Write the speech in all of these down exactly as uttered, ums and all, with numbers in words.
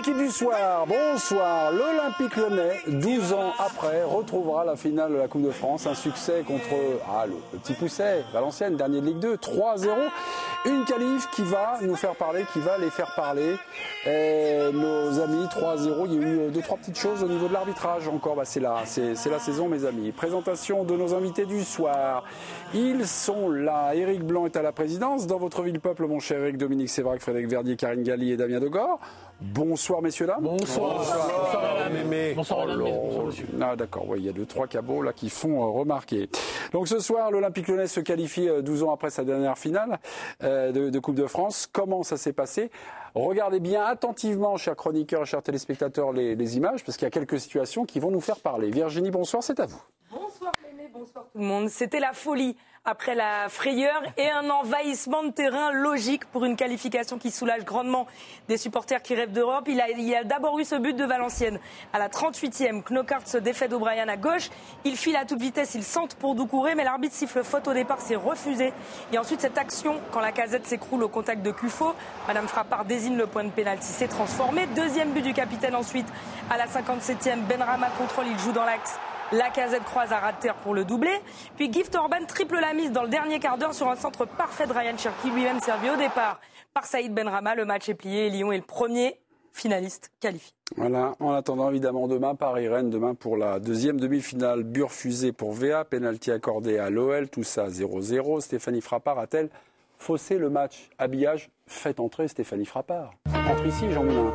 L'équipe du soir, bonsoir. L'Olympique Lyonnais, douze ans après, retrouvera la finale de la Coupe de France. Un succès contre ah, le, le petit Pousset, Valenciennes, dernier de Ligue deux, trois zéro. Une qualif qui va nous faire parler, qui va les faire parler. Et nos amis, trois zéro. Il y a eu deux, trois petites choses au niveau de l'arbitrage encore. Bah, c'est là, c'est, c'est la saison, mes amis. Présentation de nos invités du soir. Ils sont là. Éric Blanc est à la présidence. Dans votre ville peuple, mon cher Éric, Dominique Sévrac, Frédéric Verdier, Karine Galli et Damien Degore. Bonsoir, messieurs, dames. Bonsoir. Bonsoir. Bonsoir, madame Mémé. Bonsoir, madame Mémé. Bonsoir, monsieur. Ah, d'accord. Oui, il y a deux, trois cabots là qui font euh, remarquer. Donc, ce soir, l'Olympique Lyonnais se qualifie euh, douze ans après sa dernière finale euh, de, de Coupe de France. Comment ça s'est passé? Regardez bien attentivement, chers chroniqueurs, chers téléspectateurs, les, les images, parce qu'il y a quelques situations qui vont nous faire parler. Virginie, bonsoir, c'est à vous. Bonsoir, Mémé. Bonsoir, tout le monde. C'était la folie après la frayeur et un envahissement de terrain logique pour une qualification qui soulage grandement des supporters qui rêvent d'Europe. Il a, il y a d'abord eu ce but de Valenciennes à la trente-huitième. Knockaert se défait d'O'Brien à gauche. Il file à toute vitesse, il centre pour Doucouré, mais l'arbitre siffle faute au départ, c'est refusé. Et ensuite, cette action, quand la casette s'écroule au contact de Cufo, Madame Frappard désigne le point de pénalty, c'est transformé. Deuxième but du capitaine ensuite à la cinquante-septième. Benrahma contrôle, il joue dans l'axe. La casette croise à ras de terre pour le doubler. Puis Gift Orban triple la mise dans le dernier quart d'heure sur un centre parfait de Ryan Cherki, lui-même servi au départ par Saïd Benrahma. Le match est plié et Lyon est le premier finaliste qualifié. Voilà, en attendant évidemment demain, Paris-Rennes, demain pour la deuxième demi-finale, but refusé pour V A, pénalty accordé à l'O L, tout ça zéro zéro. Stéphanie Frappard a-t-elle faussé le match? Habillage, faites entrer Stéphanie Frappard. Entre ici, Jean Moulin.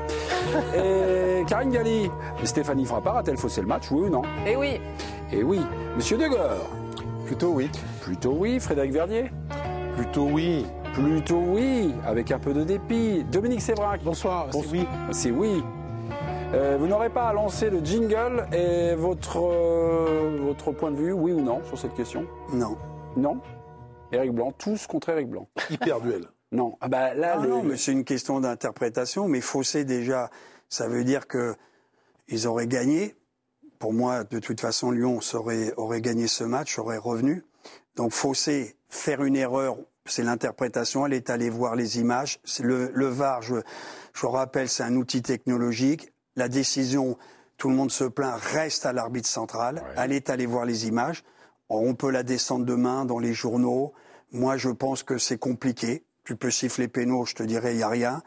Et Karine Galli, Stéphanie Frappard a-t-elle faussé le match, oui ou non? Eh oui. Eh oui. Monsieur Degore? Plutôt oui. Plutôt oui. Frédéric Verdier? Plutôt oui. Plutôt oui, avec un peu de dépit. Dominique Sévrac? Bonsoir, Bonsoir. c'est oui. C'est oui. Euh, vous n'aurez pas à lancer le jingle et votre, euh, votre point de vue, oui ou non, sur cette question? Non. Non? Éric Blanc, tous contre Éric Blanc. Hyper duel. Non. Ah bah là, non, le... non, mais c'est une question d'interprétation. Mais fausser déjà, ça veut dire que ils auraient gagné. Pour moi, de toute façon, Lyon aurait, aurait gagné ce match, aurait revenu. Donc fausser, faire une erreur, c'est l'interprétation. Elle est allée voir les images. C'est le, le V A R, je, je rappelle, c'est un outil technologique. La décision, tout le monde se plaint, reste à l'arbitre central. Ouais. Elle est allée voir les images. On peut la descendre demain dans les journaux. Moi, je pense que c'est compliqué. Tu peux siffler pénaux, je te dirais, il n'y a rien.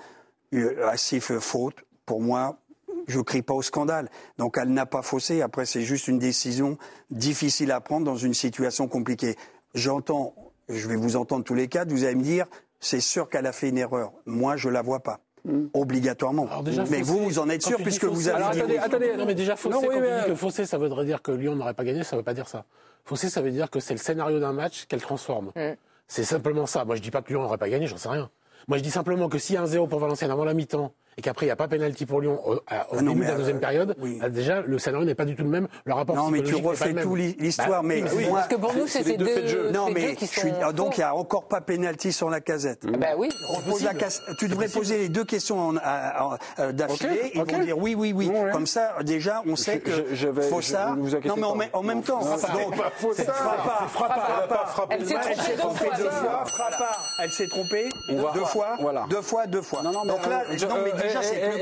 Un siffle faute, pour moi, je ne crie pas au scandale. Donc, elle n'a pas faussé. Après, c'est juste une décision difficile à prendre dans une situation compliquée. J'entends, je vais vous entendre tous les quatre, vous allez me dire, c'est sûr qu'elle a fait une erreur. Moi, je ne la vois pas. Mmh. Obligatoirement. Déjà, mais fausser, vous, vous en êtes sûr puisque fausser, vous avez alors, dit... Attendez, oui. attendez, non mais déjà fausser, non, oui, quand mais... on dit que fausser, ça voudrait dire que Lyon n'aurait pas gagné, ça ne veut pas dire ça. Fausser, ça veut dire que c'est le scénario d'un match qu'elle transforme. Mmh. C'est simplement ça. Moi, je dis pas que Lyon n'aurait pas gagné, j'en sais rien. Moi, je dis simplement que s'il y a un zéro pour Valenciennes avant la mi-temps et qu'après il n'y a pas pénalty pour Lyon au, à, au ah non, début de la euh, deuxième période, oui. bah déjà le scénario n'est pas du tout le même. Le rapport non, mais tu refais tout l'histoire. Bah, mais oui, moi, parce que pour nous, c'est ces deux, deux jeux. Non, mais deux qui je suis, sont donc il n'y a encore pas pénalty sur la casette. Mmh. Bah oui. Repose la casse, tu devrais poser les deux questions en, en, en, d'affilée. Okay, ils okay. vont dire oui, oui, oui. Ouais. Comme ça, déjà, on sait que je, je vais, Fossard. Non, mais en, en même temps. Non, donc, Frappard. Frappard. Elle s'est trompée deux fois. Frappard. Elle s'est trompée deux fois. Deux fois, deux fois. Donc là, non, mais déjà,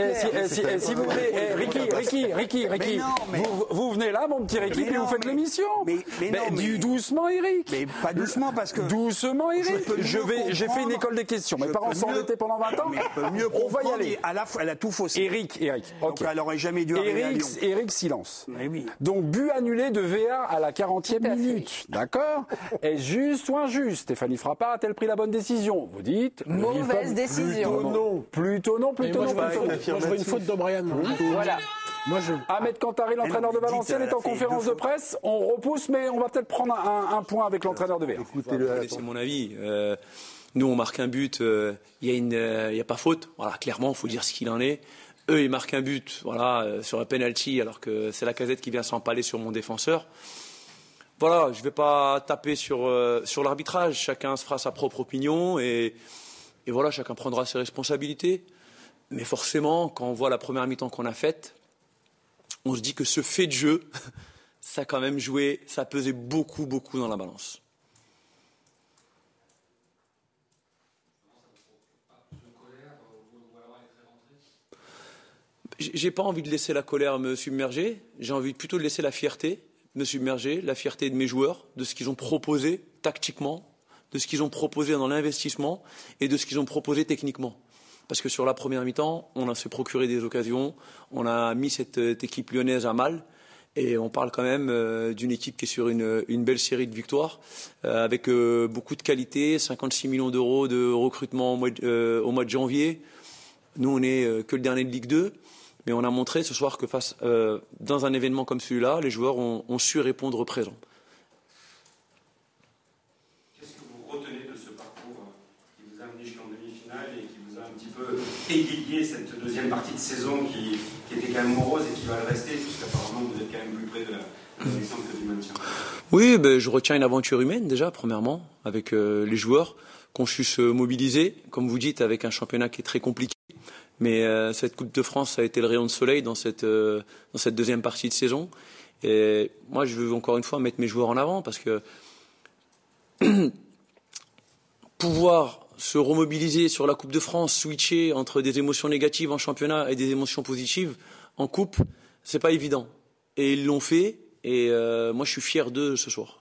c'est si vous venez, eh, Ricky, Ricky, Ricky, Ricky, non, mais... vous, vous venez là, mon petit Ricky, puis vous faites l'émission. Mais, mais, mais, non, mais doucement, Eric. Mais pas doucement, parce que doucement, Eric. Je vais, j'ai fait une école des questions. Mes parents sont endettés pendant vingt ans. Mais mieux on va y aller. À la fois, elle a tout faussé. Eric, Eric. Donc elle aurait jamais dû arriver à Lyon. Eric, silence. Mais oui. Donc but annulé de V A à la quarantième minute. D'accord. Est juste ou injuste? Stéphanie Frappard a-t-elle pris la bonne décision? Vous dites. Mauvaise décision. Plutôt non. Plutôt non. Plutôt non. Moi, je vois une faute d'O'Brien. Voilà. Moi, je... Ahmed Kantari, l'entraîneur de Valenciennes, est en conférence de presse. On repousse, mais on va peut-être prendre un, un point avec l'entraîneur de V A. Écoutez-le. C'est mon avis. Euh, nous, on marque un but. Il euh, n'y a, euh, a pas faute. Voilà, clairement, il faut dire ce qu'il en est. Eux, ils marquent un but, voilà, euh, sur un penalty, alors que c'est la casette qui vient s'empaler sur mon défenseur. Voilà, je ne vais pas taper sur, euh, sur l'arbitrage. Chacun se fera sa propre opinion et, et voilà, chacun prendra ses responsabilités. Mais forcément, quand on voit la première mi-temps qu'on a faite, on se dit que ce fait de jeu, ça a quand même joué, ça a pesé beaucoup, beaucoup dans la balance. J'ai pas envie de laisser la colère me submerger. J'ai envie plutôt de laisser la fierté me submerger, la fierté de mes joueurs, de ce qu'ils ont proposé tactiquement, de ce qu'ils ont proposé dans l'investissement et de ce qu'ils ont proposé techniquement. Parce que sur la première mi-temps, on a se procuré des occasions, on a mis cette, cette équipe lyonnaise à mal. Et on parle quand même euh, d'une équipe qui est sur une, une belle série de victoires, euh, avec euh, beaucoup de qualité, cinquante-six millions d'euros de recrutement au mois de, euh, au mois de janvier. Nous, on n'est euh, que le dernier de Ligue deux, mais on a montré ce soir que face, euh, dans un événement comme celui-là, les joueurs ont, ont su répondre présent. Qu'est-ce que vous retenez de ce parcours qui vous a amené jusqu'en demi-finale et qui vous a un petit peu égayé cette deuxième partie de saison qui, qui était quand même morose et qui va le rester, puisqu'apparemment vous êtes quand même plus près de la, de la descente que du maintien? Oui, ben, je retiens une aventure humaine déjà, premièrement, avec euh, les joueurs qu'on su se mobiliser, comme vous dites, avec un championnat qui est très compliqué. Mais euh, cette Coupe de France, ça a été le rayon de soleil dans cette, euh, dans cette deuxième partie de saison. Et moi, je veux encore une fois mettre mes joueurs en avant parce que pouvoir se remobiliser sur la Coupe de France, switcher entre des émotions négatives en championnat et des émotions positives en Coupe, c'est pas évident. Et ils l'ont fait. Et euh, moi, je suis fier d'eux ce soir.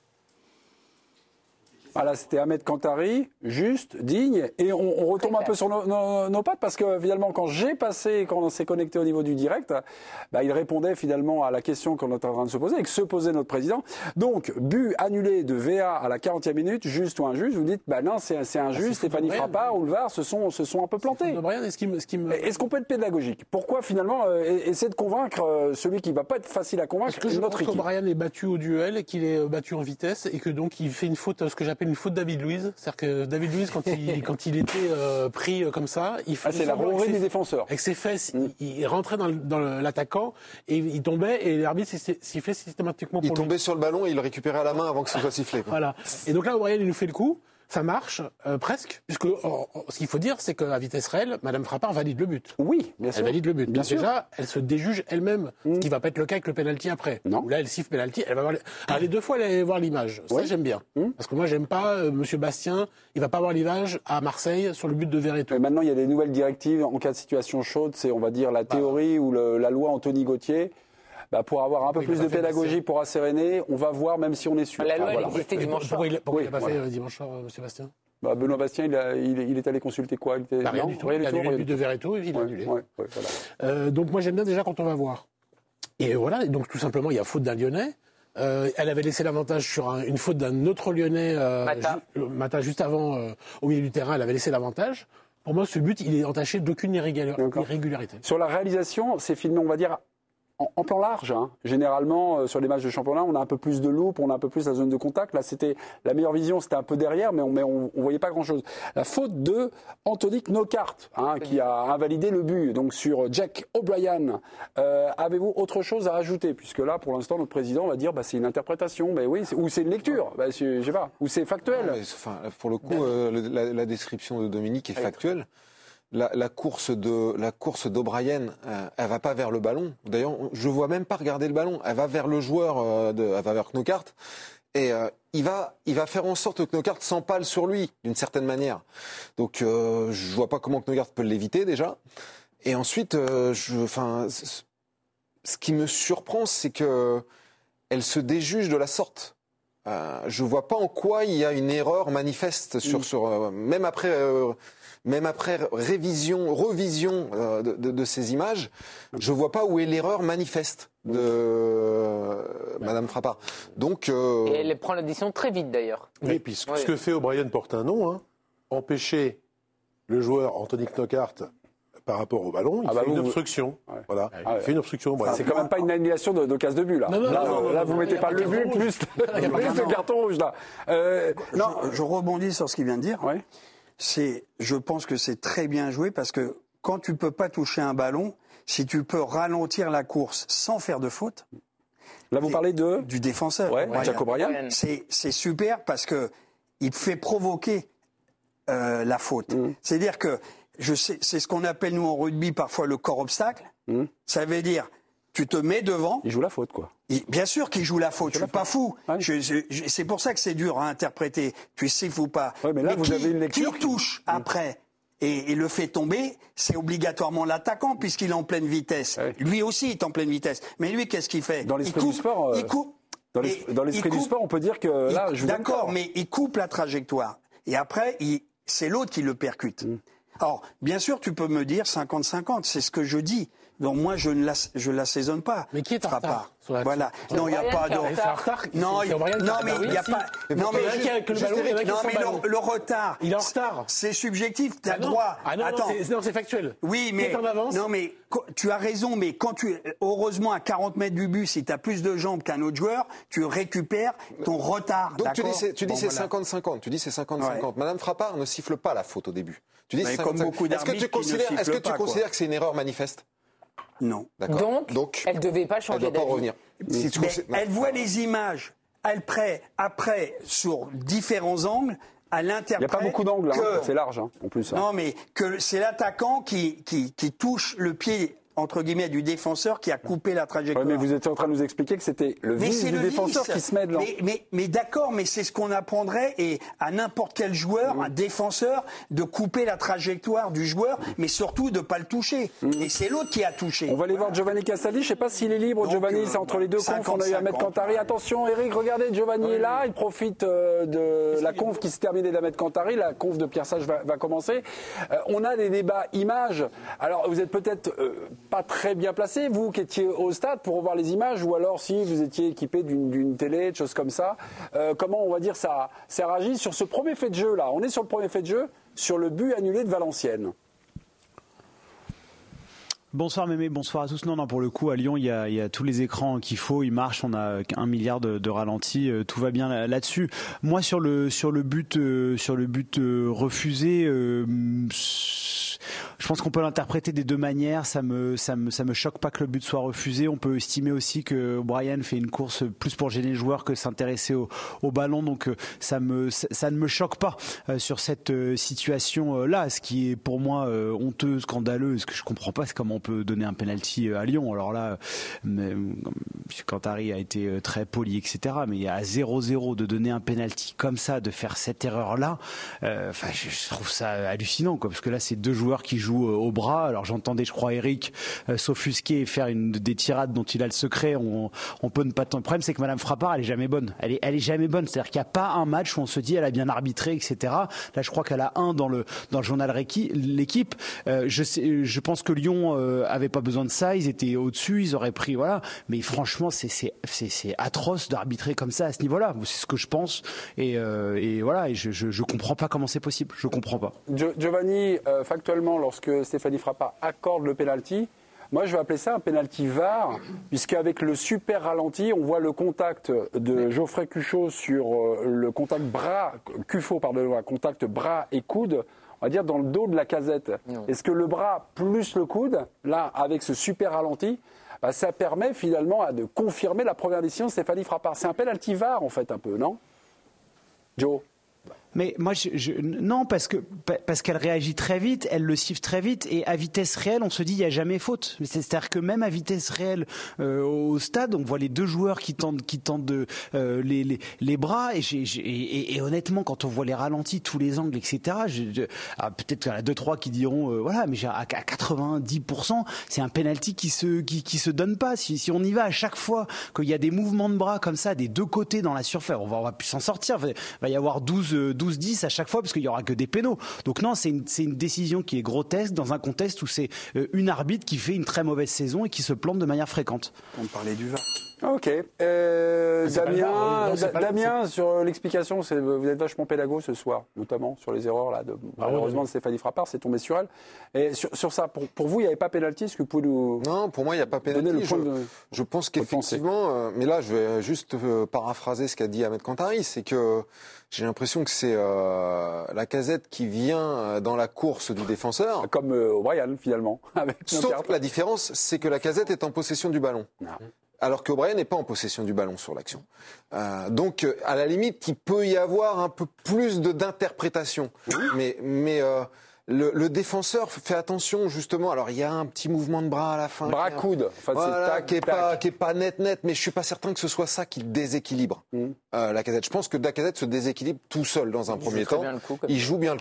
Voilà, c'était Ahmed Kantari, juste, digne, et on, on retombe un peu sur nos, nos, nos pattes parce que finalement, quand j'ai passé, quand on s'est connecté au niveau du direct, bah, il répondait finalement à la question qu'on est en train de se poser et que se posait notre président. Donc, but annulé de V A à la quarantième minute, juste ou injuste, vous dites, bah non, c'est, c'est injuste, ah, Stéphanie Frappard ou le V A R se sont, se sont un peu plantés. Est-ce, qui me, ce qui me... Est-ce qu'on peut être pédagogique? Pourquoi finalement euh, essayer de convaincre euh, celui qui ne va pas être facile à convaincre? Parce que je notre pense équipe. que Brian est battu au duel, qu'il est battu en vitesse et que donc il fait une faute, ce que j'appelle une faute David Luiz. C'est-à-dire que David Luiz, quand il, quand il était euh, pris euh, comme ça, il ah, c'est la ronderie des défenseurs. Avec ses fesses, mm. il, il rentrait dans, dans l'attaquant et il tombait et l'arbitre sifflait systématiquement pour Il lui. tombait sur le ballon et il le récupérait à la main avant que ce soit sifflé. Quoi. Voilà. Et donc là, Brian, il nous fait le coup. Ça marche, euh, presque, puisque oh, oh, ce qu'il faut dire, c'est qu'à vitesse réelle, Madame Frappard valide le but. Oui, bien sûr. Elle valide le but. Bien Donc sûr. Déjà, elle se déjuge elle-même, mm. ce qui va pas être le cas avec le pénalty après. Non. Où là, elle siffle pénalty, elle va voir les... Alors, les deux fois, elle va aller voir l'image. Ça, oui. j'aime bien. Mm. Parce que moi, j'aime pas euh, Monsieur Bastien, il va pas voir l'image à Marseille sur le but de Verretou. Et maintenant, il y a des nouvelles directives en cas de situation chaude, c'est, on va dire, la théorie bah. ou le, la loi Anthony Gauthier. Bah pour avoir un peu oui, plus de pédagogie pour asséréner, on va voir même si on est sûr. La loi, enfin, elle voilà. existait dimanche soir. Pourquoi il, pourquoi oui, il a pas voilà. fait euh, dimanche soir, euh, Monsieur Bastien? Bah Benoît Bastien, il, a, il, il est allé consulter quoi? Il était... bah, Rien non, du tout. Rien Il a du annulé tout, le but de Verretou et il a ouais, annulé. Ouais, ouais, voilà. euh, donc moi, j'aime bien déjà quand on va voir. Et voilà, donc tout simplement, il y a faute d'un Lyonnais. Euh, elle avait laissé l'avantage sur un, une faute d'un autre Lyonnais, euh, Mata. Ju, Mata, juste avant, euh, au milieu du terrain, elle avait laissé l'avantage. Pour moi, ce but, il est entaché d'aucune irrégularité. Sur la réalisation, c'est filmé, on va dire, en, en plan large. Hein. Généralement, euh, sur les matchs de championnat, on a un peu plus de loupe, on a un peu plus la zone de contact. Là, c'était la meilleure vision, c'était un peu derrière, mais on mais on, on voyait pas grand-chose. La faute de Anthony Knockaert, hein, qui a invalidé le but. Donc sur Jack O'Brien, euh, avez-vous autre chose à ajouter? Puisque là, pour l'instant, notre président va dire, bah, c'est une interprétation, mais oui, ou c'est une lecture, bah, je sais pas, ou c'est factuel. Non, mais, enfin, pour le coup, euh, la, la description de Dominique est factuelle. La, la course de la course d'O'Brien, euh, elle va pas vers le ballon. D'ailleurs, je vois même pas regarder le ballon. Elle va vers le joueur, euh, de, elle va vers Knockaert, et euh, il va, il va faire en sorte que Knockaert s'empale sur lui d'une certaine manière. Donc, euh, je vois pas comment Knockaert peut l'éviter déjà. Et ensuite, euh, je, enfin, ce qui me surprend, c'est que elle se déjuge de la sorte. Euh, je vois pas en quoi il y a une erreur manifeste sur, mmh. sur euh, même après. Euh, Même après révision, revision euh, de, de, de ces images, je vois pas où est l'erreur manifeste de euh, Madame Frappard. Donc, euh... Et elle prend l'addition très vite d'ailleurs. Oui, puis ce, oui. ce que fait O'Brien porte un nom, hein. Empêcher le joueur Anthony Knockaert par rapport au ballon, il ah bah fait vous, une obstruction. Ouais. Voilà, ah il ouais. fait une obstruction. Enfin, c'est quand même pas une annulation de, de casse de but là. Non, non, là, non, non, là non, vous non, mettez non, pas le but plus, plus de carton rouge là. Euh, non, je, je rebondis sur ce qu'il vient de dire. Ouais. C'est, je pense que c'est très bien joué parce que quand tu peux pas toucher un ballon, si tu peux ralentir la course sans faire de faute. Là, vous parlez de du défenseur. Ouais, Jack O'Brien. C'est, c'est super parce que il fait provoquer euh, la faute. Mmh. C'est-à-dire que je sais, c'est ce qu'on appelle nous en rugby parfois le corps obstacle. Mmh. Ça veut dire tu te mets devant. Il joue la faute, quoi. Et bien sûr qu'il joue la faute. Je suis pas fou. Ouais. Je, je, je, c'est pour ça que c'est dur à interpréter. Tu siffles ou pas. Ouais, mais là, mais vous qui, avez une lecture qui touche qui... après et, et le fait tomber, c'est obligatoirement l'attaquant puisqu'il est en pleine vitesse. Ouais. Lui aussi est en pleine vitesse. Mais lui, qu'est-ce qu'il fait? Dans l'esprit il coupe, du sport, euh, il coupe. Dans l'es- Et dans l'esprit il du coupe- sport, on peut dire que là, il- je vous donne D'accord, tort. mais il coupe la trajectoire. Et après, il- c'est l'autre qui le percute. Mm. Alors, bien sûr, tu peux me dire cinquante cinquante, c'est ce que je dis. Donc moi, je ne l'ass- je l'assaisonne pas. Mais qui est en Frappard. retard sur la- Voilà. C'est Non, il n'y a O'Brien pas qui est en de... retard. C'est en retard. Non, c'est il- O'Brien qui est en non, retard. mais il n'y a Si. pas... Non, Il y en a qui a que le ballon, il y en a qui non, sans mais ballon. le, le retard... Il est en c'est- retard. C'est subjectif, tu as Ah non. droit. Ah non, non, Attends. c'est- non, c'est factuel. Oui, Qui mais... est en avance Non, mais co- tu as raison, mais quand tu... Heureusement, à quarante mètres du but, si tu as plus de jambes qu'un autre joueur, tu récupères ton retard. Donc tu dis d'accord c'est, tu dis Bon, c'est voilà. cinquante cinquante, tu dis c'est cinquante cinquante. Madame Frappard ne siffle pas la faute au début. Tu dis Mais c'est comme cinquante cinquante. beaucoup Est-ce que d'arbitres tu qui ne considères, est-ce que sifflent tu pas, quoi. considères que c'est une erreur manifeste? Non. D'accord. Donc, elle ne devait pas elle changer doit pas d'avis. revenir. Si tu Mais considères- elle voit les images, elle prête, après, sur différents angles, elle Il n'y interprète a pas beaucoup d'angles, hein. que- C'est large, hein, en plus. hein. Non, mais que c'est l'attaquant qui, qui, qui touche le pied, entre guillemets, du défenseur qui a coupé la Ouais, trajectoire. mais vous étiez en train de nous expliquer que c'était le Mais vice c'est du le défenseur vice. qui se met dedans. Mais, mais, mais d'accord, mais c'est ce qu'on apprendrait et à n'importe quel joueur, un défenseur, de couper la trajectoire du joueur, mais surtout de ne pas le toucher. Et c'est l'autre qui a touché. On va aller voir Giovanni Castaldi. Je ne sais pas s'il est libre. Donc, Giovanni, euh, c'est entre les deux confs. On a eu Ahmed cinquante Kantari. Attention, Eric, regardez, Giovanni est là. Il profite euh, de la conf qui se terminait d'Ahmed Kantari. La conf de Pierre Sage va, va commencer. Euh, on a des débats images. Alors, vous êtes peut-être euh, pas très bien placé, vous qui étiez au stade, pour revoir les images, ou alors si vous étiez équipé d'une, d'une télé, de choses comme ça. Euh, comment, on va dire, ça, ça réagit sur ce premier fait de jeu là? On est sur le premier fait de jeu, sur le but annulé de Valenciennes. Bonsoir Mémé, bonsoir à tous. Non, non, pour le coup, à Lyon, il y a, il y a tous les écrans qu'il faut, ils marchent, on a un milliard de, de ralentis, euh, tout va bien là- là-dessus. Moi, sur le sur le but euh, sur le but euh, refusé, euh, je pense qu'on peut l'interpréter des deux manières. Ça me ça me ça me choque pas que le but soit refusé. On peut estimer aussi que O'Brien fait une course plus pour gêner le joueur que s'intéresser au, au ballon. Donc euh, ça me ça, ça ne me choque pas euh, sur cette euh, situation euh, là. Ce qui est pour moi euh, honteux, scandaleux, ce que je comprends pas, c'est comment on peut donner un penalty à Lyon. Alors là, mais, Kantari a été très poli, et cetera. Mais il y a à zéro zéro de donner un penalty comme ça, de faire cette erreur-là, euh, enfin, je, je trouve ça hallucinant, quoi, parce que là, c'est deux joueurs qui jouent au bras. Alors j'entendais, je crois, Eric euh, s'offusquer et faire une des tirades dont il a le secret. On, on peut ne pas. Le problème, c'est que Madame Frappard, elle est jamais bonne. Elle est, elle est jamais bonne. C'est-à-dire qu'il n'y a pas un match où on se dit elle a bien arbitré, et cetera. Là, je crois qu'elle a un dans le dans le journal Réki, l'équipe. Euh, je sais, je pense que Lyon euh, avaient pas besoin de ça, ils étaient au-dessus, ils auraient pris, voilà. Mais franchement, c'est c'est c'est, c'est atroce d'arbitrer comme ça à ce niveau-là. C'est ce que je pense et, euh, et voilà. Et je, je je comprends pas comment c'est possible. Je comprends pas. Gio- Giovanni, euh, factuellement, lorsque Stéphanie Frappard accorde le penalty, moi je vais appeler ça un penalty V A R, puisqu'avec le super ralenti, on voit le contact de Geoffrey Cuchot sur euh, le contact bras, Cuffaut, pardon, contact bras et coude. On va dire dans le dos de la casette. Non. Est-ce que le bras plus le coude, là, avec ce super ralenti, bah, ça permet finalement à de confirmer la première décision de Stéphanie Frappard? C'est un penalty V A R, en fait, un peu, non? Joe? Mais moi, je, je, non, parce que parce qu'elle réagit très vite, elle le siffle très vite, et à vitesse réelle, on se dit il y a jamais faute. C'est-à-dire que même à vitesse réelle euh, au stade, on voit les deux joueurs qui tentent qui tentent de euh, les, les les bras, et, j'ai, j'ai, et, et honnêtement, quand on voit les ralentis, tous les angles, et cetera. Je, je, ah, peut-être qu'il y en a deux trois qui diront euh, voilà, mais j'ai, à, à quatre-vingt-dix pour cent, c'est un penalty qui se qui qui se donne pas. Si si on y va à chaque fois qu'il y a des mouvements de bras comme ça des deux côtés dans la surface, on va on va plus s'en sortir. Il va y avoir douze douze dix à chaque fois parce qu'il y aura que des pénaux. Donc non, c'est une, c'est une décision qui est grotesque dans un contexte où c'est euh, une arbitre qui fait une très mauvaise saison et qui se plante de manière fréquente. On parlait du V A R. Ok. Euh, C'est pas le V A R, Damien, non, c'est Da- pas- Damien sur l'explication, c'est, vous êtes vachement pédago ce soir, notamment sur les erreurs là, de, malheureusement de Stéphanie Frappard, c'est tombé sur elle. Et sur, sur ça, pour, pour vous, il n'y avait pas pénalty, est-ce que vous pouvez nous Non, pour moi, il n'y a pas donner pénalty. le Je, point de... je pense votre pensée. qu'effectivement, euh, mais là, je vais juste euh, paraphraser ce qu'a dit Ahmed Kantari, c'est que j'ai l'impression que c'est euh, la Casette qui vient euh, dans la course du défenseur. Comme euh, O'Brien, finalement. Avec nos Sauf cartes. que la différence, c'est que la Casette est en possession du ballon. Non. Alors qu'O'Brien n'est pas en possession du ballon sur l'action. Euh, donc, euh, à la limite, il peut y avoir un peu plus de d'interprétation. Mais, mais euh, le, le défenseur fait attention justement. Alors, il y a un petit mouvement de bras à la fin. Bras qui est- coude. Enfin, voilà, c'est tac, qui est tac. pas qui est pas net net. Mais je suis pas certain que ce soit ça qui déséquilibre Mm. euh, la Casette. Je pense que la Casette se déséquilibre tout seul dans un Il premier joue très temps. bien le coup, comme Il ça. joue bien le coup.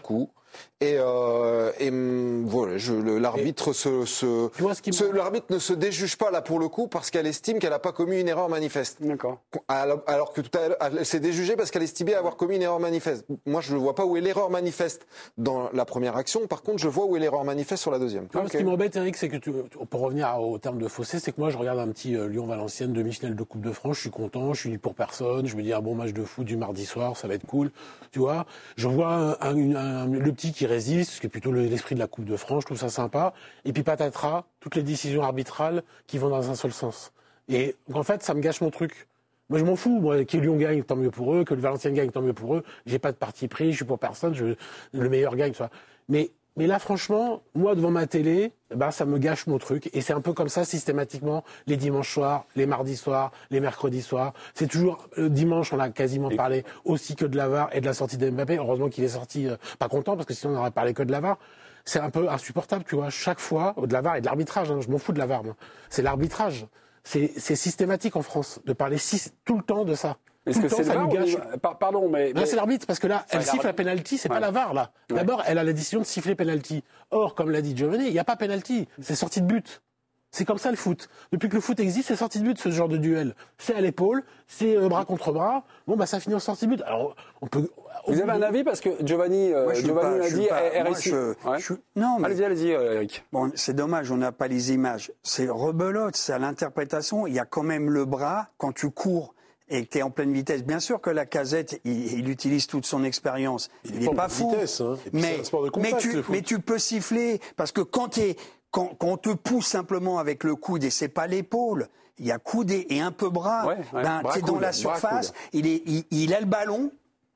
Et, euh, et voilà, je, le, l'arbitre, se, se, ce se, l'arbitre ne se déjuge pas là pour le coup parce qu'elle estime qu'elle n'a pas commis une erreur manifeste. D'accord. Alors, alors que tout à l'heure, elle s'est déjugée parce qu'elle estimait avoir commis une erreur manifeste. Moi, je ne vois pas où est l'erreur manifeste dans la première action. Par contre, je vois où est l'erreur manifeste sur la deuxième. Okay. Ce qui m'embête, Eric, c'est que tu, pour revenir au terme de fossé, c'est que moi, je regarde un petit euh, Lyon-Valenciennes demi-finale de Coupe de France. Je suis content, je suis pour personne. Je me dis un bon match de foot du mardi soir, ça va être cool. Tu vois, je vois un, un, un, le petit qui résiste, ce qui est plutôt l'esprit de la Coupe de France, je trouve ça sympa. Et puis patatras, toutes les décisions arbitrales qui vont dans un seul sens. Et en fait, ça me gâche mon truc. Moi, je m'en fous. Moi, que Lyon gagne, tant mieux pour eux. Que le Valenciennes gagne, tant mieux pour eux. J'ai pas de parti pris, je suis pour personne. Je, le meilleur gagne, tu vois. Mais, mais là, franchement, moi, devant ma télé, bah, ça me gâche mon truc. Et c'est un peu comme ça, systématiquement, les dimanches soirs, les mardis soirs, les mercredis soirs. C'est toujours, le dimanche, on a quasiment parlé aussi que de la V A R et de la sortie de Mbappé. Heureusement qu'il est sorti, euh, pas content, parce que sinon, on aurait parlé que de la V A R. C'est un peu insupportable, tu vois. Chaque fois, de la V A R et de l'arbitrage, hein, je m'en fous de la V A R, moi. C'est l'arbitrage. C'est, c'est systématique en France de parler six, tout le temps de ça. Est-ce que c'est le V A R ou... Pardon, mais... Là, c'est l'arbitre, parce que là, elle siffle la pénalty, c'est ouais. pas la V A R, là. Ouais. D'abord, elle a la décision de siffler pénalty. Or, comme l'a dit Giovanni, il n'y a pas pénalty, c'est sortie de but. C'est comme ça le foot. Depuis que le foot existe, c'est sortie de but, ce genre de duel. C'est à l'épaule, c'est euh, bras contre bras. Bon, bah ça finit en sortie de but. Alors, on peut... Vous avez un avis parce que Giovanni, euh, Giovanni l'a dit, R S I. Ouais. Je... Non, mais... Allez-y, allez-y, Eric. Bon, c'est dommage, on n'a pas les images. C'est rebelote, c'est à l'interprétation. Il y a quand même le bras quand tu cours et que tu es en pleine vitesse. Bien sûr que la Casette, il, il utilise toute son expérience. Il n'est pas fou. Vitesse, hein. Mais, contact, mais, tu, mais tu peux siffler parce que quand tu es... Quand, quand on te pousse simplement avec le coude, et c'est pas l'épaule, il y a coude et, et un peu bras, ouais, ouais, ben, t'es dans la surface, il, est, il, il a le ballon,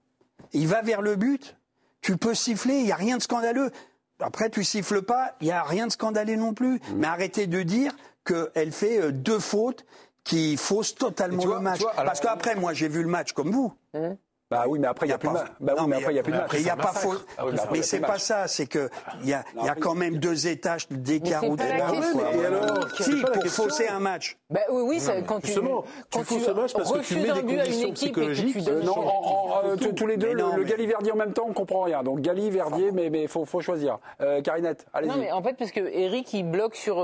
il va vers le but, tu peux siffler, il n'y a rien de scandaleux. Après, tu siffles pas, il n'y a rien de scandaleux non plus. Mmh. Mais arrêtez de dire qu'elle fait deux fautes qui faussent totalement vois, le match. Vois, alors, Parce qu'après, moi, j'ai vu le match comme vous. Mmh. Bah oui, mais après il y a plus de match. Bah oui, mais après il y a plus de match. Il y a pas faute. Ah oui, mais c'est pas ça, c'est que il y a il y a quand même deux étages d'écart ou de Et alors, si pour fausser un match. Bah oui, oui, quand tu quand tu fausses un match parce que tu mets des conditions psychologiques. Non, tous les deux, le Gali Verdier en même temps, on comprend rien. Donc Gali Verdier, mais mais faut faut choisir. Carinette, allez-y. Non, mais en fait parce que Eric il bloque sur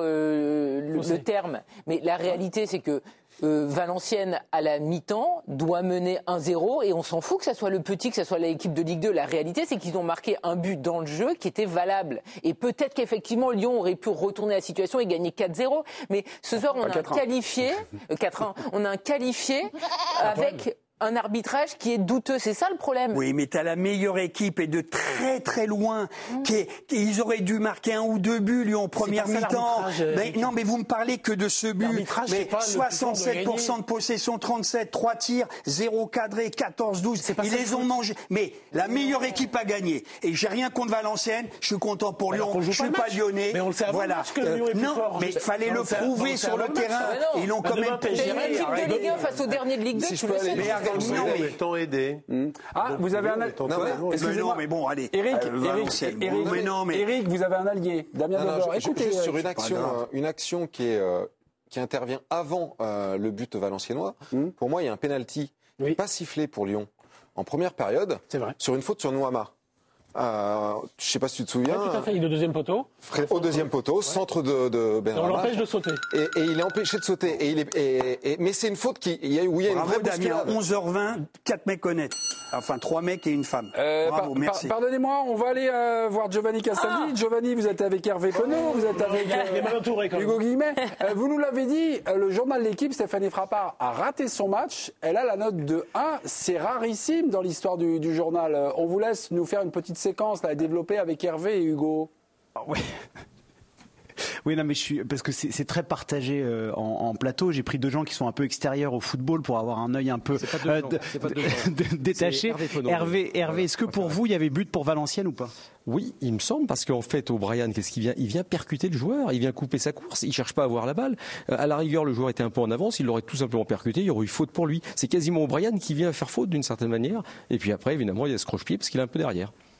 le terme, mais la réalité c'est que Euh, Valenciennes, à la mi-temps, doit mener un zéro et on s'en fout que ça soit le petit, que ça soit l'équipe de Ligue deux. La réalité, c'est qu'ils ont marqué un but dans le jeu qui était valable. Et peut-être qu'effectivement, Lyon aurait pu retourner la situation et gagner quatre zéro. Mais ce soir, on a un qualifié, euh, quatre un, on a un qualifié avec un arbitrage qui est douteux, c'est ça le problème. Oui, mais t'as la meilleure équipe et de très très loin. Mmh. Qui est, ils auraient dû marquer un ou deux buts, lui, en première mi-temps. Mais, non, mais vous me parlez que de ce but. Mais soixante-sept pour cent de, de possession, trente-sept, trois tirs, zéro cadré, quatorze douze. Ils les ont mangés. Mais la meilleure équipe a gagné. Et j'ai rien contre Valenciennes. Je suis content pour Lyon. Je suis pas lyonnais. Mais on le sait avant voilà. que Lyon est plus non, fort. mais il fallait le prouver sur le terrain. Ils l'ont quand même prouvé. C'est une équipe de Ligue un face au dernier de Ligue deux. Tu le sais. Non, mais temps aidé. Ah, vous avez un. Excusez-moi, mais bon, allez. Eric, Eric, Eric, mais non, mais Eric, vous avez un allié. Damien Dodor. Écoutez, sur une action, une action qui est qui intervient avant le but valenciennois. Pour moi, il y a un penalty pas sifflé pour Lyon en première période. C'est vrai. Sur une faute sur Nouama. Euh, je ne sais pas si tu te souviens. Ouais, tout à fait, il est au deuxième poteau. Au deuxième poteau, ouais. Centre de, de Benrahma. On l'empêche de sauter. Et, et il est empêché de sauter. Et il est, et, et, mais c'est une faute qui, il y a, où il y a Bravo, une vraie bousculade. onze heures vingt, quatre mecs honnêtes. Enfin, trois mecs et une femme. Euh, Bravo, par, merci. Par, pardonnez-moi, on va aller euh, voir Giovanni Castaldi. Ah Giovanni, vous êtes avec Hervé Penaud, vous êtes avec euh, Hugo Guillemet. Euh, vous nous l'avez dit, euh, le journal de l'équipe, Stéphanie Frappard, a raté son match. Elle a la note de un. C'est rarissime dans l'histoire du, du journal. Euh, on vous laisse nous faire une petite séquence là, à développer avec Hervé et Hugo. Ah ouais. Oui, non, mais je suis parce que c'est, c'est très partagé euh, en, en plateau. J'ai pris deux gens qui sont un peu extérieurs au football pour avoir un œil un peu euh, d- d- détaché. Hervé, Penaud, Hervé, Hervé, est-ce que pour vous il y avait but pour Valenciennes ou pas? Oui, il me semble, parce qu'en fait, O'Brien, qu'est-ce qu'il vient? Il vient percuter le joueur, il vient couper sa course, il cherche pas à avoir la balle. Euh, à la rigueur, le joueur était un peu en avance, il l'aurait tout simplement percuté, il y aurait eu faute pour lui. C'est quasiment O'Brien qui vient faire faute d'une certaine manière. Et puis après, évidemment, il y a ce croche-pied parce qu'il est un peu derrière.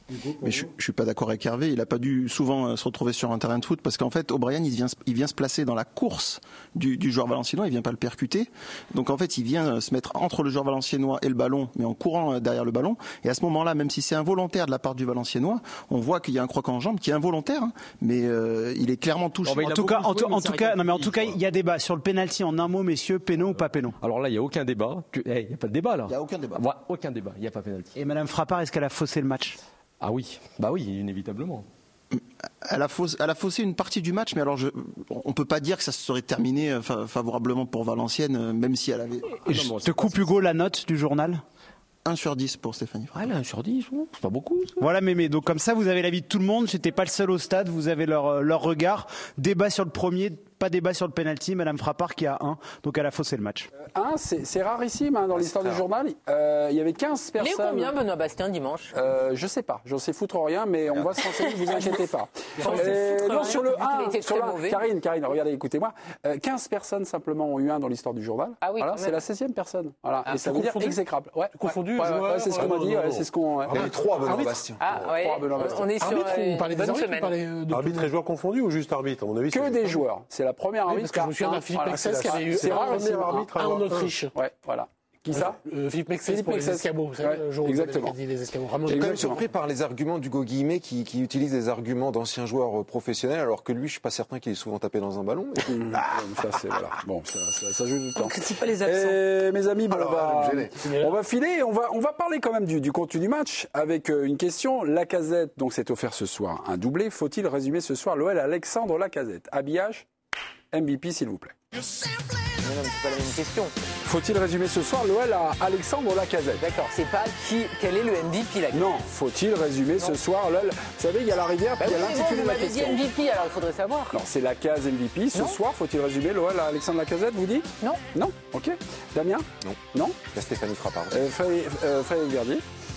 Mais je, je suis pas d'accord avec Hervé. Il a pas dû souvent se retrouver sur un terrain de foot parce qu'en fait, O'Brien, il vient, il vient se placer dans la course du, du joueur valenciennois. Il vient pas le percuter. Donc en fait, il vient se mettre entre le joueur valenciennois et le ballon, mais en courant derrière le ballon. Et à ce moment-là, même si c'est involontaire de la part du valenciennois, on voit qu'il y a un croc en jambe qui est involontaire, hein, mais euh, il est clairement touché. En tout cas, en, tout, en tout cas, non mais en tout cas, il y a débat sur le penalty. En un mot, messieurs, péno ou pas péno? Alors là, il y a aucun débat. Il hey, n'y a pas de débat là. Il y a aucun débat. Ouais, aucun débat. Il n'y a pas penalty. Et Madame Frappard, est-ce qu'elle a faussé le match? Ah oui, bah oui, inévitablement. Elle a, faussé, elle a faussé une partie du match, mais alors je, on peut pas dire que ça se serait terminé favorablement pour Valenciennes, même si elle avait. Et je te coupe Hugo la note du journal. un sur dix pour Stéphanie Frappard. Ah là, un sur dix, c'est pas beaucoup. Ça. Voilà, mais, mais donc comme ça, vous avez l'avis de tout le monde. J'étais pas le seul au stade. Vous avez leur, leur regard. Débat sur le premier, pas débat sur le penalty. Madame Frappard qui a un, donc elle a faussé le match. Euh, un, c'est rarissime hein, dans l'histoire du journal. Euh, il y avait quinze personnes. Il est combien Benoît Bastien dimanche euh, Je sais pas. Je sais foutre rien, mais on va se renseigner. Ne vous inquiétez pas. Euh, non, sur le un, sur le Karine, Karine, regardez, écoutez-moi. Euh, quinze personnes simplement ont eu un dans l'histoire du journal. Ah oui. Voilà, c'est la seizième personne. Voilà, ah, et ça veut dire exécrable. Ouais, confondu. Ouais, ouais, ouais, c'est ce qu'on m'a dit. Ouais, c'est ce qu'on. Il y avait trois Benoît Bastien. Ah ouais. On est sur une bonne semaine. Arbitre et joueur confondus ou juste arbitre? À mon avis, que des joueurs. C'est la première arbitre. Je me souviens d'un Philippe Mexès qui avait eu un arbitre en Autriche. Ouais, voilà. Qui ça euh, Philippe Mexès pour les escabeaux. Vous savez, ouais, le jour exactement. où dit les escabeaux. J'ai quand même surpris par les arguments d'Hugo Guillemet qui, qui utilise des arguments d'anciens joueurs professionnels, alors que lui, je suis pas certain qu'il ait souvent tapé dans un ballon. Mmh, ah, ça, c'est voilà. Bon, ça, ça, ça joue du temps. On critique pas les absents. Et, mes amis, bon, alors, on, va, là, on va filer. On va, on va parler quand même du, du contenu du match avec une question. Lacazette, donc, s'est offert ce soir un doublé. Faut-il résumer ce soir l'O L Alexandre Lacazette? Habillage, M V P, s'il vous plaît. Mais non, mais c'est pas la même question. Faut-il résumer ce soir l'O L à Alexandre Lacazette? D'accord, c'est pas qui, quel est le M V P là. Non, faut-il résumer non. ce soir l'O L? Vous savez, il y a la rivière, bah puis il oui, y a l'intitulé de la question. Vous m'avez dit M V P, alors il faudrait savoir. Non, c'est la case M V P. Ce non. soir, faut-il résumer l'O L à Alexandre Lacazette, vous dites? Non. Non, ok. Damien? Non. Non. La Stéphanie Frappard. Euh, Frédéric euh, Verdier?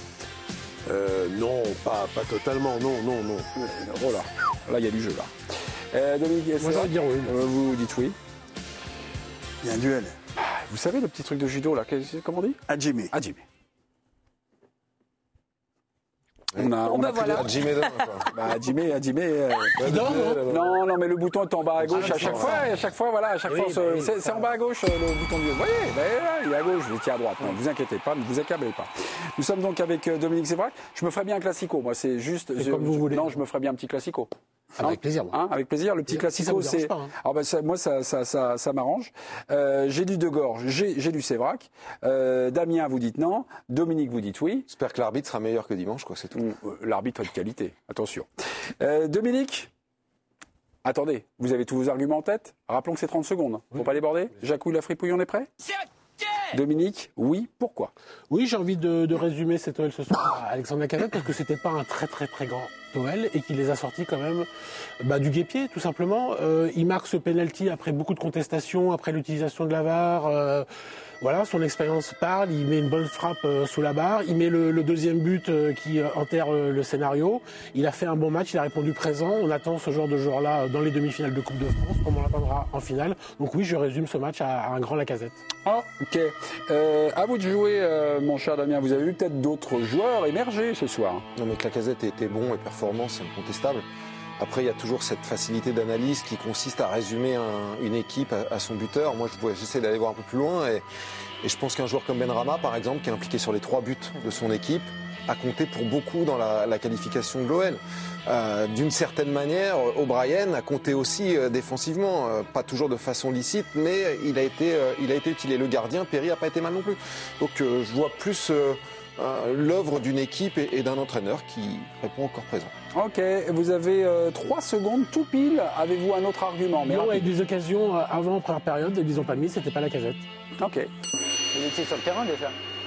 Euh, non, pas, pas totalement, non, non, non. Oh là, là il y a du jeu là. Euh, Dominique, moi j'aurais dire oui. Euh, vous dites oui. Il y a un duel. Vous savez le petit truc de judo là, comment on dit? Hajime. Hajime. On a, bon, on bah a voilà. Hajime donne, quoi. Bah, Hajime, Hajime. Euh, non, non, mais le bouton est en bas à gauche à chaque fois. À chaque fois, voilà, à chaque fois, c'est en bas à gauche le bouton du. Vous voyez, bah, il est à gauche, vous étiez à droite. Non, vous inquiétez pas, ne vous accablez pas. Nous sommes donc avec Dominique Sévrac. Je me ferais bien un classico. Moi, c'est juste. Je, comme vous je, voulez. Non, je me ferais bien un petit classico. Ah, avec plaisir. Hein, avec plaisir. Le petit classico, si c'est. Hein. Alors, bah, ça, moi, ça, ça, ça, ça m'arrange. Euh, j'ai du Degorge, j'ai du Sévrac. Euh, Damien, vous dites non. Dominique, vous dites oui. J'espère que l'arbitre sera meilleur que dimanche, quoi, c'est tout. L'arbitre est de qualité. Attention. Euh, Dominique. Attendez, vous avez tous vos arguments en tête? Rappelons que c'est trente secondes. Faut oui. pas déborder. Jacouille la fripouille, on est prêt? Dominique, oui, pourquoi? Oui, j'ai envie de, de résumer cet O L ce soir à Alexandre Lacazette parce que c'était pas un très très très grand O L et qu'il les a sortis quand même bah, du guêpier, tout simplement. Euh, il marque ce penalty après beaucoup de contestations, après l'utilisation de la V A R. Euh, voilà, son expérience parle, il met une bonne frappe euh, sous la barre, il met le, le deuxième but euh, qui euh, enterre euh, le scénario. Il a fait un bon match, il a répondu présent. On attend ce genre de joueur-là dans les demi-finales de Coupe de France, comme on l'attendra en finale. Donc oui, je résume ce match à, à un grand Lacazette. Ah, ok. Euh, à vous de jouer, euh, mon cher Damien. Vous avez vu peut-être d'autres joueurs émerger ce soir? Non, mais que Lacazette était bon et performant, c'est incontestable. Après, il y a toujours cette facilité d'analyse qui consiste à résumer un, une équipe à, à son buteur. Moi, j'essaie d'aller voir un peu plus loin et, et je pense qu'un joueur comme Benrahma, par exemple, qui est impliqué sur les trois buts de son équipe, a compté pour beaucoup dans la, la qualification de l'O L. Euh, D'une certaine manière, O'Brien a compté aussi euh, défensivement, euh, pas toujours de façon licite, mais il a été, euh, il a été utile. Et le gardien, Perry, n'a pas été mal non plus. Donc euh, je vois plus euh, euh, l'œuvre d'une équipe et, et d'un entraîneur qui répond encore présent. Ok, vous avez euh, trois secondes tout pile. Avez-vous un autre argument? Mais avec des occasions avant, en première période, ils n'ont pas mis, c'était pas Lacazette. Ok. Il était sur le terrain déjà.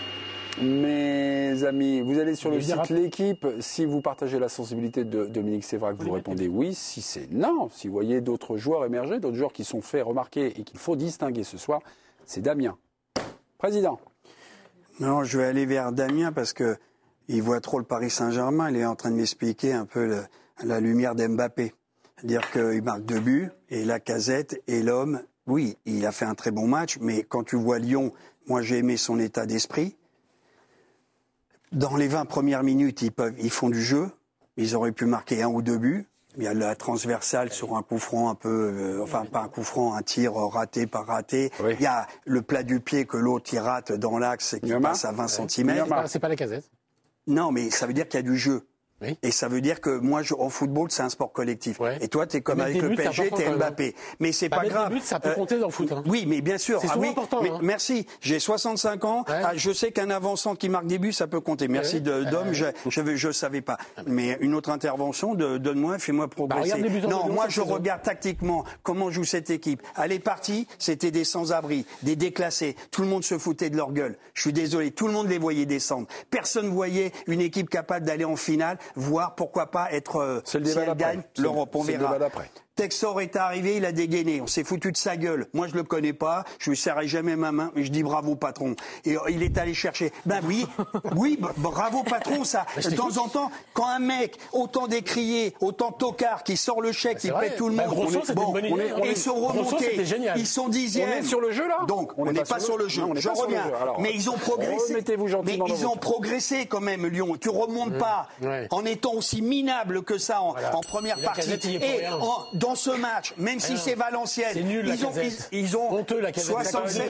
Mes amis, vous allez sur le site L'Équipe. Si vous partagez la sensibilité de Dominique Sévrac, vous répondez oui. Si c'est non, si vous voyez d'autres joueurs émerger, d'autres joueurs qui sont fait remarquer et qu'il faut distinguer ce soir, c'est Damien. Président. Non, je vais aller vers Damien parce que il voit trop le Paris Saint-Germain. Il est en train de m'expliquer un peu le, la lumière d'Mbappé. C'est-à-dire qu'il marque deux buts et Lacazette est l'homme. Oui, il a fait un très bon match, mais quand tu vois Lyon, moi j'ai aimé son état d'esprit. Dans les vingt premières minutes, ils, peuvent, ils font du jeu. Ils auraient pu marquer un ou deux buts. Il y a la transversale sur un coup franc un peu, euh, enfin pas un coup franc, un tir raté par raté. Oui. Il y a le plat du pied que l'autre il rate dans l'axe et qui passe à vingt centimètres. C'est pas, c'est pas la Casette. Non, mais ça veut dire qu'il y a du jeu. Oui. Et ça veut dire que moi, je, en football, c'est un sport collectif. Ouais. Et toi, t'es comme avec le P S G, t'es Mbappé. Mais c'est pas, pas grave. Buts, ça peut euh, compter dans le foot. Hein. Oui, mais bien sûr. C'est ah, oui, important. Mais, hein. Merci. J'ai soixante-cinq ans. Ouais. Ah, je sais qu'un avançant qui marque des buts, ça peut compter. Merci ouais. de, d'homme. Ouais. Je, je, je savais pas. Mais une autre intervention, de, donne-moi, fais-moi progresser. Bah, non, moi, je regarde tactiquement comment joue cette équipe. Elle est partie, c'était des sans-abri, des déclassés. Tout le monde se foutait de leur gueule. Je suis désolé. Tout le monde les voyait descendre. Personne voyait une équipe capable d'aller en finale, voire pourquoi pas être c'est le débat si elle gagne l'Europe, on c'est verra. Le débat Texor est arrivé, il a dégainé, on s'est foutu de sa gueule. Moi, je le connais pas, je lui serrai jamais ma main, mais je dis bravo patron. Et il est allé chercher. Ben oui, oui, bravo patron, ça. De temps en temps, quand un mec autant décrié, autant tocard, qui sort le chèque, qui pète tout le monde, on est, bon, on est, on est, ils sont remontés, ils sont dixièmes. On est sur le jeu là. Donc, on n'est pas sur le jeu. Je reviens. Mais ils ont progressé. Mais ils ont progressé quand même, Lyon. Tu remontes pas en étant aussi minable que ça en première partie. Et dans ce match, même si c'est Valenciennes, c'est nul, ils, ont, ils, ils ont honteux, la soixante-sept.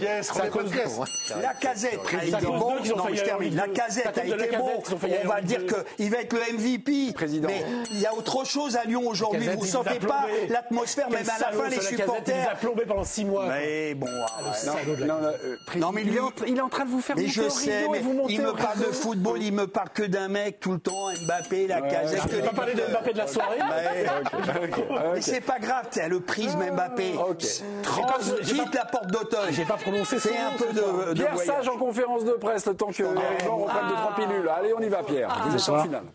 La Casette a été bon. Non, je termine. La Casette a été bon. On va dire qu'il va être le M V P. Président. Mais il y a autre chose à Lyon aujourd'hui. Vous ne sentez pas l'atmosphère, même à la fin, les supporters. Il a plombé pendant six mois. Mais bon. Non, mais il est en train de vous faire monter au rideau et vous montez. Il me parle de football, il me parle que d'un mec tout le temps. Mbappé, la Casette. Tu vas parler de Mbappé de la soirée. Mais c'est pas grave, t'as le prisme Mbappé. Quitte la porte d'Auteuil. J'ai pas prononcé. C'est un peu de. Pierre Sage en conférence de presse, le temps que Eric Blanc reprenne deux trois pilules. Allez, on y va, Pierre. Vous êtes en finale.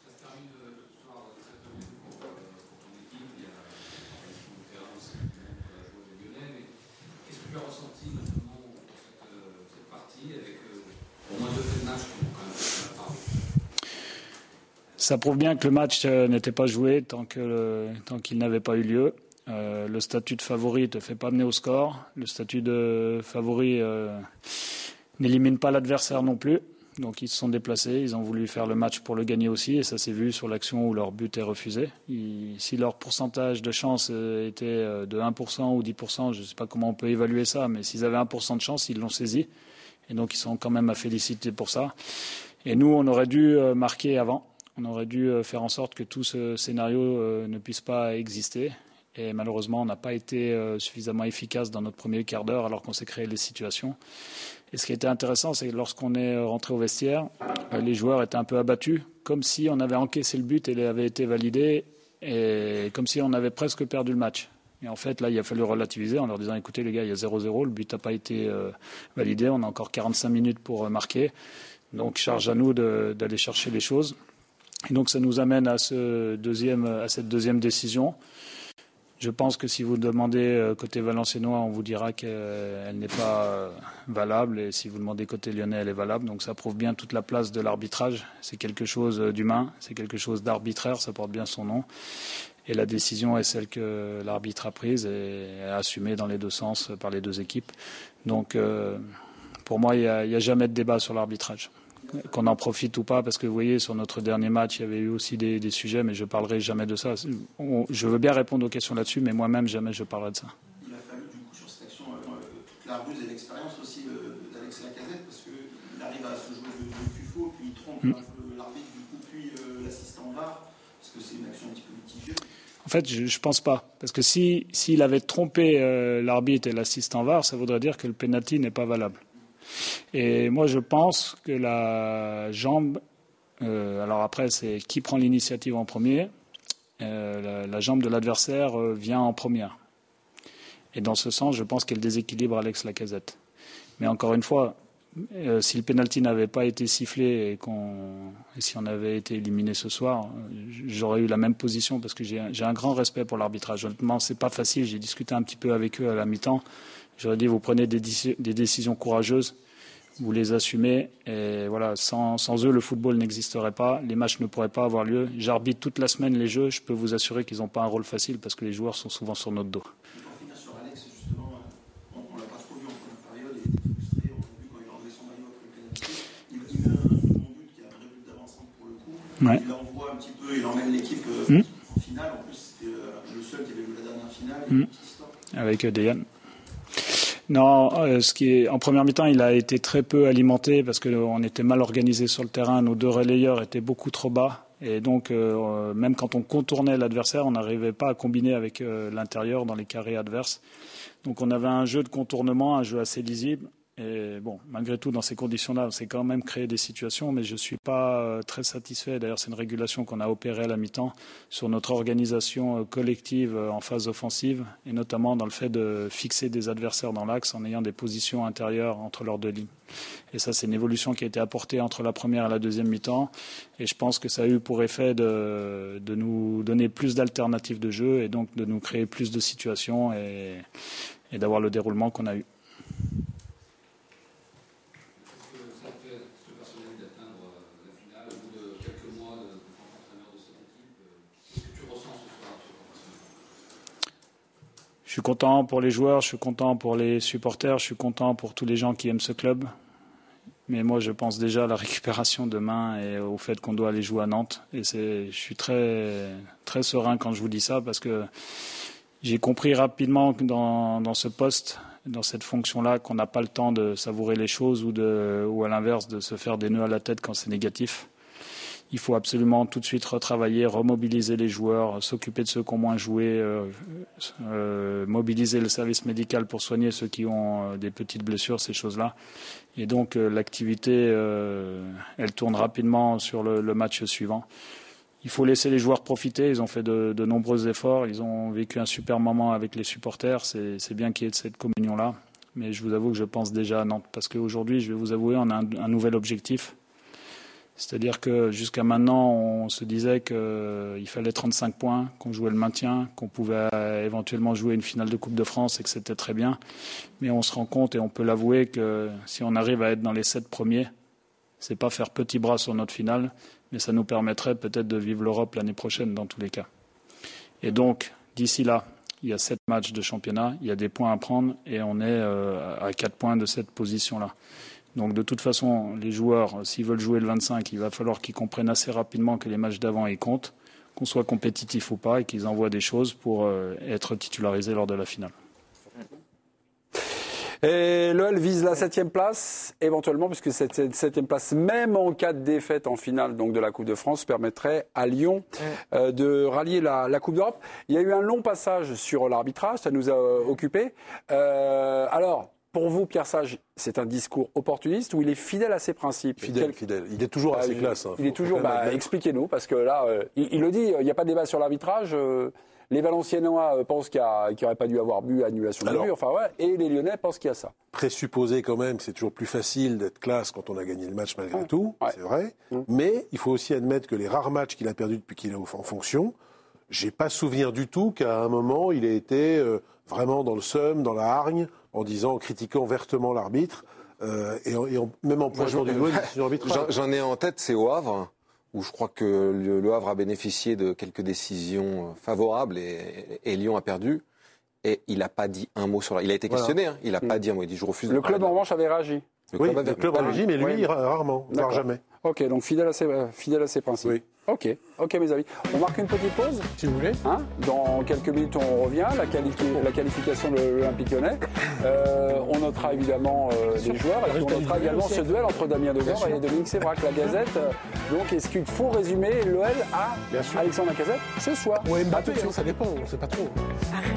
Ça prouve bien que le match euh, n'était pas joué tant que le, tant qu'il n'avait pas eu lieu. Euh, le statut de favori ne te fait pas mener au score. Le statut de favori euh, n'élimine pas l'adversaire non plus. Donc ils se sont déplacés, ils ont voulu faire le match pour le gagner aussi, et ça s'est vu sur l'action où leur but est refusé. Ils, si leur pourcentage de chance était de un pour cent ou dix pour cent, je ne sais pas comment on peut évaluer ça, mais s'ils avaient un pour cent de chance, ils l'ont saisi. Et donc ils sont quand même à féliciter pour ça. Et nous, on aurait dû marquer avant. On aurait dû faire en sorte que tout ce scénario ne puisse pas exister. Et malheureusement, on n'a pas été suffisamment efficace dans notre premier quart d'heure alors qu'on s'est créé les situations. Et ce qui était intéressant, c'est que lorsqu'on est rentré au vestiaire, les joueurs étaient un peu abattus, comme si on avait encaissé le but et il avait été validé, et comme si on avait presque perdu le match. Et en fait, là, il a fallu relativiser en leur disant, écoutez les gars, il y a zéro zéro, le but n'a pas été validé, on a encore quarante-cinq minutes pour marquer. Donc, charge à nous de, d'aller chercher les choses. Et donc ça nous amène à, ce deuxième, à cette deuxième décision. Je pense que si vous demandez côté valenciennois, on vous dira qu'elle n'est pas valable. Et si vous demandez côté lyonnais, elle est valable. Donc ça prouve bien toute la place de l'arbitrage. C'est quelque chose d'humain, c'est quelque chose d'arbitraire, ça porte bien son nom. Et la décision est celle que l'arbitre a prise et assumée dans les deux sens par les deux équipes. Donc euh, pour moi, il n'y a, a jamais de débat sur l'arbitrage. Qu'on en profite ou pas, parce que vous voyez, sur notre dernier match, il y avait eu aussi des, des sujets, mais je ne parlerai jamais de ça. On, je veux bien répondre aux questions là-dessus, mais moi-même, jamais je parlerai de ça. Il a fallu, du coup, sur cette action, euh, toute la ruse et l'expérience aussi euh, d'Alex Lacazette, parce qu'il arrive à se jouer de, de Tufo, puis il trompe mm. un peu l'arbitre, du coup, puis euh, l'assistant V A R, parce que c'est une action un petit peu mitigée. En fait, je ne pense pas. Parce que si, s'il avait trompé euh, l'arbitre et l'assistant V A R, ça voudrait dire que le penalty n'est pas valable. Et moi, je pense que la jambe, euh, alors après, c'est qui prend l'initiative en premier, euh, la, la jambe de l'adversaire euh, vient en première. Et dans ce sens, je pense qu'elle déséquilibre Alex Lacazette. Mais encore une fois, euh, si le pénalty n'avait pas été sifflé et, qu'on, et si on avait été éliminé ce soir, j'aurais eu la même position parce que j'ai, j'ai un grand respect pour l'arbitrage. Honnêtement, c'est pas facile. J'ai discuté un petit peu avec eux à la mi-temps. J'aurais dit, vous prenez des, des décisions courageuses, vous les assumez, et voilà, sans, sans eux, le football n'existerait pas, les matchs ne pourraient pas avoir lieu. J'arbitre toute la semaine les jeux, je peux vous assurer qu'ils n'ont pas un rôle facile parce que les joueurs sont souvent sur notre dos. Et pour finir sur Alex, justement, on ne l'a pas trop vu en première période, il était frustré, on l'a vu quand il a enlevé son maillot après le pénalty. Il, il met un second but qui a Ouais. Il envoie un petit peu, il emmène l'équipe euh, mmh. en finale. En plus, c'était euh, le seul qui avait eu la dernière finale. Mmh. Avec Dejan. Non, euh, ce qui est en première mi-temps, il a été très peu alimenté parce qu'on était mal organisé sur le terrain. Nos deux relayeurs étaient beaucoup trop bas. Et donc, euh, même quand on contournait l'adversaire, on n'arrivait pas à combiner avec euh, l'intérieur dans les carrés adverses. Donc, on avait un jeu de contournement, un jeu assez lisible. Et bon, malgré tout, dans ces conditions-là, on s'est quand même créé des situations, mais je ne suis pas euh, très satisfait. D'ailleurs, c'est une régulation qu'on a opérée à la mi-temps sur notre organisation euh, collective euh, en phase offensive, et notamment dans le fait de fixer des adversaires dans l'axe en ayant des positions intérieures entre leurs deux lignes. Et ça, c'est une évolution qui a été apportée entre la première et la deuxième mi-temps. Et je pense que ça a eu pour effet de, de nous donner plus d'alternatives de jeu et donc de nous créer plus de situations et, et d'avoir le déroulement qu'on a eu. Je suis content pour les joueurs, je suis content pour les supporters, je suis content pour tous les gens qui aiment ce club. Mais moi, je pense déjà à la récupération demain et au fait qu'on doit aller jouer à Nantes. Et c'est, je suis très, très serein quand je vous dis ça parce que j'ai compris rapidement que dans, dans ce poste, dans cette fonction-là, qu'on n'a pas le temps de savourer les choses ou, de, ou à l'inverse de se faire des nœuds à la tête quand c'est négatif. Il faut absolument tout de suite retravailler, remobiliser les joueurs, s'occuper de ceux qui ont moins joué, euh, euh, mobiliser le service médical pour soigner ceux qui ont euh, des petites blessures, ces choses-là. Et donc euh, l'activité, euh, elle tourne rapidement sur le, le match suivant. Il faut laisser les joueurs profiter. Ils ont fait de, de nombreux efforts. Ils ont vécu un super moment avec les supporters. C'est, c'est bien qu'il y ait cette communion-là. Mais je vous avoue que je pense déjà à Nantes. Parce qu'aujourd'hui, je vais vous avouer, on a un, un nouvel objectif. C'est-à-dire que jusqu'à maintenant, on se disait qu'il fallait trente-cinq points, qu'on jouait le maintien, qu'on pouvait éventuellement jouer une finale de Coupe de France et que c'était très bien. Mais on se rend compte et on peut l'avouer que si on arrive à être dans les sept premiers, c'est pas faire petit bras sur notre finale, mais ça nous permettrait peut-être de vivre l'Europe l'année prochaine dans tous les cas. Et donc, d'ici là, il y a sept matchs de championnat, il y a des points à prendre et on est euh, à quatre points de cette position-là. Donc de toute façon, les joueurs, s'ils veulent jouer le vingt-cinq, il va falloir qu'ils comprennent assez rapidement que les matchs d'avant, ils comptent, qu'on soit compétitif ou pas, et qu'ils envoient des choses pour euh, être titularisés lors de la finale. Et l'O L vise la septième place, éventuellement, puisque cette septième place, même en cas de défaite en finale donc de la Coupe de France, permettrait à Lyon euh, de rallier la, la Coupe d'Europe. Il y a eu un long passage sur l'arbitrage, ça nous a euh, occupés. Euh, alors... Pour vous, Pierre Sage, c'est un discours opportuniste ou il est fidèle à ses principes? Fidèle, Quel... fidèle. Il est toujours à ses classes. Hein. Il est toujours. Bah, expliquez-nous, parce que là, euh, il, il le dit, il n'y a pas de débat sur l'arbitrage. Euh, les Valenciennois pensent qu'il n'y aurait pas dû avoir but, annulation de but, enfin ouais, et les Lyonnais pensent qu'il y a ça. Présupposer quand même, c'est toujours plus facile d'être classe quand on a gagné le match malgré ouais. tout, ouais. c'est vrai. Mmh. Mais il faut aussi admettre que les rares matchs qu'il a perdus depuis qu'il est en fonction, j'ai pas souvenir du tout qu'à un moment il ait été euh, vraiment dans le seum, dans la hargne, en disant, en critiquant vertement l'arbitre, euh, et, en, et en, même en pointant du doigt une décision arbitrale. J'en ai en tête, c'est au Havre, où je crois que le, le Havre a bénéficié de quelques décisions favorables et, et Lyon a perdu. Et il n'a pas dit un mot sur la... Il a été questionné, voilà. hein, il n'a mmh. pas dit un mot, il dit je refuse. Le club en revanche avait réagi. Le oui, club avait, le club a réagi, mais lui, oui. rarement, voire jamais. Ok, donc fidèle à ses, fidèle à ses principes. Oui. Ok, ok mes amis. On marque une petite pause, si vous voulez. Hein Dans quelques minutes, on revient. La, quali- la qualification de l'Olympique Lyonnais. Euh, on notera évidemment euh, les joueurs. Et on notera également ce duel entre Damien Degord et Dominique Sévrac. La Gazette. Donc, est-ce qu'il faut résumer l'O L à Alexandre Lacazette ce soir? Oui, Mbappé, hein, ça dépend, on ne sait pas trop. Arrête.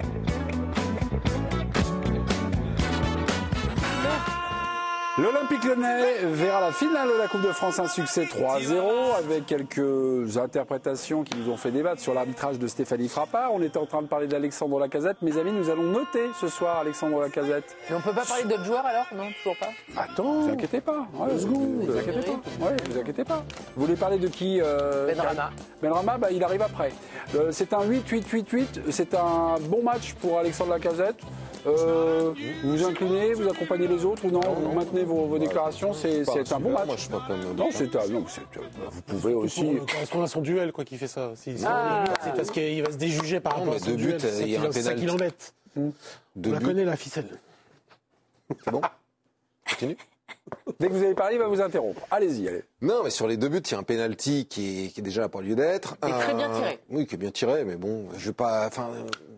L'Olympique Lyonnais verra la finale de la Coupe de France, un succès trois zéro avec quelques interprétations qui nous ont fait débattre sur l'arbitrage de Stéphanie Frappard. On était en train de parler d'Alexandre Lacazette. Mes amis, nous allons noter ce soir Alexandre Lacazette. Mais on ne peut pas parler d'autres joueurs alors? Non, toujours pas. Attends, ne vous inquiétez pas. Ouais, deux secondes. Vous inquiétez pas. Ouais, vous inquiétez pas. Vous voulez parler de qui euh, Benrahma. Benrahma, bah, il arrive après. Euh, c'est un huit huit huit huit. C'est un bon match pour Alexandre Lacazette. Euh, vous vous inclinez, vous accompagnez les autres ou non, non Vous non, maintenez vos, vos déclarations, c'est, c'est un bon match. Moi, je suis pas comme non, c'est un, non, c'est, vous pouvez aussi. Ça correspond à son duel, quoi, qui fait ça. Si, si ah, c'est parce qu'il va se déjuger par rapport à son duel. Il y a un c'est ça qui l'embête. On la connaît, la ficelle. C'est bon. Continue. Dès que vous avez parlé, il va vous interrompre. Allez-y, allez. Non, mais sur les deux buts, il y a un penalty qui est, qui est déjà n'a pas lieu d'être. Et euh, très bien tiré. Oui, qui est bien tiré, mais bon, je vais pas. Enfin,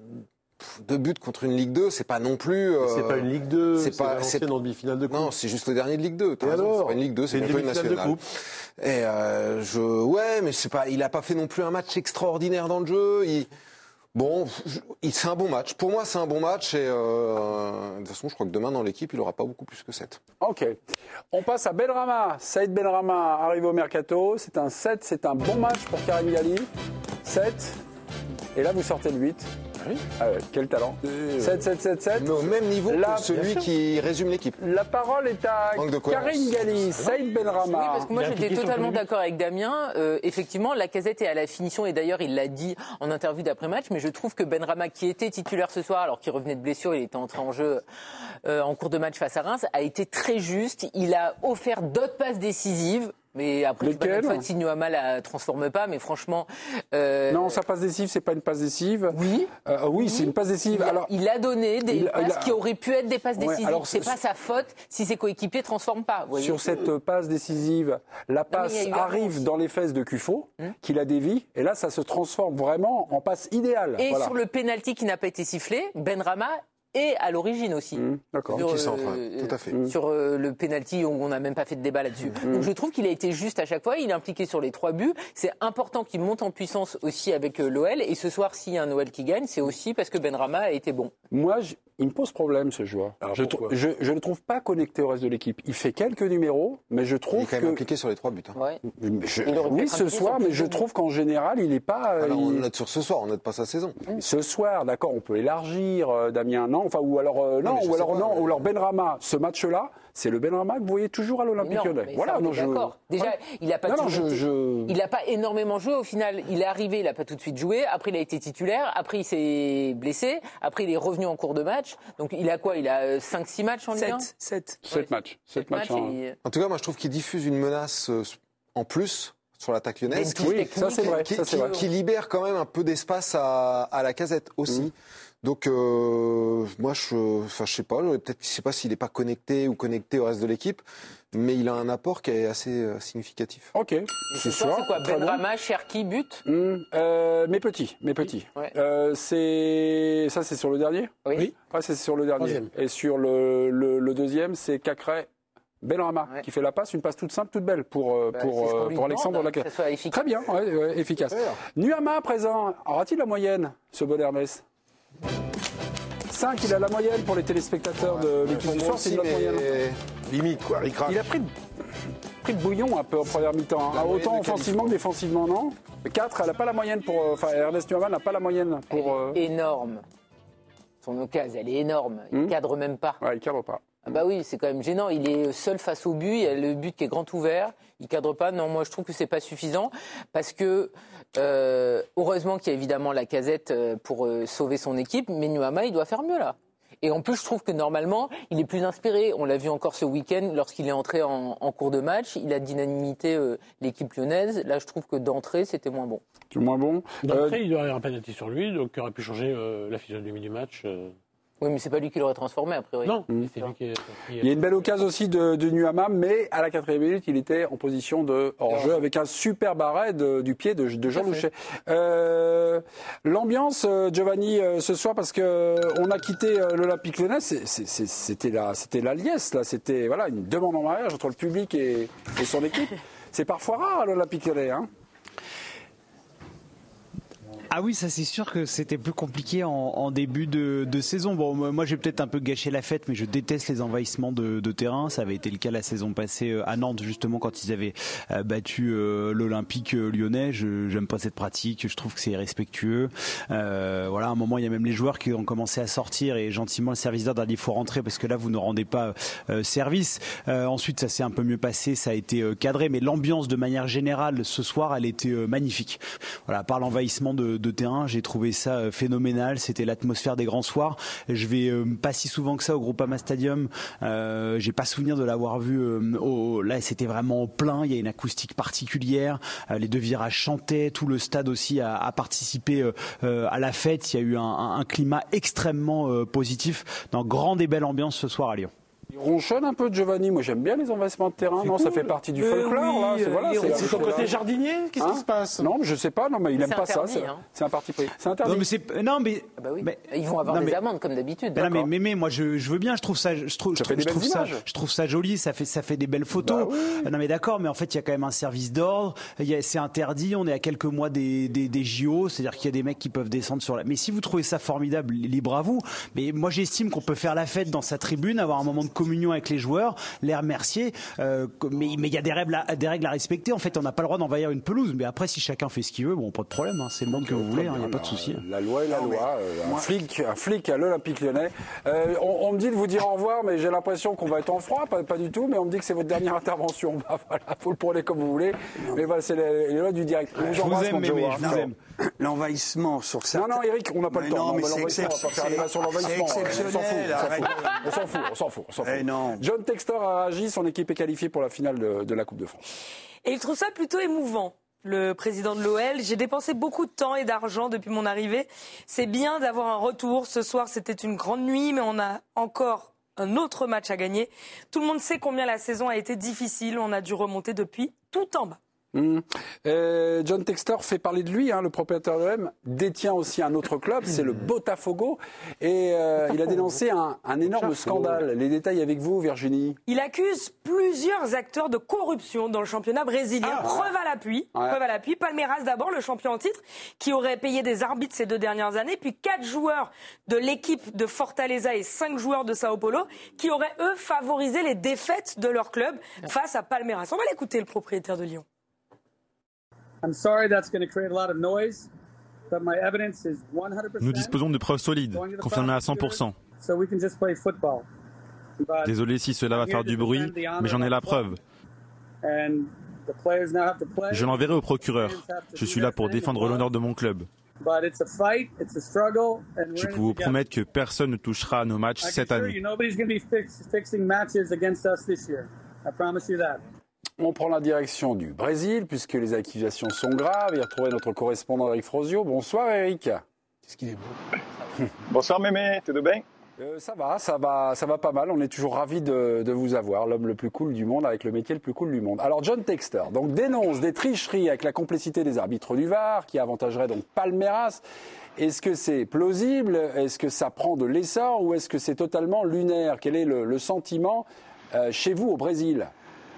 deux buts contre une Ligue deux, c'est pas non plus. Euh, c'est pas une Ligue deux. C'est pas. C'est en demi-finale de coupe. Non, c'est juste le dernier de Ligue deux. Et alors, c'est pas une Ligue deux, c'est une nationale. De coupe. Et euh, je, ouais, mais c'est pas. Il a pas fait non plus un match extraordinaire dans le jeu. Il... Bon, c'est un bon match. Pour moi, c'est un bon match. Et euh, de toute façon, je crois que demain, dans l'équipe, il n'aura pas beaucoup plus que sept. Ok. On passe à Benrahma. Saïd Benrahma arrive au Mercato. C'est un sept. C'est un bon match pour Karim Ghali. sept. Et là, vous sortez le huit. Oui. Ah ouais, quel talent. Euh, sept, sept, sept, sept. Mais au même niveau là, que celui qui résume l'équipe. La parole est à Karim Ghali, Saïd Benrahma. Oui, parce que moi j'étais totalement d'accord avec Damien. Euh, effectivement, Lacazette est à la finition et d'ailleurs il l'a dit en interview d'après-match, mais je trouve que Benrahma, qui était titulaire ce soir alors qu'il revenait de blessure, il était entré en jeu euh, en cours de match face à Reims, a été très juste. Il a offert d'autres passes décisives. Mais après, c'est pas notre faute si Nuama la transforme pas, mais franchement... Euh... Non, sa passe décisive, c'est pas une passe décisive. Oui. Euh, oui, oui, c'est une passe décisive. Il a, alors, il a donné des il, passes il a... qui auraient pu être des passes décisives. Ouais, alors, c'est pas sa faute si ses coéquipiers ne transforment pas. Vous voyez. Sur cette passe décisive, la passe non, arrive dans les fesses de Cufo, hum. qui la dévie, et là, ça se transforme vraiment en passe idéale. Et voilà. sur le pénalty qui n'a pas été sifflé, Benrahma et à l'origine aussi. Mmh, d'accord. Sur, qui centre, euh, tout à fait. Sur euh, le penalty, on n'a même pas fait de débat là-dessus. Mmh. Donc je trouve qu'il a été juste à chaque fois. Il est impliqué sur les trois buts. C'est important qu'il monte en puissance aussi avec euh, l'O L. Et ce soir, s'il y a un O L qui gagne, c'est aussi parce que Benrahma a été bon. Moi, je, il me pose problème ce joueur. Alors, je ne le trouve pas connecté au reste de l'équipe. Il fait quelques numéros, mais je trouve il est quand que... même impliqué sur les trois buts. Hein. Ouais. Je, oui, ce soir, mais je trouve qu'en général, il n'est pas... Alors, il... on note sur ce soir, on note pas sa saison. Ce soir, d'accord, on peut élargir, euh, Damien, non, enfin, ou alors... Euh, Non, ou alors, pas, non, mais... ou alors Benrahma, ce match-là, c'est le Benrahma que vous voyez toujours à l'Olympique Lyonnais. Voilà, non, je... d'accord. Déjà, ouais. il n'a pas, non, non, je, je... il a pas énormément joué. Au final, il est arrivé, il n'a pas tout de suite joué. Après, il a été titulaire. Après, il s'est blessé. Après, il est revenu en cours de match. Donc, il a quoi? Il a cinq six matchs en Ligue un? sept. sept matchs. sept matchs. matchs et... En tout cas, moi, je trouve qu'il diffuse une menace en plus sur l'attaque lyonnaise, qui, oui, ça c'est vrai, qui, ça, c'est qui, vrai. qui libère quand même un peu d'espace à, à Lacazette aussi. Mmh. Donc euh, moi je, enfin je sais pas, peut-être je sais pas s'il est pas connecté ou connecté au reste de l'équipe, mais il a un apport qui est assez euh, significatif. Ok. Ce soir, c'est quoi? Benrahma, Cherki, but. Mmh, euh, mes petits, mes petits. Ouais. Euh, c'est ça, c'est sur le dernier. Oui. oui. Ah, c'est sur le dernier. Troisième. Et sur le, le, le deuxième, c'est Cacré. Benrahma ouais. qui fait la passe, une passe toute simple, toute belle pour, bah, pour, euh, pour Alexandre Lacazette. Très bien, ouais, ouais, efficace. Nuama à présent, aura-t-il la moyenne, ce bon Ernest? cinq, il a la moyenne pour les téléspectateurs ouais, de l'équipe du soir, c'est une autre moyenne. Limite, quoi, ricrac. Il a pris, pris de bouillon un peu en première mi-temps, hein. Autant offensivement que défensivement, non? quatre, elle n'a pas la moyenne pour. Enfin, Ernest Nuama n'a pas la moyenne pour. Euh... Énorme. Son occasion, elle est énorme. Il ne hum. cadre même pas. Ouais, il ne cadre pas. Ah bah oui, c'est quand même gênant. Il est seul face au but. Il y a le but qui est grand ouvert. Il cadre pas. Non, moi je trouve que c'est pas suffisant parce que euh, heureusement qu'il y a évidemment Lacazette pour euh, sauver son équipe, mais Nuama il doit faire mieux là. Et en plus, je trouve que normalement, il est plus inspiré. On l'a vu encore ce week-end lorsqu'il est entré en, en cours de match. Il a dynamité euh, l'équipe lyonnaise. Là, je trouve que d'entrée, c'était moins bon. C'est moins bon. D'entrée, euh... il doit y avoir un penalty sur lui, donc il aurait pu changer euh, la physionomie du match. Euh... Oui, mais c'est pas lui qui l'aurait transformé, a priori. Non, mmh. c'est lui qui est... Il y a une belle occasion aussi de, de Nuama, mais à la quatrième minute, il était en position de hors-jeu avec un superbe arrêt de, du pied de, de Jean Louchet. Euh, L'ambiance, Giovanni, ce soir, parce que on a quitté l'Olympique Lyonnais, c'était la, c'était la liesse, là, c'était voilà une demande en mariage entre le public et, et son équipe. C'est parfois rare à l'Olympique Lyonnais, hein. Ah oui, ça c'est sûr que c'était plus compliqué en, en début de, de saison. Bon, moi j'ai peut-être un peu gâché la fête, mais je déteste les envahissements de, de terrain. Ça avait été le cas la saison passée à Nantes, justement, quand ils avaient battu euh, l'Olympique lyonnais. Je j'aime pas cette pratique, je trouve que c'est irrespectueux. Euh, voilà, à un moment, il y a même les joueurs qui ont commencé à sortir et gentiment le service d'ordre a dit il faut rentrer parce que là vous ne rendez pas euh, service. Euh, ensuite, ça s'est un peu mieux passé, ça a été euh, cadré, mais l'ambiance de manière générale ce soir, elle était euh, magnifique. Voilà, par l'envahissement de, de terrain, j'ai trouvé ça euh, phénoménal. C'était l'atmosphère des grands soirs. Je vais euh, pas si souvent que ça au Groupama Stadium. Euh, j'ai pas souvenir de l'avoir vu. Euh, au, là, c'était vraiment plein. Il y a une acoustique particulière. Euh, les deux virages chantaient. Tout le stade aussi a, a participé euh, euh, à la fête. Il y a eu un, un, un climat extrêmement euh, positif. Dans grande et belle ambiance ce soir à Lyon. Il ronchonne un peu, Giovanni. Moi, j'aime bien les envahissements de terrain. Non, cool. Ça fait partie du euh, folklore. Oui, là. C'est, euh, voilà, c'est, c'est ton côté jardinier. Qu'est-ce hein qui se passe? Non, je sais pas. Non, mais il aime pas interdit, ça. C'est, hein. c'est un parti pris. C'est interdit. Non, mais c'est non, mais, ah bah oui. mais ils vont avoir non, des mais, amendes comme d'habitude. Mais, non, mais, mais moi, je, je veux bien. Je trouve ça. Je trouve, ça je trouve, je trouve ça. Je trouve ça joli. Ça fait, ça fait des belles photos. Bah oui. Non, mais d'accord. Mais en fait, il y a quand même un service d'ordre. Il y a, c'est interdit. On est à quelques mois des, des, des J O. C'est-à-dire qu'il y a des mecs qui peuvent descendre sur la. Mais si vous trouvez ça formidable, libre à vous. Mais moi, j'estime qu'on peut faire la fête dans sa tribune, avoir un moment de communion avec les joueurs, les remercier. Euh, mais mais il y a des règles, à, des règles à respecter. En fait, on n'a pas le droit d'envahir une pelouse. Mais après, si chacun fait ce qu'il veut, bon, pas de problème. Hein. C'est le monde que vous voulez. Il hein, n'y a pas de souci. La loi est la loi. Euh, un, flic, un flic à l'Olympique Lyonnais. Euh, on, on me dit de vous dire au revoir, mais j'ai l'impression qu'on va être en froid. Pas, pas du tout. Mais on me dit que c'est votre dernière intervention. Bah, voilà, faut le prendre comme vous voulez. Mais voilà, c'est les, les lois du direct. Je vous, vous aime, mais, mais je vous aime. L'envahissement sur certains... Non, non, Eric, on n'a pas mais le temps. Non, mais non, c'est l'envahissement, on va pas faire débat sur l'envahissement. C'est exceptionnel. On s'en fout, on s'en fout, on s'en fout. Eh non. John Textor a réagi, son équipe est qualifiée pour la finale de, de la Coupe de France. Et il trouve ça plutôt émouvant. Le président de l'O L, j'ai dépensé beaucoup de temps et d'argent depuis mon arrivée. C'est bien d'avoir un retour. Ce soir, c'était une grande nuit, mais on a encore un autre match à gagner. Tout le monde sait combien la saison a été difficile. On a dû remonter depuis tout en bas. Mmh. Euh, John Textor fait parler de lui, hein, le propriétaire de l'O M détient aussi un autre club, c'est le Botafogo, et euh, il a dénoncé un, un énorme scandale. Les détails avec vous, Virginie. Il accuse plusieurs acteurs de corruption dans le championnat brésilien. Ah, preuve à l'appui, ouais. preuve à l'appui. Palmeiras d'abord, le champion en titre, qui aurait payé des arbitres ces deux dernières années, puis quatre joueurs de l'équipe de Fortaleza et cinq joueurs de Sao Paulo, qui auraient eux favorisé les défaites de leur club face à Palmeiras. On va l'écouter, le propriétaire de Lyon. Nous disposons de preuves solides, confirmées à cent pour cent. Désolé si cela va faire du bruit, mais j'en ai la preuve. Je l'enverrai au procureur. Je suis là pour défendre l'honneur de mon club. Je peux vous promettre que personne ne touchera à nos matchs cette année. On prend la direction du Brésil, puisque les accusations sont graves. Et retrouver notre correspondant Eric Frosio. Bonsoir Eric. Qu'est-ce qu'il est beau. Bonsoir Mémé, tout bien euh, Ça va, ça va, ça va pas mal. On est toujours ravis de, de vous avoir, l'homme le plus cool du monde, avec le métier le plus cool du monde. Alors John Textor donc, dénonce des tricheries avec la complicité des arbitres du V A R, qui avantagerait donc Palmeiras. Est-ce que c'est plausible? Est-ce que ça prend de l'essor? Ou est-ce que c'est totalement lunaire? Quel est le, le sentiment euh, chez vous au Brésil?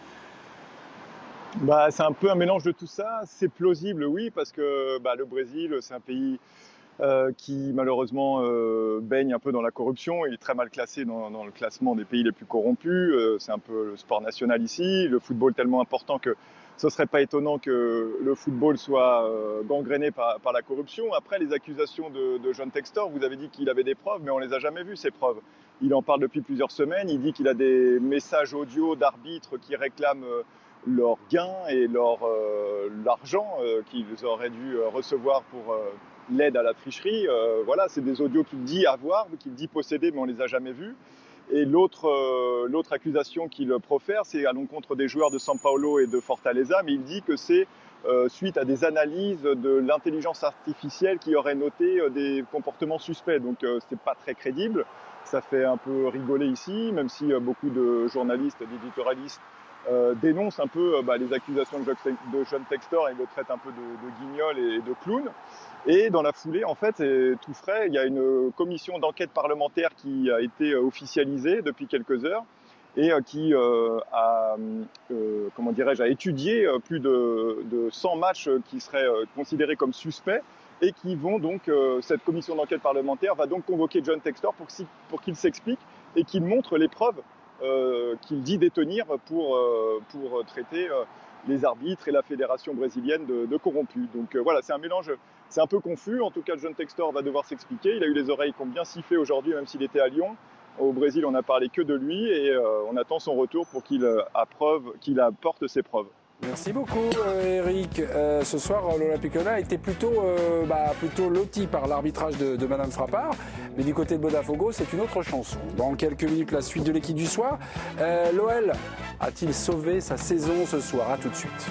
Bah, c'est un peu un mélange de tout ça. C'est plausible, oui, parce que bah, le Brésil, c'est un pays euh, qui malheureusement euh, baigne un peu dans la corruption. Il est très mal classé dans, dans le classement des pays les plus corrompus. Euh, c'est un peu le sport national ici. Le football tellement important que ce ne serait pas étonnant que le football soit euh, gangréné par, par la corruption. Après, les accusations de, de John Textor, vous avez dit qu'il avait des preuves, mais on ne les a jamais vues, ces preuves. Il en parle depuis plusieurs semaines. Il dit qu'il a des messages audio d'arbitres qui réclament euh, leurs gains et leur, euh, l'argent euh, qu'ils auraient dû euh, recevoir pour euh, l'aide à la tricherie. Euh, voilà, c'est des audios qu'il dit avoir, qu'il dit posséder, mais on ne les a jamais vus. Et l'autre, euh, l'autre accusation qu'il profère, c'est à l'encontre des joueurs de São Paulo et de Fortaleza, mais il dit que c'est euh, suite à des analyses de l'intelligence artificielle qui aurait noté euh, des comportements suspects. Donc euh, c'est pas très crédible. Ça fait un peu rigoler ici, même si euh, beaucoup de journalistes, d'éditorialistes Euh, dénonce un peu euh, bah, les accusations de John Textor et le traite un peu de, de guignol et de clown. Et dans la foulée, en fait, c'est tout frais, il y a une commission d'enquête parlementaire qui a été officialisée depuis quelques heures et euh, qui euh, a, euh, comment dirais-je, a étudié plus de, de cent matchs qui seraient euh, considérés comme suspects et qui vont donc, euh, cette commission d'enquête parlementaire va donc convoquer John Textor pour, pour qu'il s'explique et qu'il montre les preuves Euh, qu'il dit détenir pour, euh, pour traiter euh, les arbitres et la fédération brésilienne de, de corrompus. Donc euh, voilà, c'est un mélange, c'est un peu confus. En tout cas, John Textor va devoir s'expliquer. Il a eu les oreilles qui ont bien sifflé aujourd'hui, même s'il était à Lyon. Au Brésil, on n'a parlé que de lui et euh, on attend son retour pour qu'il, euh, approve, qu'il apporte ses preuves. Merci beaucoup euh, Eric. Euh, ce soir, l'Olympique Lyonnais a été plutôt, euh, bah, plutôt loti par l'arbitrage de, de Madame Frappard. Mais du côté de Botafogo, c'est une autre chanson. Dans quelques minutes, la suite de l'équipe du soir. Euh, L'O L a-t-il sauvé sa saison ce soir? À tout de suite.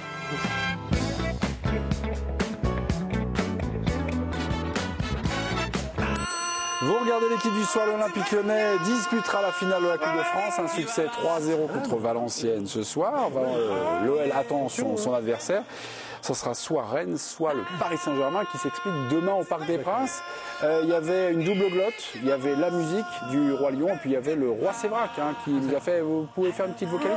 Vous regardez l'équipe du soir, l'Olympique Lyonnais disputera la finale de la Coupe de France. Un succès trois à zéro contre Valenciennes ce soir. Euh, L'O L attend son, son adversaire. Ce sera soit Rennes, soit le Paris Saint-Germain qui s'explique demain au Parc des Princes. Euh, il y avait une double glotte, il y avait la musique du Roi Lion et puis il y avait le Roi Sévrac hein, qui nous a fait. Vous pouvez faire une petite vocalise?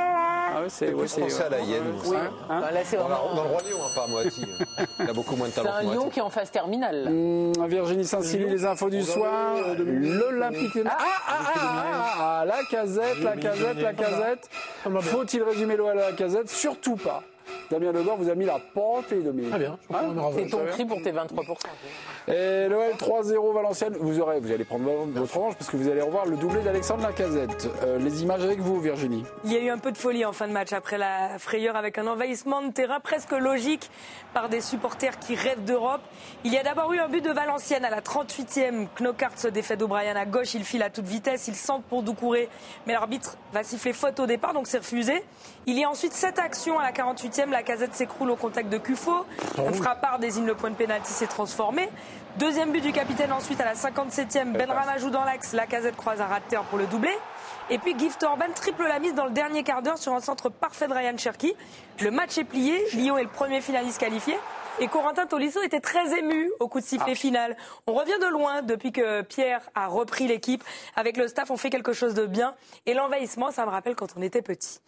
Ah oui, c'est. Ouais, c'est pensé à la hyène. Oui. Hein hein bah là, c'est dans, vraiment... la, dans le Roi Lion, hein, pas à moitié. Il a beaucoup moins de talent. C'est un lion qui est en phase terminale. Mmh, Virginie Saint-Silly, les infos du soir. L'Olympique Lyonnais. Ah, ah, ah, ah, ah, la casette, la casette, la casette. Faut-il résumer l'O L à la casette? Surtout pas. Damien Degord vous a mis la pente et Dominique. Très bien. Hein c'est ton cri pour tes vingt-trois pour cent. Et l'O L trois zéro Valenciennes. Vous aurez, vous allez prendre votre revanche parce que vous allez revoir le doublé d'Alexandre Lacazette. Euh, les images avec vous, Virginie. Il y a eu un peu de folie en fin de match après la frayeur avec un envahissement de terrain presque logique par des supporters qui rêvent d'Europe. Il y a d'abord eu un but de Valenciennes à la trente-huitième. Knockaert se défait d'O'Brien à gauche. Il file à toute vitesse. Il centre pour Doucouré. Mais l'arbitre va siffler faute au départ, donc c'est refusé. Il y a ensuite cette action à la quarante-huitième. Lacazette s'écroule au contact de Cufo. Un frappard désigne le point de pénalty, s'est transformé. Deuxième but du capitaine ensuite à la cinquante-septième. Benrahma joue dans l'axe. Lacazette croise un rat de terre pour le doubler. Et puis Gift Orban triple la mise dans le dernier quart d'heure sur un centre parfait de Ryan Cherki. Le match est plié. Lyon est le premier finaliste qualifié. Et Corentin Tolisso était très ému au coup de sifflet ah. final. On revient de loin depuis que Pierre a repris l'équipe. Avec le staff, on fait quelque chose de bien. Et l'envahissement, ça me rappelle quand on était petit.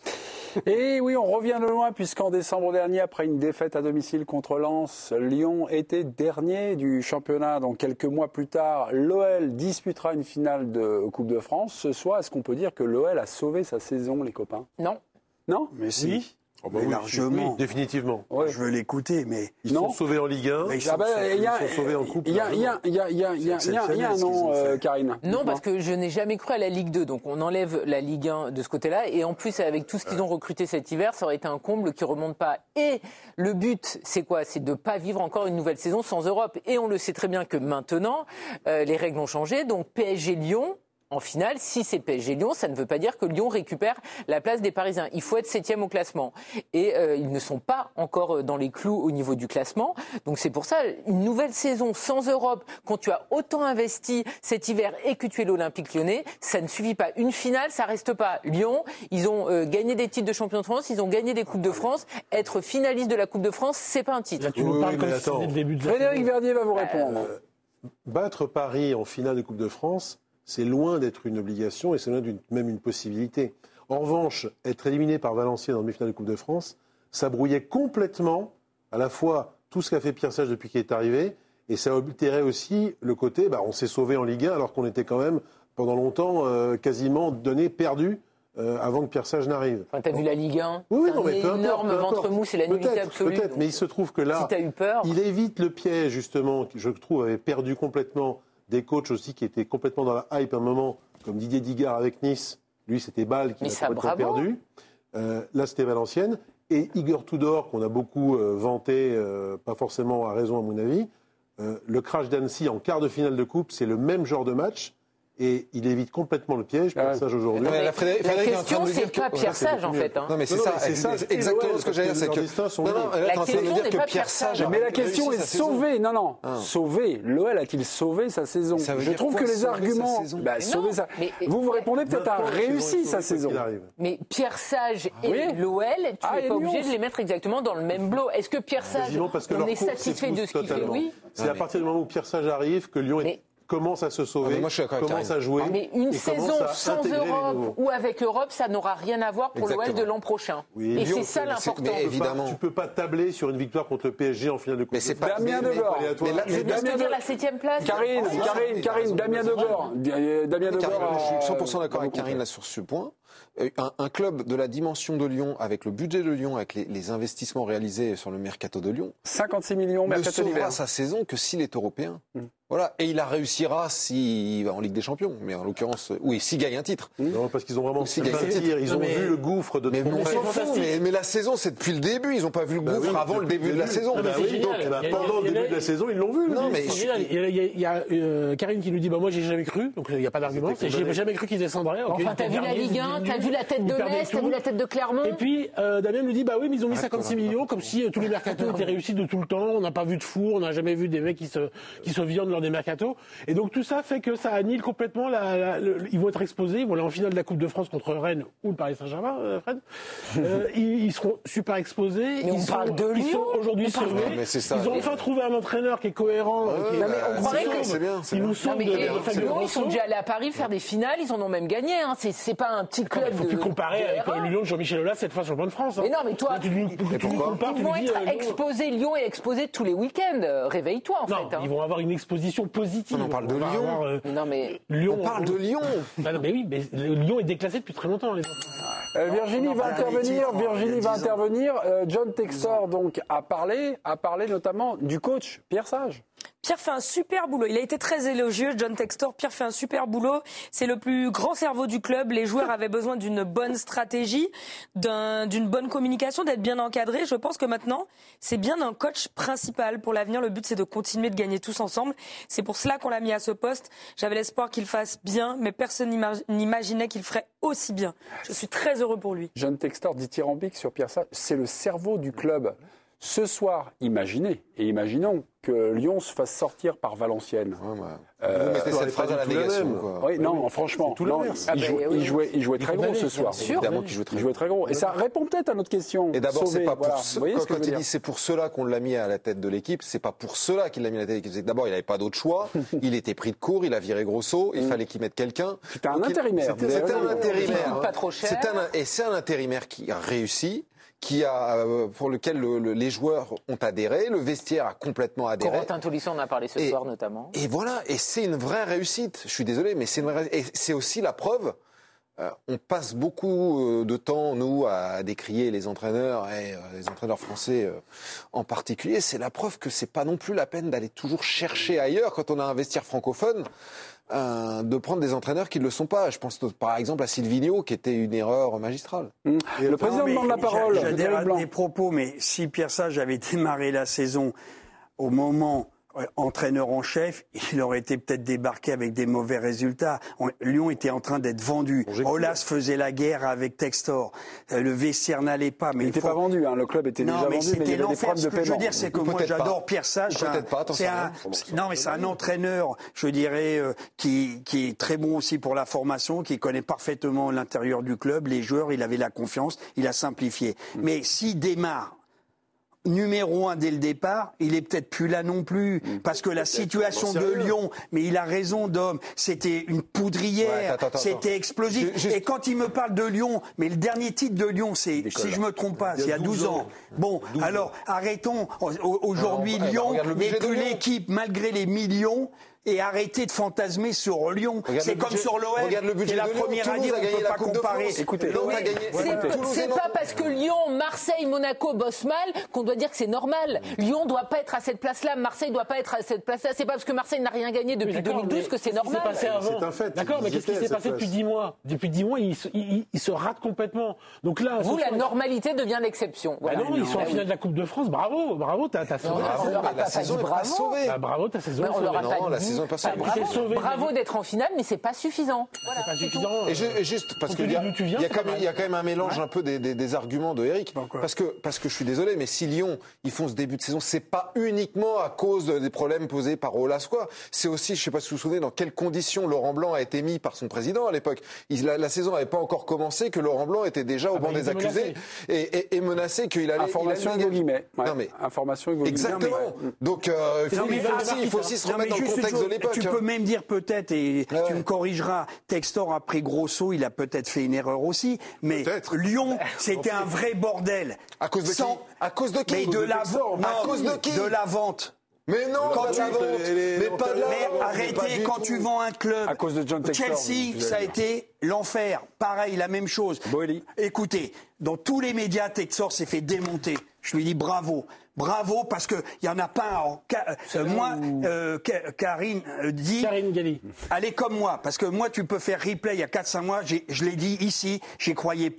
Et oui, on revient de loin puisqu'en décembre dernier, après une défaite à domicile contre Lens, Lyon était dernier du championnat. Donc quelques mois plus tard, l'O L disputera une finale de Coupe de France. Ce soir, est-ce qu'on peut dire que l'O L a sauvé sa saison, les copains? Non. Non? Mais si. Oui. Oh bah mais oui, largement. Oui, définitivement. Ouais. Je veux l'écouter, mais ils non. sont sauvés en Ligue un. Ils sont, ah bah, ils a, sont sauvés en Coupe. Il y a, il y a, il y a, il y a, il y a, il y a un nom, euh, Karine. Non, parce que je n'ai jamais cru à la Ligue deux. Donc on enlève la Ligue un de ce côté-là. Et en plus, avec tout ce qu'ils ont recruté cet hiver, ça aurait été un comble qui remonte pas. Et le but, c'est quoi? C'est de pas vivre encore une nouvelle saison sans Europe. Et on le sait très bien que maintenant, euh, les règles ont changé. Donc P S G Lyon. En finale, si c'est P S G Lyon, ça ne veut pas dire que Lyon récupère la place des Parisiens. Il faut être septième au classement. Et euh, ils ne sont pas encore dans les clous au niveau du classement. Donc c'est pour ça, une nouvelle saison sans Europe, quand tu as autant investi cet hiver et que tu es l'Olympique Lyonnais, ça ne suffit pas. Une finale, ça reste pas. Lyon, ils ont euh, gagné des titres de champion de France, ils ont gagné des Coupes de France. Être finaliste de la Coupe de France, c'est pas un titre. Là, tu nous parles comme si c'était le début de la Frédéric Verdier va vous répondre. Euh, battre Paris en finale de Coupe de France, c'est loin d'être une obligation et c'est loin d'être même une possibilité. En revanche, être éliminé par Valenciennes en demi-finale de Coupe de France, ça brouillait complètement à la fois tout ce qu'a fait Pierre Sage depuis qu'il est arrivé et ça altérait aussi le côté, bah, on s'est sauvé en Ligue un alors qu'on était quand même pendant longtemps euh, quasiment donné, perdu euh, avant que Pierre Sage n'arrive. Enfin, t'as vu la Ligue un? Oui, oui, c'est non, un mais peu énorme importe, ventre mou, c'est la nullité absolue. Peut-être, mais il se trouve que là, si t'as eu peur... il évite le piège justement, qui je trouve avait perdu complètement des coachs aussi qui étaient complètement dans la hype à un moment, comme Didier Digard avec Nice. Lui, c'était Bâle qui a complètement perdu. Euh, là, c'était Valenciennes. Et Igor Tudor, qu'on a beaucoup euh, vanté, euh, pas forcément à raison à mon avis, euh, le crash d'Annecy en quart de finale de coupe, c'est le même genre de match. Et il évite complètement le piège, Pierre Sage aujourd'hui. La, la, Frédéric, la question, c'est pas Pierre Sage, en fait. Hein. Non, mais c'est ça, c'est ça, c'est exactement ce que j'allais dire. C'est que. Non, non, la question n'est pas Pierre Sage. Mais la question est sauver. Non, non. Sauver. L'O L a-t-il sauvé sa saison? Je trouve que les arguments. Bah, sauver sa. Vous vous répondez peut-être à réussi sa saison. Mais Pierre Sage et l'O L, tu n'es pas obligé de les mettre exactement dans le même lot. Est-ce que Pierre Sage, on est satisfait de ce qu'il fait? Oui. C'est à partir du moment où Pierre Sage arrive que Lyon est. Commence à se sauver, ah, moi, je suis commence à jouer. Ah, mais une saison sans Europe ou avec Europe, ça n'aura rien à voir pour l'O L de l'an prochain. Oui, et c'est ça l'important. Mais évidemment, tu peux pas tabler sur une victoire contre le P S G en finale de Coupe. Mais c'est pas Damien Degord. C'est bien de dire la septième place. Karine, Karine, Karine, Damien Degord. Damien Degord. Je suis cent pour cent d'accord avec Karine là sur ce point. Un, un club de la dimension de Lyon, avec le budget de Lyon, avec les, les investissements réalisés sur le mercato de Lyon, cinquante-six millions, ne sauvera sa saison que s'il est européen. Mm. Voilà, et il la réussira s'il va en Ligue des Champions, mais en l'occurrence, oui, s'il gagne un titre. Non, parce qu'ils ont vraiment su bâtir, ils ont mais... vu le gouffre de mais on s'en fout, mais, mais la saison, c'est depuis le début, ils n'ont pas vu le gouffre bah oui, avant le début de la saison. Bah oui, donc, bah, pendant le début de la saison, ils l'ont vu. Non, mais il y a Karine qui nous dit, bah moi j'ai jamais cru, donc il n'y a pas d'argument, j'ai jamais cru qu'il descendrait. Enfin, t'as vu la Ligue un, t'as vu la tête de Metz, t'as vu la tête de Clermont. Et puis, euh, Damien nous dit, bah oui, mais ils ont mis cinquante-six millions, comme si euh, tous les mercatos étaient réussis de tout le temps. On n'a pas vu de fou, on n'a jamais vu des mecs qui se, qui se viandent lors des mercatos. Et donc tout ça fait que ça annule complètement la, la, le, ils vont être exposés, ils vont aller en finale de la Coupe de France contre Rennes ou le Paris Saint-Germain, euh, Fred. Euh, ils, ils seront super exposés. Mais ils on sont, parle de ils Lyon. sont aujourd'hui sauvés. mais c'est ça. Ils ont enfin trouvé un entraîneur qui est cohérent. Ouais, qui est, bah, on croirait que c'est bien, c'est ils bien. nous sauvent Non, mais, de, et, de, de Fabio Lyon, ils Grosso. sont déjà allés à Paris faire des finales, ils en ont même gagné. Hein. C'est, c'est pas un petit club. Il ne faut de, plus comparer de avec R un. euh, Lyon de Jean-Michel Aulas cette fois sur le banc de France. Hein. Mais non, mais toi, Là, tu, tu, tu, tu nous compares, tu ils nous vont dis, être euh, Lyon- exposés, Lyon est exposé tous les week-ends. Euh, Réveille-toi en Non, fait. Hein. ils vont avoir une exposition positive. On en parle de va Lyon. avoir, euh, Mais non, mais Lyon. On parle de Lyon. Bah non, mais oui, mais le- Lyon est déclassé depuis très longtemps, les enfants. Euh, Virginie va intervenir. Virginie va intervenir. Euh, John Textor donc a parlé, a parlé notamment du coach Pierre Sage. Pierre fait un super boulot. Il a été très élogieux, John Textor. Pierre fait un super boulot. C'est le plus grand cerveau du club. Les joueurs avaient besoin d'une bonne stratégie, d'un, d'une bonne communication, d'être bien encadrés. Je pense que maintenant, c'est bien un coach principal pour l'avenir. Le but, c'est de continuer de gagner tous ensemble. C'est pour cela qu'on l'a mis à ce poste. J'avais l'espoir qu'il fasse bien, mais personne n'ima- n'imaginait qu'il ferait aussi bien. Je suis très heureux pour lui. John Textor dithyrambique sur Pierre Sage. C'est le cerveau du club. Ce soir, imaginez, et imaginons que Lyon se fasse sortir par Valenciennes. Ouais, ouais. Euh, Vous mettez cette phrase à la tout la négation. même. Quoi. Oui, non, franchement, tout non, l'inverse. il, Ah ben, jouait, oui. il, jouait, il jouait très gros ce soir. Évidemment qu'il joue très Il jouait très gros. Et ça répond peut-être à notre question. Et d'abord, Sauvé, c'est pas pour voilà. ce- Vous voyez quand, ce que je quand veux il dire dit c'est pour cela qu'on l'a mis à la tête de l'équipe, c'est pas pour cela qu'il l'a mis à la tête de l'équipe. C'est que d'abord, il n'avait pas d'autre choix. Il était pris de court, il a viré Grosso, il fallait qu'il mette quelqu'un. C'était un Donc, il- intérimaire. C'était c'était un Qui intérimaire. coûte pas trop cher. C'est un, et c'est un intérimaire qui a réussi, qui a, euh, pour lequel le- le- les joueurs ont adhéré, le vestiaire a complètement adhéré. Corentin Tolisso en a parlé ce Et- soir notamment. Et voilà, et c'est une vraie réussite. Je suis désolé, mais c'est une vraie. Et c'est aussi la preuve. euh, on passe beaucoup euh, de temps, nous, à décrier les entraîneurs, et euh, les entraîneurs français euh, en particulier. C'est la preuve que c'est pas non plus la peine d'aller toujours chercher ailleurs quand on a un vestiaire francophone. euh, de prendre des entraîneurs qui ne le sont pas. Je pense par exemple à Silvino, qui était une erreur magistrale. Mmh. Le président demande la parole. J'adhère Frédéric à Blanc. des propos, mais si Pierre Sage avait démarré la saison au moment euh, entraîneur en chef, il aurait été peut-être débarqué avec des mauvais résultats. On- Lyon était en train d'être vendu. Olas faisait la guerre avec Textor. Euh, le vestiaire n'allait pas. Mais Il n'était faut- pas vendu, hein. Le club était non, déjà mais vendu, mais il y c'était avait des l'enfer. problèmes Ce de que je veux paiement. dire, c'est que moi, Peut-être j'adore pas. Pierre Sage. C'est Peut-être un- pas, t'en c'est sais un- rien. c'est- Non, mais c'est un entraîneur, je dirais, euh, qui, qui est très bon aussi pour la formation, qui connaît parfaitement l'intérieur du club, les joueurs, il avait la confiance, il a simplifié. Mais s'il démarre numéro un dès le départ, il est peut-être plus là non plus, parce que la situation de Lyon, mais il a raison, Dom, c'était une Ouais, poudrière, attends, attends, c'était attends. explosif. Ju- juste- Et quand il me parle de Lyon, mais le dernier titre de Lyon, c'est, si je me trompe pas, c'est il y a douze ans. Bon, alors arrêtons. Au- Aujourd'hui, Alors, eh ben, Lyon regarde le n'est budget de plus Lyon. l'équipe malgré les millions. Et arrêtez de fantasmer sur Lyon. Regarde C'est le comme budget- sur l'O M. regarde le budget qui est la de Lyon. première à Toulouse dire a on gagné peut la pas Coupe de comparer. France. Écoutez, Lyon a gagné. C'est, Toulouse c'est et pas Nantes. parce que Lyon, Marseille, Monaco bossent mal qu'on doit dire que c'est normal. Lyon doit pas être à cette place-là, Marseille doit pas être à cette place-là. C'est pas parce que Marseille n'a rien gagné depuis Oui, d'accord, deux mille douze que c'est mais qu'est-ce qui normal. s'est passé avant C'est un fait. D'accord, mais Ils qu'est-ce qui étaient à s'est cette passé depuis place. dix mois Depuis dix mois, ils se, ils, ils se ratent complètement. Donc là, Vous, ce la soir- normalité devient l'exception. Bah Voilà. non, ils sont en Ah oui. finale de la Coupe de France. Bravo, bravo, t'as t'as sauvé. Non, ta on saison. leur a mais la pas saison dit n'est pas bravo. sauvée. Bah, bravo, ta saison. Ouais, est on sauvée. leur a Non, pas la dit- saison est pas sauvée. Bah, T'es bravo, sauvé, bravo mais- d'être en finale, mais c'est pas suffisant. Voilà, C'est pas c'est tout. suffisant. Et, je- et juste parce Compte qu'il y a, tenu d'où tu viens, il y a c'est quand pas même, mal. il y a quand même un mélange un peu des, des, des arguments de Eric. Parce que, parce que je suis désolé, mais si Lyon, ils font ce début de saison, c'est pas uniquement à cause des problèmes posés par Olas, quoi. C'est aussi, je sais pas si vous vous souvenez, dans quelles conditions Laurent Blanc a été mis par son président à l'époque. Il, la, la saison n'avait pas encore commencé, que Laurent Blanc était déjà au Ah banc bah, il des était accusés et, et, et menacé qu'il allait. Information il allait Hugo Guillemets. Ouais. Non, mais- Information Hugo Guillemets. Exactement. Ouais. Donc, euh, il faut, Non, mais il faut ah, aussi, il faut aussi se non, remettre mais dans le juste une contexte de chose, l'époque. Tu hein. peux même dire peut-être, et Ouais, tu ouais. me corrigeras, Textor a pris Grosso, il a peut-être fait une erreur aussi, mais Peut-être. Lyon, c'était un vrai bordel. À cause de qui Sans- À cause de qui Mais À cause de de la Textor. vente. À cause de qui De la vente. Mais non, Quand pas de tu- la vente. les- Mais pas de la Mais vente. pas arrêtez, du quand tout. tu vends un club. À cause de John Textor, Chelsea, vous ça a allez été l'enfer. Pareil, la même chose. Boeli. Écoutez, dans tous les médias, Textor s'est fait démonter. Je lui dis bravo. Bravo, parce qu'il n'y en a pas un. en- Ca- euh, moi, euh, Ka- Karine euh, dit... Karine Galli. Allez comme moi, parce que moi, tu peux faire replay il y a quatre cinq mois, j'ai- je l'ai dit ici, j'y croyais pas.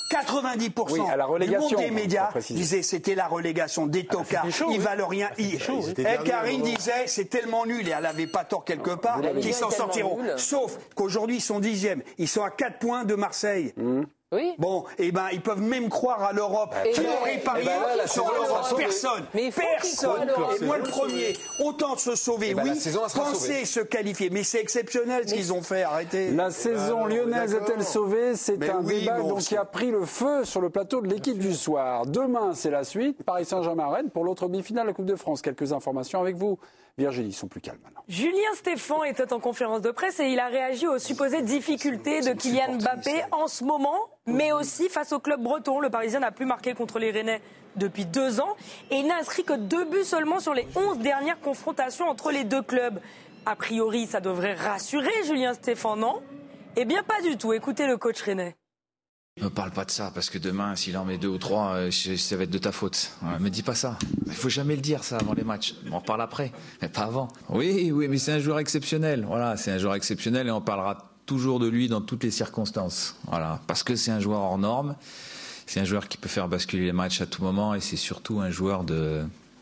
quatre-vingt-dix pour cent oui, à la relégation, du monde des médias disait c'était la relégation des tocards, ah, ils oui. valent rien. Ah, ils... chaud, oui. Et Karine disait c'est tellement nul, et elle n'avait pas tort quelque part, qu'ils s'en sortiront. Nul. Sauf qu'aujourd'hui ils sont dixièmes, ils sont à quatre points de Marseille. Mmh. Oui. Bon, et eh ben ils peuvent même croire à l'Europe. Et qui aurait parié eh ben sur l'Europe? Personne. Mais personne. Et moi le premier. Autant de se sauver, eh ben, oui. Penser se qualifier, mais c'est exceptionnel ce mais qu'ils ont fait. Arrêtez. La saison ben, lyonnaise est-elle sauvée? C'est mais un oui, débat bon, donc, qui a pris le feu sur le plateau de l'équipe du soir. Demain, c'est la suite. Paris Saint-Germain-Rennes pour l'autre demi-finale de la Coupe de France. Quelques informations avec vous. Virginie, ils sont plus calmes maintenant. Julien Stéphan était en conférence de presse et il a réagi aux supposées difficultés de Kylian Mbappé en ce moment, mais aussi face au club breton. Le Parisien n'a plus marqué contre les Rennais depuis deux ans et il n'a inscrit que deux buts seulement sur les onze dernières confrontations entre les deux clubs. A priori, ça devrait rassurer Julien Stéphan, non? Eh bien, pas du tout. Écoutez le coach rennais. Ne me parle pas de ça, parce que demain, s'il en met deux ou trois, euh, ça va être de ta faute. Ouais, me dis pas ça. Il faut jamais le dire, ça, avant les matchs. On en parle après, mais pas avant. Oui, oui, mais c'est un joueur exceptionnel. Voilà, c'est un joueur exceptionnel et on parlera toujours de lui dans toutes les circonstances. Voilà, parce que c'est un joueur hors norme. C'est un joueur qui peut faire basculer les matchs à tout moment et c'est surtout un joueur de,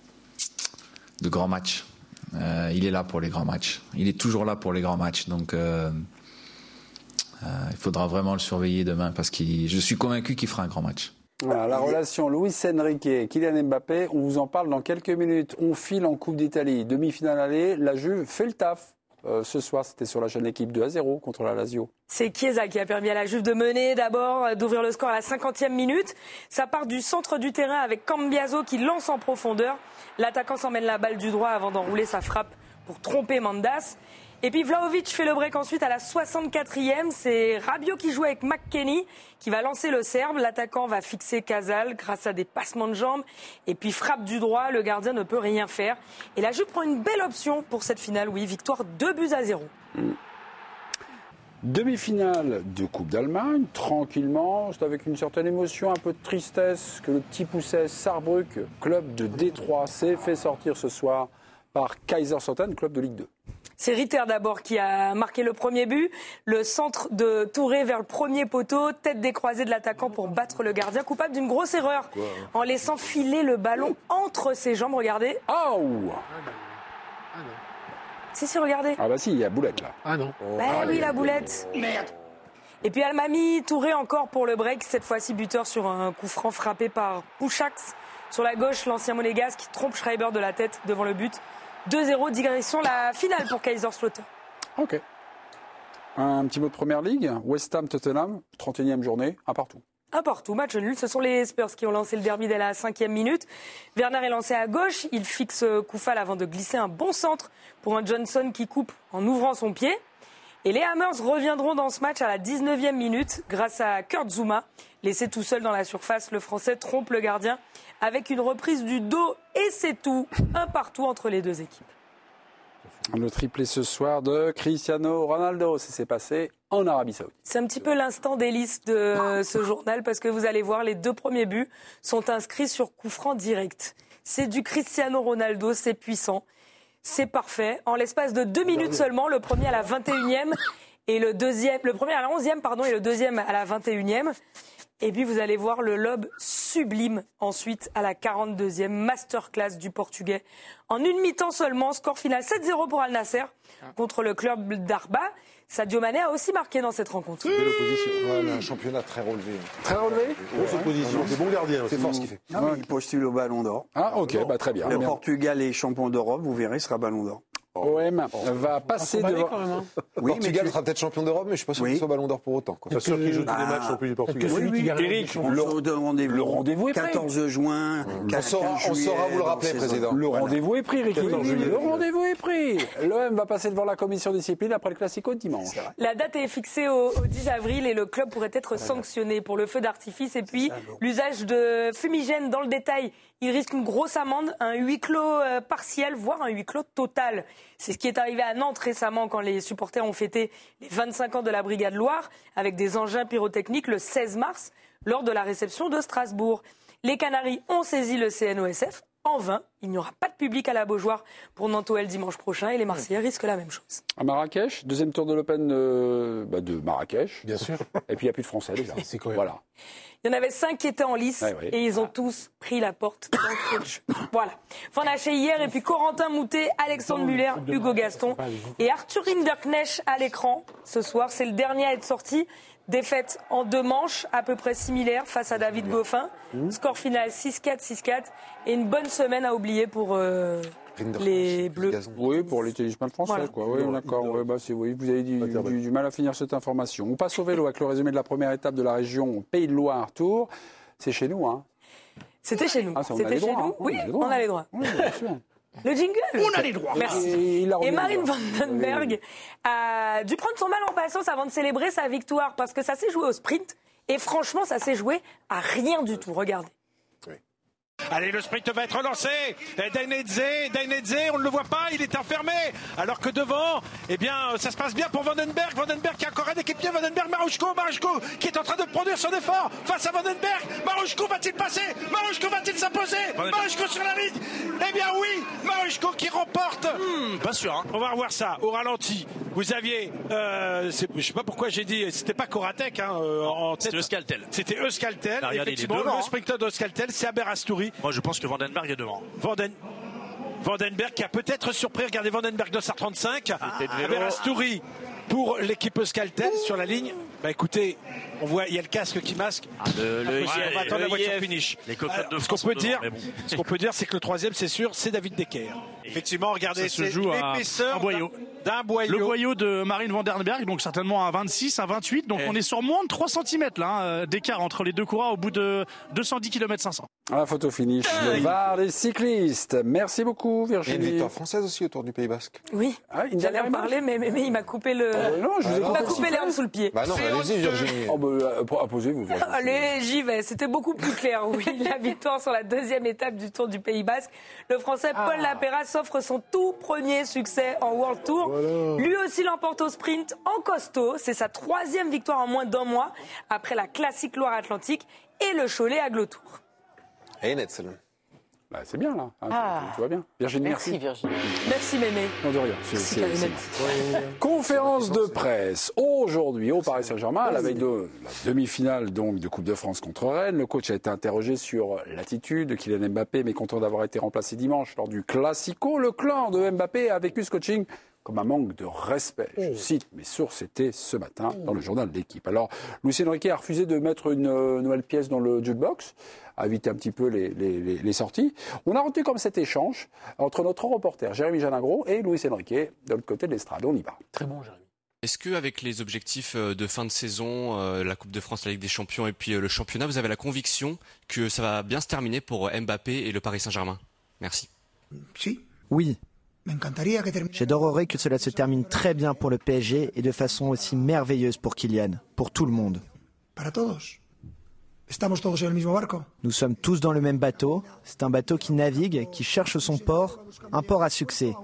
de grands matchs. Euh, il est là pour les grands matchs. Il est toujours là pour les grands matchs. Donc... Euh, Euh, il faudra vraiment le surveiller demain parce que je suis convaincu qu'il fera un grand match. Voilà, la relation Luis Enrique et Kylian Mbappé, on vous en parle dans quelques minutes. On file en Coupe d'Italie, demi-finale aller, la Juve fait le taf. Euh, ce soir, c'était sur la jeune équipe deux à zéro contre la Lazio. C'est Chiesa qui a permis à la Juve de mener d'abord, d'ouvrir le score à la cinquantième minute. Ça part du centre du terrain avec Cambiaso qui lance en profondeur. L'attaquant s'emmène la balle du droit avant d'enrouler sa frappe pour tromper Mandas. Et puis Vlahovic fait le break ensuite à la soixante-quatrième. C'est Rabiot qui joue avec McKennie qui va lancer le Serbe. L'attaquant va fixer Casal grâce à des passements de jambes. Et puis frappe du droit, le gardien ne peut rien faire. Et la Juve prend une belle option pour cette finale. Oui, victoire deux buts à zéro. Mmh. Demi-finale de Coupe d'Allemagne, tranquillement, c'est avec une certaine émotion, un peu de tristesse que le petit Pousset Saarbrück, club de Détroit, s'est fait sortir ce soir par Kaiserslautern, club de Ligue deux. C'est Ritter d'abord qui a marqué le premier but. Le centre de Touré vers le premier poteau, tête décroisée de l'attaquant pour battre le gardien, coupable d'une grosse erreur Quoi, hein en laissant filer le ballon entre ses jambes. Regardez. Oh ah non. Ah non. Si, si, regardez. Ah bah si, il y a boulette là. Ah non. Oh. Bah ah, oui, la boulette. Merde. Et puis Almami, Touré encore pour le break. Cette fois-ci buteur sur un coup franc frappé par Pušacs. Sur la gauche, l'ancien monégasque qui trompe Schreiber de la tête devant le but. deux zéro, direction la finale pour Kaiserslautern. Ok. Un petit mot de première ligue. West Ham Tottenham, trente et unième journée, un partout. Un partout, match nul. Ce sont les Spurs qui ont lancé le derby dès la cinquième minute. Werner est lancé à gauche. Il fixe Koufal avant de glisser un bon centre pour un Johnson qui coupe en ouvrant son pied. Et les Hammers reviendront dans ce match à la dix-neuvième minute grâce à Kurt Zouma. Laissé tout seul dans la surface, le Français trompe le gardien avec une reprise du dos et c'est tout. Un partout entre les deux équipes. Le triplé ce soir de Cristiano Ronaldo. Ça s'est passé en Arabie Saoudite. C'est un petit peu l'instant délice de ce journal parce que vous allez voir, les deux premiers buts sont inscrits sur coup franc direct. C'est du Cristiano Ronaldo, c'est puissant, c'est parfait. En l'espace de deux minutes seulement, le premier à la vingt et unième et le deuxième, le premier à la onzième pardon et le deuxième à la vingt et unième. Et puis vous allez voir le lob sublime ensuite à la quarante-deuxième, masterclass du Portugais. En une mi-temps seulement, score final sept zéro pour Al Nasser contre le club d'Arba. Sadio Mané a aussi marqué dans cette rencontre. Belle opposition. Ouais, un championnat très relevé. Très relevé. Grosse opposition. C'est bon gardien. C'est fort ce qu'il fait. Ah, ouais. Il postule au Ballon d'Or. Ah ok, bah, très bien. Le bien. Portugal est champion d'Europe, vous verrez, il sera Ballon d'Or. O M va passer devant. Hein. Oui, Portugal tu... sera peut-être champion d'Europe, mais je ne suis pas sûr oui. qu'il soit Ballon d'Or pour autant. Pas sûr qu'il joue tous les matchs non plus du Portugal. Oui, oui, Eric, le, le rendez-vous, le rendez-vous est pris. quatorze juin, mmh. on, saura, on saura vous le rappeler, Président. Le voilà. rendez-vous est pris, Ricky. Le rendez-vous est pris. L'O M va passer devant la commission discipline après le Classico de dimanche. La date est fixée au, au dix avril et le club pourrait être sanctionné pour le feu d'artifice et puis l'usage de fumigène dans le détail. Il risque une grosse amende, un huis clos euh, partiel, voire un huis clos total. C'est ce qui est arrivé à Nantes récemment quand les supporters ont fêté les vingt-cinq ans de la Brigade Loire avec des engins pyrotechniques le seize mars lors de la réception de Strasbourg. Les Canaries ont saisi le C N O S F en vain. Il n'y aura pas de public à la Beaujoire pour Nantes-O L dimanche prochain et les Marseillais risquent la même chose. À Marrakech, deuxième tour de l'Open euh, bah de Marrakech. Bien sûr. Et puis il n'y a plus de Français déjà. C'est quand même. Voilà. Il y en avait cinq qui étaient en lice ouais, ouais. et ils ont tous pris la porte d'entrée de jeu. Voilà. Van Haché hier et puis Corentin Moutet, Alexandre Muller, Hugo Gaston et Arthur Rinderknecht à l'écran ce soir. C'est le dernier à être sorti. Défaite en deux manches à peu près similaires face à David Goffin. Score final six quatre, six quatre et une bonne semaine à oublier pour euh, les Bleus. Oui, pour les tennisman français. Voilà. Quoi. Oui, d'accord. Oui, bah, c'est, oui, vous avez du, du, du mal à finir cette information. On passe au vélo avec le résumé de la première étape de la région Pays de Loire Tour. C'est chez nous, hein. C'était chez nous. Ah, ça, on a C'était les chez droits, nous. hein. Oui, On a les droits. on a les droits. Oui, bien sûr. Le jingle. On a les droits. Merci. Et, il a Et remis Marine les droits. Vandenberg a dû prendre son mal en patience avant de célébrer sa victoire parce que ça s'est joué au sprint et franchement ça s'est joué à rien du tout. Regardez. Allez, le sprint va être lancé. Dainedze, Dainedze, on ne le voit pas, il est enfermé. Alors que devant, eh bien, ça se passe bien pour Vandenberg. Vandenberg qui a encore un équipier. Vandenberg, Marouchko, Marouchko qui est en train de produire son effort face à Vandenberg. Marouchko va-t-il passer? Marouchko va-t-il s'imposer? Marouchko sur la ligne. Eh bien oui, Marouchko qui remporte. Hmm, pas sûr. Hein. On va revoir ça au ralenti. Vous aviez, euh, je ne sais pas pourquoi j'ai dit, c'était pas Koratek hein, euh, en tête. C'était Euskaltel. C'était Euskaltel. Bah, regardez, effectivement, il est devant, le hein. sprinter d'Euskaltel, c'est Aberasturi. Moi, je pense que Vandenberg est devant. Vanden... Vandenberg qui a peut-être surpris. Regardez Vandenberg deux cent trente-cinq. Aberasturi pour l'équipe Euskaltel sur la ligne. Bah écoutez, on voit, il y a le casque qui masque. Ah, le, le ouais, I F, on va attendre la voiture finish. Les cocottes de ce qu'on France peut sont dire, devant, mais bon. ce qu'on peut dire, c'est que le troisième, c'est sûr, c'est David Decker. Effectivement, regardez, Ça se c'est joue à l'épaisseur un boyau. d'un boyau. Le boyau de Marine Vandenberg, donc certainement à vingt-six, à vingt-huit. Donc Eh. on est sur moins de trois centimètres là, hein, d'écart entre les deux coureurs au bout de deux cent dix kilomètres cinq cents. À la photo finish, le V A R des cyclistes. Merci beaucoup, Il y a une Virginie. victoire française aussi autour du Pays Basque. Oui. Ah, une J'allais dernière en parler mais, mais, mais il m'a coupé le. Euh, non, je vous ai il coupé m'a le coupé sifflet. l'herbe sous le pied. Bah non, allez-y, Virginie. Oh, bah, euh, posez-vous, Virginie. Allez, j'y vais. C'était beaucoup plus clair, oui. La victoire sur la deuxième étape du Tour du Pays Basque. Le Français Paul Lapéra s'offre son tout premier succès en World Tour. Voilà. Lui aussi l'emporte au sprint en costaud. C'est sa troisième victoire en moins d'un mois après la classique Loire-Atlantique et le Cholet Aglo Tour. Et Netzel. Bah, c'est bien, là. Hein, Ah. tout, tout va bien. Virginie, merci. Merci Virginie. Merci Mémé. Non, de rien. C'est- Merci c'est- Karinette. c'est- Conférence de presse aujourd'hui au Paris Saint-Germain, à la veille de la demi-finale donc de Coupe de France contre Rennes. Le coach a été interrogé sur l'attitude de Kylian Mbappé, mais content d'avoir été remplacé dimanche lors du Classico. Le clan de Mbappé a vécu ce coaching comme un manque de respect. Je cite mes sources, c'était ce matin dans le journal de l'équipe. Alors, Luis Enrique a refusé de mettre une euh, nouvelle pièce dans le jukebox, a évité un petit peu les, les, les, les sorties. On a retenu comme cet échange entre notre reporter Jérémy Jalingro et Luis Enrique de l'autre côté de l'estrade. On y va. Très bon, Jérémy. Est-ce qu'avec les objectifs de fin de saison, la Coupe de France, la Ligue des Champions et puis le championnat, vous avez la conviction que ça va bien se terminer pour Mbappé et le Paris Saint-Germain? Merci. Oui. J'adorerais que cela se termine très bien pour le P S G et de façon aussi merveilleuse pour Kylian, pour tout le monde. Nous sommes tous dans le même bateau. C'est un bateau qui navigue, qui cherche son port, un port à succès.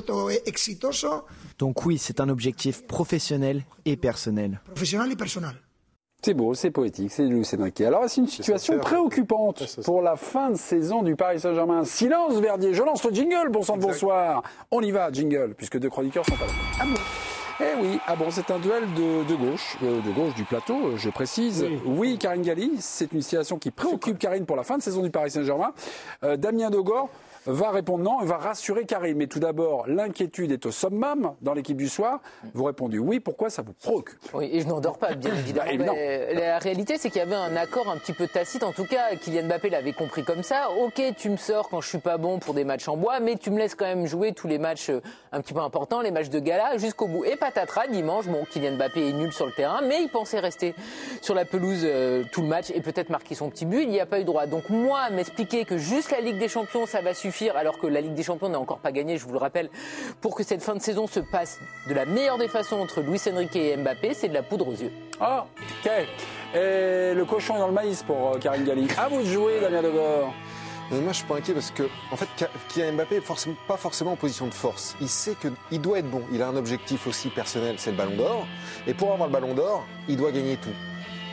Donc oui, c'est un objectif professionnel et personnel. C'est beau, c'est poétique, c'est Luis Enrique. Alors, c'est une situation préoccupante pour la fin de saison du Paris Saint-Germain. Silence, Verdier. Je lance le jingle, bon sang de bonsoir. On y va, jingle, puisque deux chroniqueurs sont pas là. Ah bon? Eh oui, ah bon, c'est un duel de, de gauche, euh, de gauche du plateau, euh, je précise. Oui, oui Karine Galli, c'est une situation qui préoccupe Karine pour la fin de saison du Paris Saint-Germain. Euh, Damien Degord va répondre non et va rassurer Karine. Mais tout d'abord, l'inquiétude est au summum dans l'équipe du soir. Vous répondez oui, pourquoi ça vous préoccupe? Oui, et je n'en dors pas, bien évidemment. Bah, mais la réalité, c'est qu'il y avait un accord un petit peu tacite. En tout cas, Kylian Mbappé l'avait compris comme ça. Ok, tu me sors quand je suis pas bon pour des matchs en bois, mais tu me laisses quand même jouer tous les matchs un petit peu importants, les matchs de gala, jusqu'au bout. Et patatras, dimanche, bon, Kylian Mbappé est nul sur le terrain, mais il pensait rester sur la pelouse euh, tout le match et peut-être marquer son petit but. Il n'y a pas eu droit. Donc moi, m'expliquer que juste la Ligue des Champions, ça va suffire, alors que la Ligue des Champions n'a encore pas gagné, je vous le rappelle, pour que cette fin de saison se passe de la meilleure des façons entre Luis Enrique et Mbappé, c'est de la poudre aux yeux. Ah, ok. Et le cochon est dans le maïs pour euh, Karine Galli. À vous de jouer, Damien Degord. Mais moi, je suis pas inquiet parce que, en fait, Kylian Mbappé est forcément, pas forcément en position de force. Il sait qu'il doit être bon. Il a un objectif aussi personnel, c'est le Ballon d'Or. Et pour avoir le Ballon d'Or, il doit gagner tout.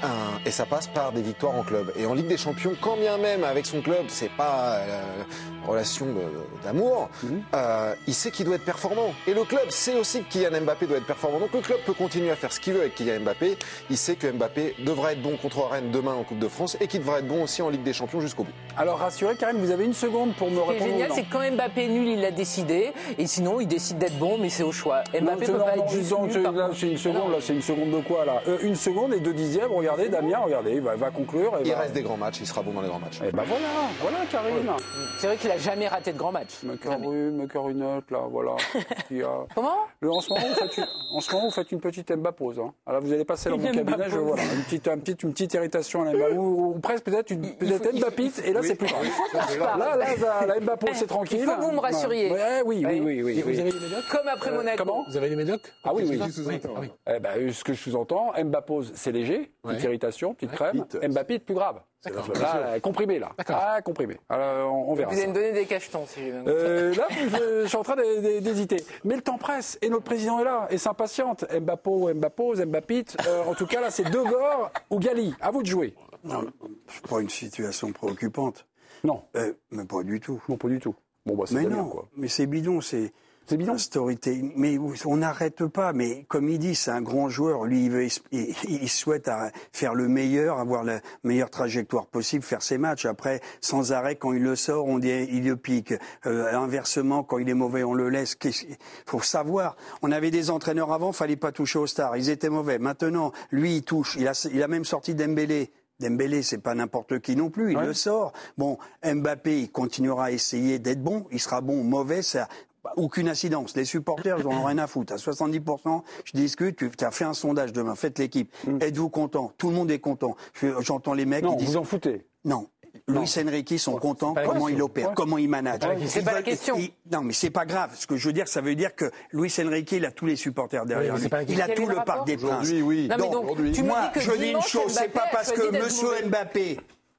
un, et ça passe par des victoires en club. Et en Ligue des Champions, quand bien même avec son club, c'est pas euh, relation de, d'amour, mmh. euh, il sait qu'il doit être performant. Et le club sait aussi que Kylian Mbappé doit être performant. Donc le club peut continuer à faire ce qu'il veut avec Kylian Mbappé. Il sait que Mbappé devra être bon contre Rennes demain en Coupe de France et qu'il devra être bon aussi en Ligue des Champions jusqu'au bout. Alors rassurez Karim, vous avez une seconde pour me répondre. Ce qui est génial, c'est que quand Mbappé est nul, il l'a décidé. Et sinon, il décide d'être bon, mais c'est au choix. Mbappé non, peut non, pas non, être juste non, nul, c'est, par là, contre. c'est une seconde, là, c'est une seconde de quoi là euh, Une seconde et deux dixièmes, regardez, Damien, regardez, il va, va conclure. Et il va... reste des grands matchs, il sera bon dans les grands matchs. Et ben voilà, voilà Karim. Ouais. C'est vrai qu'il a jamais raté de grands matchs. Me cœur une, me cœur une autre, là, voilà. Qui a... Comment Le, en, ce moment, vous faites une, en ce moment, vous faites une petite Mbappose. Hein. Alors vous allez passer dans mon cabinet, je vois, une petite, une petite, une petite irritation à la Mbappose, ou, ou presque peut-être une peut-être Mbappite, et là oui. c'est plus grave. Là, là, là, la Mbappose, c'est tranquille. Il faut que vous me rassuriez. Ouais, oui, oui, oui, oui. Et vous avez les médocs Comme après euh, Monaco. Comment Vous avez les médocs Ah oui, oui. oui. Ah, oui. Eh ben, ce que je sous-entends, Mbappose, c'est léger, petite ouais. irritation, petite crème. Vite. Mbappite, plus grave. Là, comprimé, là. Ah, comprimé. Alors, on, on verra. Vous allez me donner des cachetons, si j'ai bien euh, Là, je, je suis en train d'hésiter. Mais le temps presse, et notre président est là, et s'impatiente. Mbappé, Mbapose, Mbappite. Euh, en tout cas, là, c'est Degor ou Gali. À vous de jouer. Non, c'est pas une situation préoccupante. Non. Euh, mais pas du tout. Non, pas du tout. Bon, bah, c'est mais bien, non, quoi. mais c'est bidon, c'est... C'est bidon. Storytelling. Mais on n'arrête pas. Mais comme il dit, c'est un grand joueur. Lui, il, veut, il, il souhaite faire le meilleur, avoir la meilleure trajectoire possible, faire ses matchs. Après, sans arrêt, quand il le sort, on dit il le pique. Euh, inversement, quand il est mauvais, on le laisse. Il faut savoir. On avait des entraîneurs avant, fallait pas toucher aux stars. Ils étaient mauvais. Maintenant, lui, il touche. Il a, il a même sorti Dembélé. Dembélé, c'est pas n'importe qui non plus. Il ouais. le sort. Bon, Mbappé, il continuera à essayer d'être bon. Il sera bon ou mauvais, ça. Aucune incidence. Les supporters, ils n'en ont rien à foutre. À soixante-dix pour cent, je discute, tu as fait un sondage demain, faites l'équipe. Mm. Êtes-vous content? Tout le monde est content. J'entends les mecs non, qui disent... vous en foutez. Non. Luis Enrique sont ouais, contents comment il opère, ouais. comment il manage. C'est pas la question. Il, non, mais c'est pas grave. Ce que je veux dire, ça veut dire que Luis Enrique, il a tous les supporters derrière lui. Il a tout le Parc des Princes. Aujourd'hui, oui. Non, mais donc, donc tu moi, me dis que je dis une chose, c'est pas parce que Monsieur Mbappé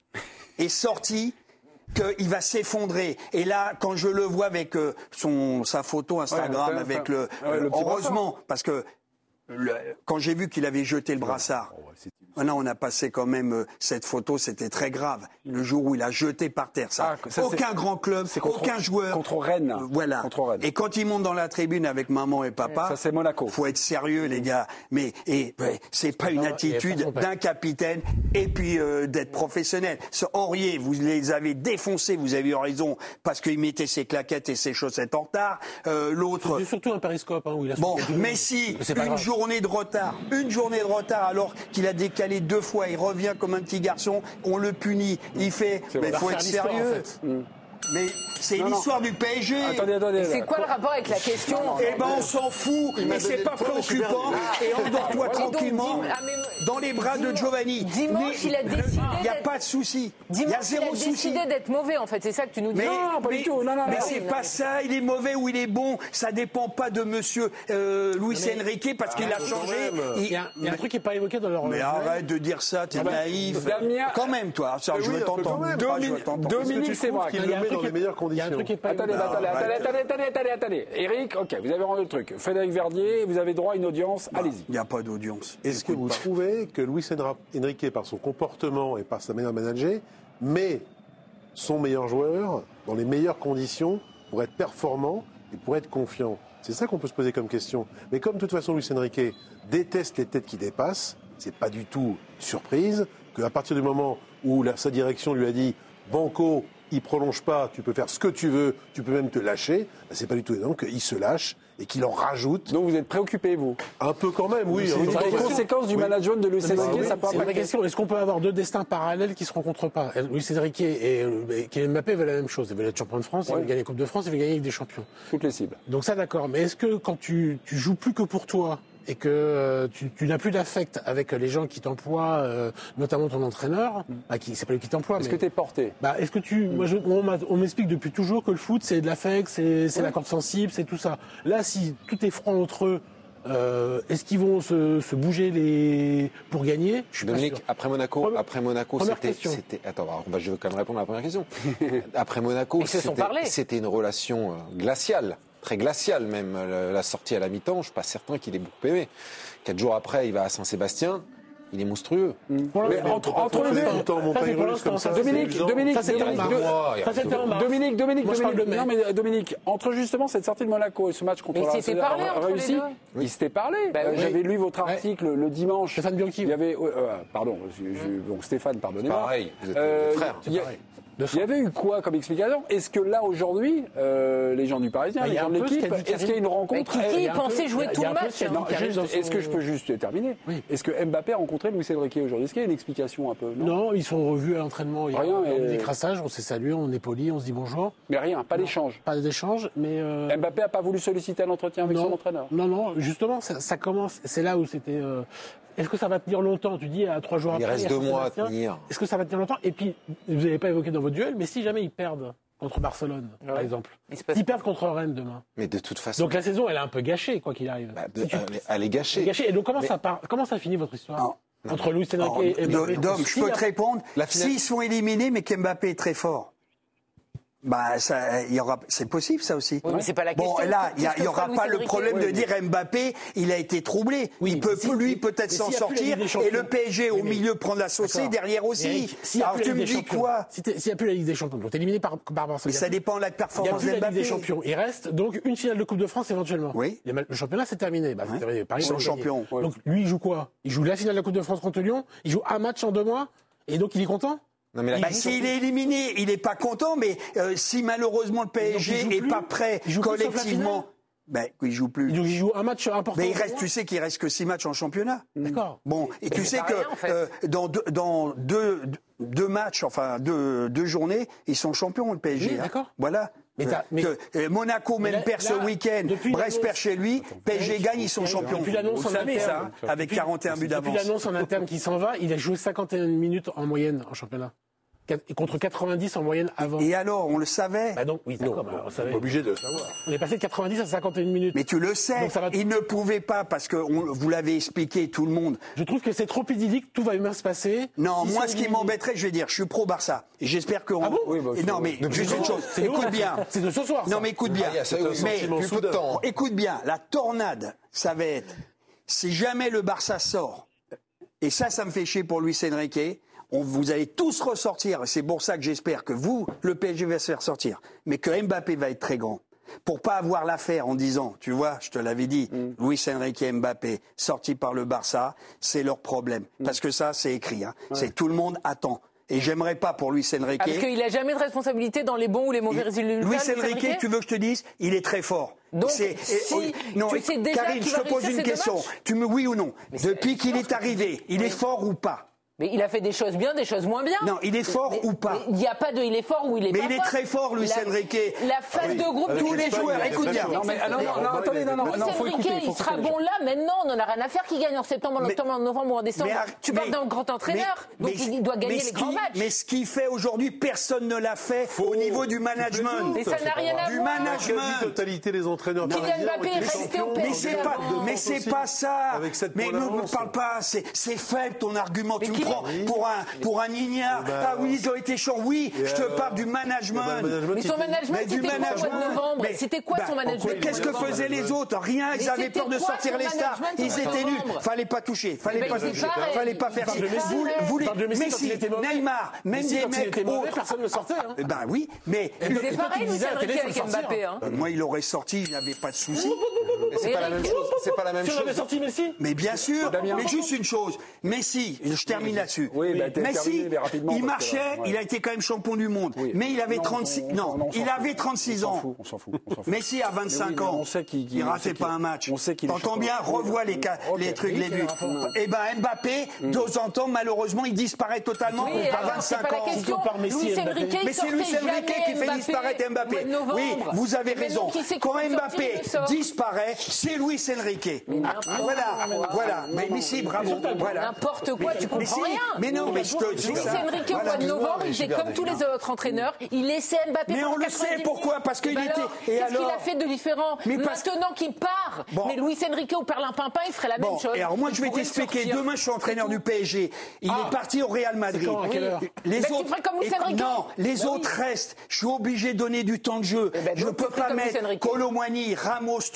est sorti qu'il va s'effondrer. Et là, quand je le vois avec euh, son sa photo Instagram, ouais, avec enfin, le, ouais, le heureusement, parce que le, quand j'ai vu qu'il avait jeté le brassard, oh, ouais, maintenant on a passé quand même euh, cette photo, c'était très grave. Le jour où il a jeté par terre, ça, ah, ça aucun grand club, contre, aucun joueur contre Rennes, euh, voilà. Contre Rennes. Et quand il monte dans la tribune avec maman et papa, ça c'est Monaco. Faut être sérieux, les gars. Mais et ouais, c'est pas une attitude d'un capitaine et puis euh, d'être professionnel. Ce Aurier, vous les avez défoncés, vous avez eu raison parce qu'il mettait ses claquettes et ses chaussettes en retard. Euh, L'autre, c'est surtout un périscope hein, où il a. Bon, Messi, une journée de retard, une journée de retard alors qu'il a décalé deux fois, il revient comme un petit garçon, on le punit, il fait, mais il faut être sérieux. En fait. mm. Mais c'est l'histoire du P S G. Attendez, attendez. C'est quoi le rapport avec la question? Eh ben, on s'en fout. Et c'est pas préoccupant. Et endors-toi tranquillement dans les bras de Giovanni. Dimanche, il a décidé. Il n'y a pas de souci. Il y a zéro souci. Il a décidé d'être mauvais, en fait. C'est ça que tu nous dis. Mais, non, pas mais, du tout. Non, non, mais non, c'est non, pas non. ça. Il est mauvais ou il est bon. Ça dépend pas de Monsieur euh, Luis mais, Enrique parce qu'il ah, a changé. Il y a, il y a un truc qui n'est pas évoqué dans leur. Mais arrête de dire ça. T'es naïf. Quand même, toi. Je veux t'entendre. Dominique, c'est vrai. Il le met dans les meilleures conditions. Attendez, attendez, attendez, attendez, attendez, attendez, attendez. Eric, ok, vous avez rendu le truc. Frédéric Verdier, vous avez droit à une audience, bah, allez-y. Il n'y a pas d'audience. Est-ce que vous pas. trouvez que Luis Enrique, par son comportement et par sa manière de manager, met son meilleur joueur dans les meilleures conditions pour être performant et pour être confiant? C'est ça qu'on peut se poser comme question. Mais comme de toute façon Luis Enrique déteste les têtes qui dépassent, c'est pas du tout surprise qu'à partir du moment où la, sa direction lui a dit « Banco », il prolonge pas, tu peux faire ce que tu veux, tu peux même te lâcher, ben c'est pas du tout évident qu'il se lâche et qu'il en rajoute. Donc vous êtes préoccupé, vous? Un peu quand même, oui. C'est les conséquences du oui. management de Luis Enrique, oui, ça peut avoir la question. Est-ce qu'on peut avoir deux destins parallèles qui se rencontrent pas? Luis Enrique et, et Kylian Mbappé veulent la même chose. Ils veulent être champion de France, ouais. ils veulent gagner la Coupe de France, ils veulent gagner avec des champions. Toutes les cibles. Donc ça, d'accord. Mais est-ce que quand tu, tu joues plus que pour toi, et que euh, tu, tu n'as plus d'affect avec les gens qui t'emploient, euh, notamment ton entraîneur, mm. bah, qui c'est pas lui qui t'emploie. Est-ce mais, que t'es porté? Bah, est-ce que tu, mm. moi, je, on, on m'explique depuis toujours que le foot c'est de l'affect, c'est, c'est ouais. la corde sensible, c'est tout ça. Là, si tout est franc entre eux, euh, est-ce qu'ils vont se, se bouger les pour gagner? Je suis Dominique, pas sûr. après Monaco, Première, après Monaco, c'était, c'était. Attends, alors, bah, je vais quand même répondre à la première question. Après Monaco, c'était, c'était une relation euh, glaciale. Très glacial même, la sortie à la mi-temps, je ne suis pas certain qu'il ait beaucoup aimé. Quatre jours après, il va à Saint-Sébastien, il est monstrueux. Mmh. Mais entre, entre les deux, Dominique, Dominique, Dominique, Dominique, Dominique, non mais Dominique, entre justement cette sortie de Monaco et ce match contre la réussi, il s'était parlé. J'avais lu votre article le dimanche. Stéphane Bianchi. Il y avait, pardon, donc Stéphane, pardonnez-moi. Pareil, vous êtes frère. Il y avait eu quoi comme explication? Est-ce que là, aujourd'hui, euh, les gens du Parisien, les gens de l'équipe, est-ce qu'il y a une rencontre? Qui pensait jouer tout le match? Est-ce que je peux juste terminer? Est-ce que Mbappé a rencontré Luis Enrique aujourd'hui? Est-ce qu'il y a une explication un peu? Non, ils sont revus à l'entraînement. Il y a rien, eu des crassages, on s'est salué, on est poli, on se dit bonjour. Mais rien, pas d'échange. Pas d'échange, mais. Euh... Mbappé n'a pas voulu solliciter un entretien avec non, son entraîneur? Non, non, justement, ça, ça commence. C'est là où c'était. Euh... Est-ce que ça va tenir longtemps? Tu dis à trois jours après. Il reste deux mois à tenir. Est-ce que ça va tenir longtemps? Et puis, vous n'avez pas évoqué dans votre duel, mais si jamais ils perdent contre Barcelone, ouais. par exemple, ils perdent contre Rennes demain. Mais de toute façon. Donc la saison, elle est un peu gâchée, quoi qu'il arrive. Bah, de, tu... elle, elle est gâchée. Elle est gâchée. Et donc comment mais... ça part? Comment ça finit votre histoire? Non. Entre Luis Enrique et Mbappé? Dom, je peux te répondre. S'ils sont éliminés, mais qu'Mbappé est très fort. Bah, ça, il y aura, c'est possible ça aussi. Oui, mais c'est pas la question. Bon, là, il y, y aura pas le problème de dire Mbappé, il a été troublé. Oui, il peut, si, lui, peut-être s'en sortir. Et le P S G au milieu prendre la saucée, derrière aussi. Eric, si alors tu me dis quoi? S'il n'y a plus la Ligue des Champions, donc t'es éliminé par, par Barcelone. Mais ça dépend de la performance d'Mbappé. Il y a plus la Ligue des Champions. Il reste donc une finale de Coupe de France éventuellement. Oui. Le championnat c'est terminé. Bah, c'est terminé. Paris, ils sont champions. Donc lui, il joue quoi? Il joue la finale de la Coupe de France contre Lyon. Il joue un match en deux mois. Et donc il est content? Non, mais bah, s'il est éliminé, il n'est pas content, mais euh, si malheureusement le P S G n'est pas prêt collectivement, ben il joue plus. Donc il joue un match important. Mais il reste, tu sais qu'il reste que six matchs en championnat. D'accord. Bon, et tu sais que rien, en fait. euh, dans deux, dans deux, deux matchs, enfin deux, deux journées, ils sont champions le P S G. Oui, d'accord. Hein. Voilà. Mais mais que, euh, Monaco même là, perd ce week-end, Brest perd chez lui, P S G gagne, ils sont champions. Depuis l'annonce en interne, ça, avec quarante et un buts d'avance. Depuis l'annonce en interne qui s'en va, il a joué cinquante et une minutes en moyenne en championnat. Contre quatre-vingt-dix en moyenne avant. Et alors, on le savait? Bah donc, oui, d'accord, bah, on savait. On est obligé de le savoir. On est passé de quatre-vingt-dix à cinquante et une minutes. Mais tu le sais, va... il ne pouvait pas, parce que on, vous l'avez expliqué, tout le monde. Je trouve que c'est trop idyllique, tout va bien se passer. Non, si moi, ce qui m'embêterait, je vais dire, je suis pro-Barça. Et j'espère qu'on... Ah bon oui, bah, non, mais juste une chose, écoute bien. C'est de ce soir, ça. Non, mais écoute bien. Ah, ça, mais, peu de temps. Écoute bien, la tornade, ça va être, si jamais le Barça sort, et ça, ça me fait chier pour Luis Enrique, On, vous allez tous ressortir, c'est pour ça que j'espère que vous, le P S G va se faire sortir, mais que Mbappé va être très grand. Pour pas avoir l'affaire en disant, tu vois, je te l'avais dit, mm. Luis Enrique et Mbappé, sortis par le Barça, c'est leur problème. Mm. Parce que ça, c'est écrit, hein. Ouais. C'est tout le monde attend. Et j'aimerais pas pour Luis Enrique. Ah, parce qu'il n'a jamais de responsabilité dans les bons ou les mauvais résultats. Luis Enrique, Enrique, tu veux que je te dise, il est très fort. Donc, si oh, non, tu sais déjà Karine, je te pose une question. Tu me oui ou non? Mais depuis qu'il est arrivé, il oui. est fort ou pas? Mais il a fait des choses bien, des choses moins bien. Non, il est fort mais, ou pas? Il n'y a pas de il est fort ou il est mais pas fort. Mais il est très fort, Luis Enrique. La phase ah oui. de groupe, tous les joueurs, écoute bien. Non, mais, non, non, non, attendez, non, non, non, faut écouter. Il sera bon là, maintenant, on n'en a rien à faire qu'il gagne en septembre, en octobre, en novembre ou en décembre. Tu parles d'un grand entraîneur, donc il doit gagner les grands matchs. Mais ce qu'il fait aujourd'hui, personne ne l'a fait au niveau du management. Mais ça n'a rien à voir. Du management. La totalité des entraîneurs parisiens. Kylian Mbappé est resté au P S G. Mais c'est pas ça. Mais ne me parle pas, c'est faible ton argument. Tu me prends pour un ignare. Ah oui, ils ont été chauds. Oui, je te parle du management. Mais son management, c'était quoi au mois de novembre? C'était quoi son management? Mais qu'est-ce que faisaient les autres? Rien, ils avaient peur de sortir les stars. Ils étaient nuls. Fallait pas toucher. Fallait pas toucher. Fallait pas faire ça. Messi, Neymar, même des mecs autres. Personne ne sortait. Ben oui, mais. C'est pareil, Luis Enrique avec Mbappé. Moi, il aurait sorti, il n'y avait pas de souci. C'est pas la même chose. C'est pas la même chose. Tu avais sorti Messi? Mais bien sûr. Mais juste une chose. Messi, je termine là-dessus. Messi, il marchait, là, ouais. il a été quand même champion du monde. Oui. Mais il avait non, trente-six, on, non, non il avait trente-six ans. On s'en fout, fout. Messi a vingt-cinq oui, ans. On sait qu'il, il ratait pas un match. T'entends bien, revois les, cas, okay. les trucs, les buts. Et ben Mbappé, mm. de temps en temps, malheureusement, il disparaît totalement oui, à vingt-cinq ans. Mais c'est Luis Enrique qui fait disparaître Mbappé. Oui, vous avez raison. Quand Mbappé disparaît, c'est Luis Enrique. Voilà, voilà. Mais si, bravo. N'importe quoi, tu comprends rien. Mais non, mais je te dis Luis Enrique au mois de novembre, il faisait comme tous les autres entraîneurs, il laissait Mbappé. Mais on le sait pourquoi, parce qu'il était. Qu'est-ce qu'il a fait de différent? Maintenant qu'il part, mais Luis Enrique au Perlimpinpin, il ferait la même chose. Et alors moi, je vais t'expliquer. Demain, je suis entraîneur du P S G. Il est parti au Real Madrid. Les autres, tu ferais comme Luis Enrique? Non, les autres restent. Je suis obligé de donner du temps de jeu. Je ne peux pas mettre Kolo Muani, Ramos toujours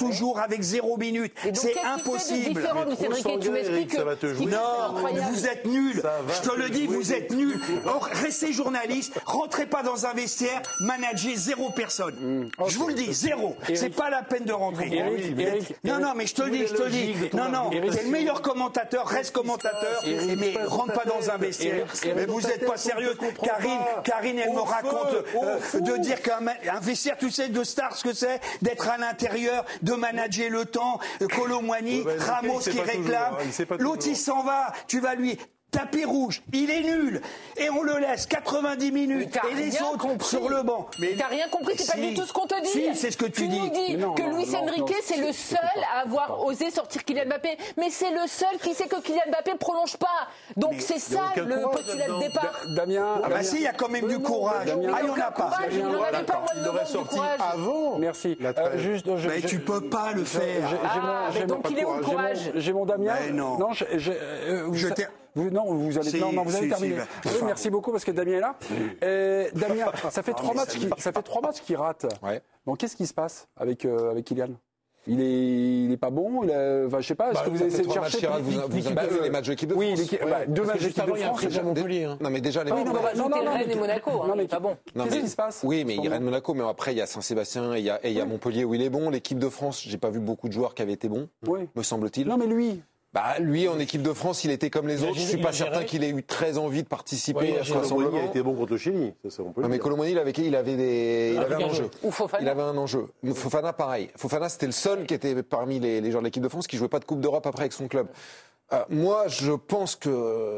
avec zéro minute. C'est impossible. Tu m'expliques que non, vous êtes nuls. Je te le dis, vous êtes nuls. Or, restez journaliste, rentrez pas dans un vestiaire, managez zéro personne. Mmh. Okay. Je vous le dis, zéro. C'est pas la peine de rentrer. Eric, Eric, non, non, mais je te le dis, je te le dis. Non, non, t'es le meilleur commentateur, reste commentateur, Eric, mais rentre pas dans un vestiaire. Eric, mais vous êtes pas sérieux. Karine, Karine, elle me raconte euh, de dire qu'un un vestiaire, tu sais, de star, ce que c'est, d'être à l'intérieur, de manager le temps, Kolo Muani, Ramos qui réclame. L'autre, il s'en va, tu vas lui... Tapis rouge, il est nul et on le laisse quatre-vingt-dix minutes et les autres compris. Sur le banc. Mais t'as rien compris, c'est si. Pas du tout ce qu'on te dit. Si, c'est ce que tu, tu dis. nous dis non, que non, Luis non, Enrique c'est le seul à avoir osé sortir Kylian Mbappé, mais c'est le seul qui sait que Kylian Mbappé prolonge pas. Donc mais c'est ça le postulat de départ. Damien, ah bah si, il y a quand même du courage. Ah, il y en a pas. Il n'en avait pas moins de sorti avant. Merci. Juste, mais tu peux pas le faire. Donc il est où le courage? J'ai mon Damien. Non. Non, je t'ai. Vous, non, vous allez, si, non, non, vous allez si, terminer. Si, oui, merci beaucoup parce que Damien est là. Et Damien, ça fait trois matchs qui, ça fait trois matchs qu'il rate. Ouais. Donc qu'est-ce qui se passe avec euh, avec Kylian? Il est, il est pas bon. Il a, enfin, je sais pas. Est-ce bah, que vous essayez de chercher Chirac, vous, vous, vous avez les matchs de l'équipe de France? Oui, ouais. bah, deux matchs d'équipe de France. C'est déjà Montpellier. Hein. Non, mais déjà les. Ah, oui, non, non, non, non, Rennes et Monaco. Non, mais pas bon. Qu'est-ce qui se passe? Oui, mais il y a Rennes, Monaco, mais après il y a Saint-Sébastien et il y a, et il y a Montpellier où il est bon. L'équipe de France, j'ai pas vu beaucoup de joueurs qui avaient été bons. Oui. Me semble-t-il. Non, mais lui. Bah, lui, en équipe de France, il était comme les autres. Je suis pas certain qu'il ait eu très envie de participer ouais, à ce rassemblement. Il a été bon contre le Chili. Ça, ça, on peut non, mais Kolo Muani, il avait, il avait des, il avait un enjeu. Ou Fofana. Il avait un enjeu. Fofana, pareil. Fofana, c'était le seul qui était parmi les, les joueurs de l'équipe de France qui jouait pas de Coupe d'Europe après avec son club. Euh, moi, je pense que,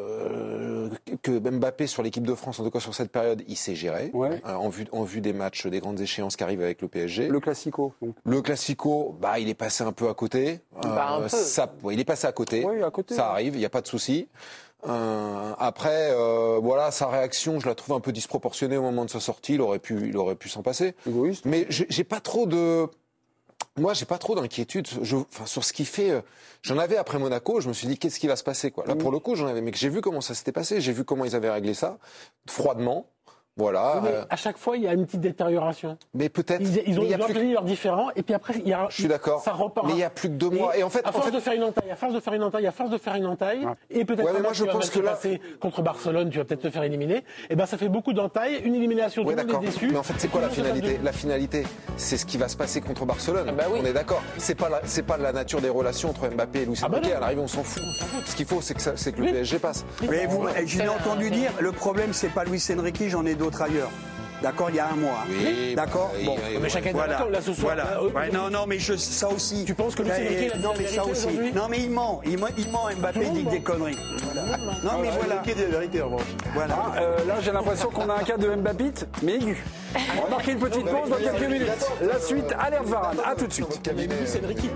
euh, que Mbappé sur l'équipe de France, en tout cas sur cette période, il s'est géré ouais. euh, en vue en vue des matchs, des grandes échéances qui arrivent avec le P S G. Le Classico. Donc. Le Classico, bah, il est passé un peu à côté. Bah, euh, un peu. Ça, ouais, il est passé à côté. Oui, à côté. Ça ouais. arrive, il n'y a pas de souci. Euh, après, euh, voilà, sa réaction, je la trouve un peu disproportionnée au moment de sa sortie. Il aurait pu, il aurait pu s'en passer. Égoïste. Mais j'ai, j'ai pas trop de. Moi, j'ai pas trop d'inquiétude. Je, enfin, sur ce qu'il fait, euh, j'en avais après Monaco. Je me suis dit, qu'est-ce qui va se passer, quoi. Là, pour le coup, j'en avais, mais j'ai vu comment ça s'était passé. J'ai vu comment ils avaient réglé ça, froidement. Voilà. Mais à chaque fois, il y a une petite détérioration. Mais peut-être. Ils, ils ont mais obtenu leurs différents, et puis après, il y a. Je suis d'accord. Ça repart. Mais il y a plus que deux mois. Et, et en fait, à force en fait... de faire une entaille, à force de faire une entaille, à force de faire une entaille, ouais. et peut-être ouais, mais moi, que je tu vas pense que là, passer contre Barcelone, tu vas peut-être te faire éliminer. Et ben, ça fait beaucoup d'entailles, une élimination, ouais, tout le monde est déçu. Mais en fait, c'est quoi la finalité? La finalité, c'est ce qui va se passer contre Barcelone. Ah bah oui. On est d'accord. C'est pas la, c'est pas la nature des relations entre Mbappé et Luis Enrique. Ah bah à l'arrivée, on s'en fout. Ce qu'il faut, c'est que, ça, c'est que oui. le P S G passe. Mais vous, je l'ai entendu dire, le problème, c'est pas Luis Enrique, j'en ai d'autres ailleurs. D'accord, il y a un mois. Oui, d'accord. Bah, bon, oui, mais chacun voilà. là ce soir. Voilà. Là, euh, ouais, non, non, mais je, ça aussi. Tu penses que Luis Enrique non, mais ça aussi. Non, mais il ment. Il ment, il ment Mbappé dit des conneries. Voilà. Non, mais voilà. Enrique dit la vérité en revanche. Voilà. Ah, euh, là, j'ai l'impression qu'on a un cas de Mbappé, mais aigu. On va marquer une petite pause dans quelques minutes. La suite, alerte Varane. À tout de suite. Luis Enrique.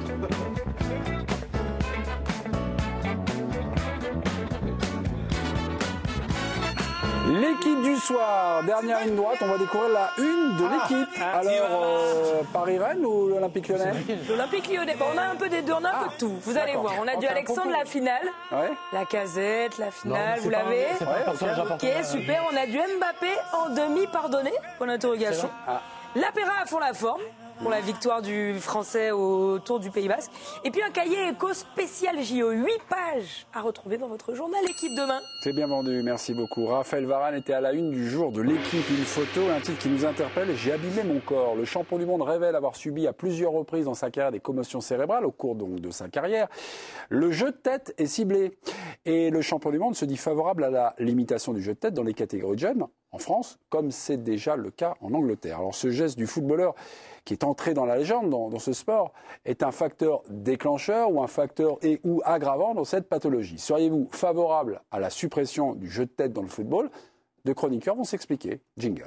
L'équipe du soir, dernière ligne droite, on va découvrir la une de l'équipe. Ah, Alors, euh, Paris-Rennes ou l'Olympique Lyonnais? L'Olympique Lyonnais, bon, on a un peu des deux, on a un ah, peu de tout. Vous allez voir, on a du Alexandre, la finale, ouais. la Casette, la finale, non, vous l'avez. Ouais, ok, super, on a du Mbappé en demi pardonné, pour l'interrogation. Ah. La Péra à fond la forme. Pour la victoire du Français au Tour du Pays Basque. Et puis un cahier éco spécial J O, huit pages à retrouver dans votre journal L'équipe demain. C'est bien vendu, merci beaucoup. Raphaël Varane était à la une du jour de l'équipe. Une photo, un titre qui nous interpelle. J'ai abîmé mon corps. Le champion du monde révèle avoir subi à plusieurs reprises dans sa carrière des commotions cérébrales au cours donc de sa carrière. Le jeu de tête est ciblé. Et le champion du monde se dit favorable à la limitation du jeu de tête dans les catégories de jeunes en France, comme c'est déjà le cas en Angleterre. Alors ce geste du footballeur qui est entré dans la légende, dans, dans ce sport, est un facteur déclencheur ou un facteur et ou aggravant dans cette pathologie. Seriez-vous favorable à la suppression du jeu de tête dans le football? Deux chroniqueurs vont s'expliquer. Jingle.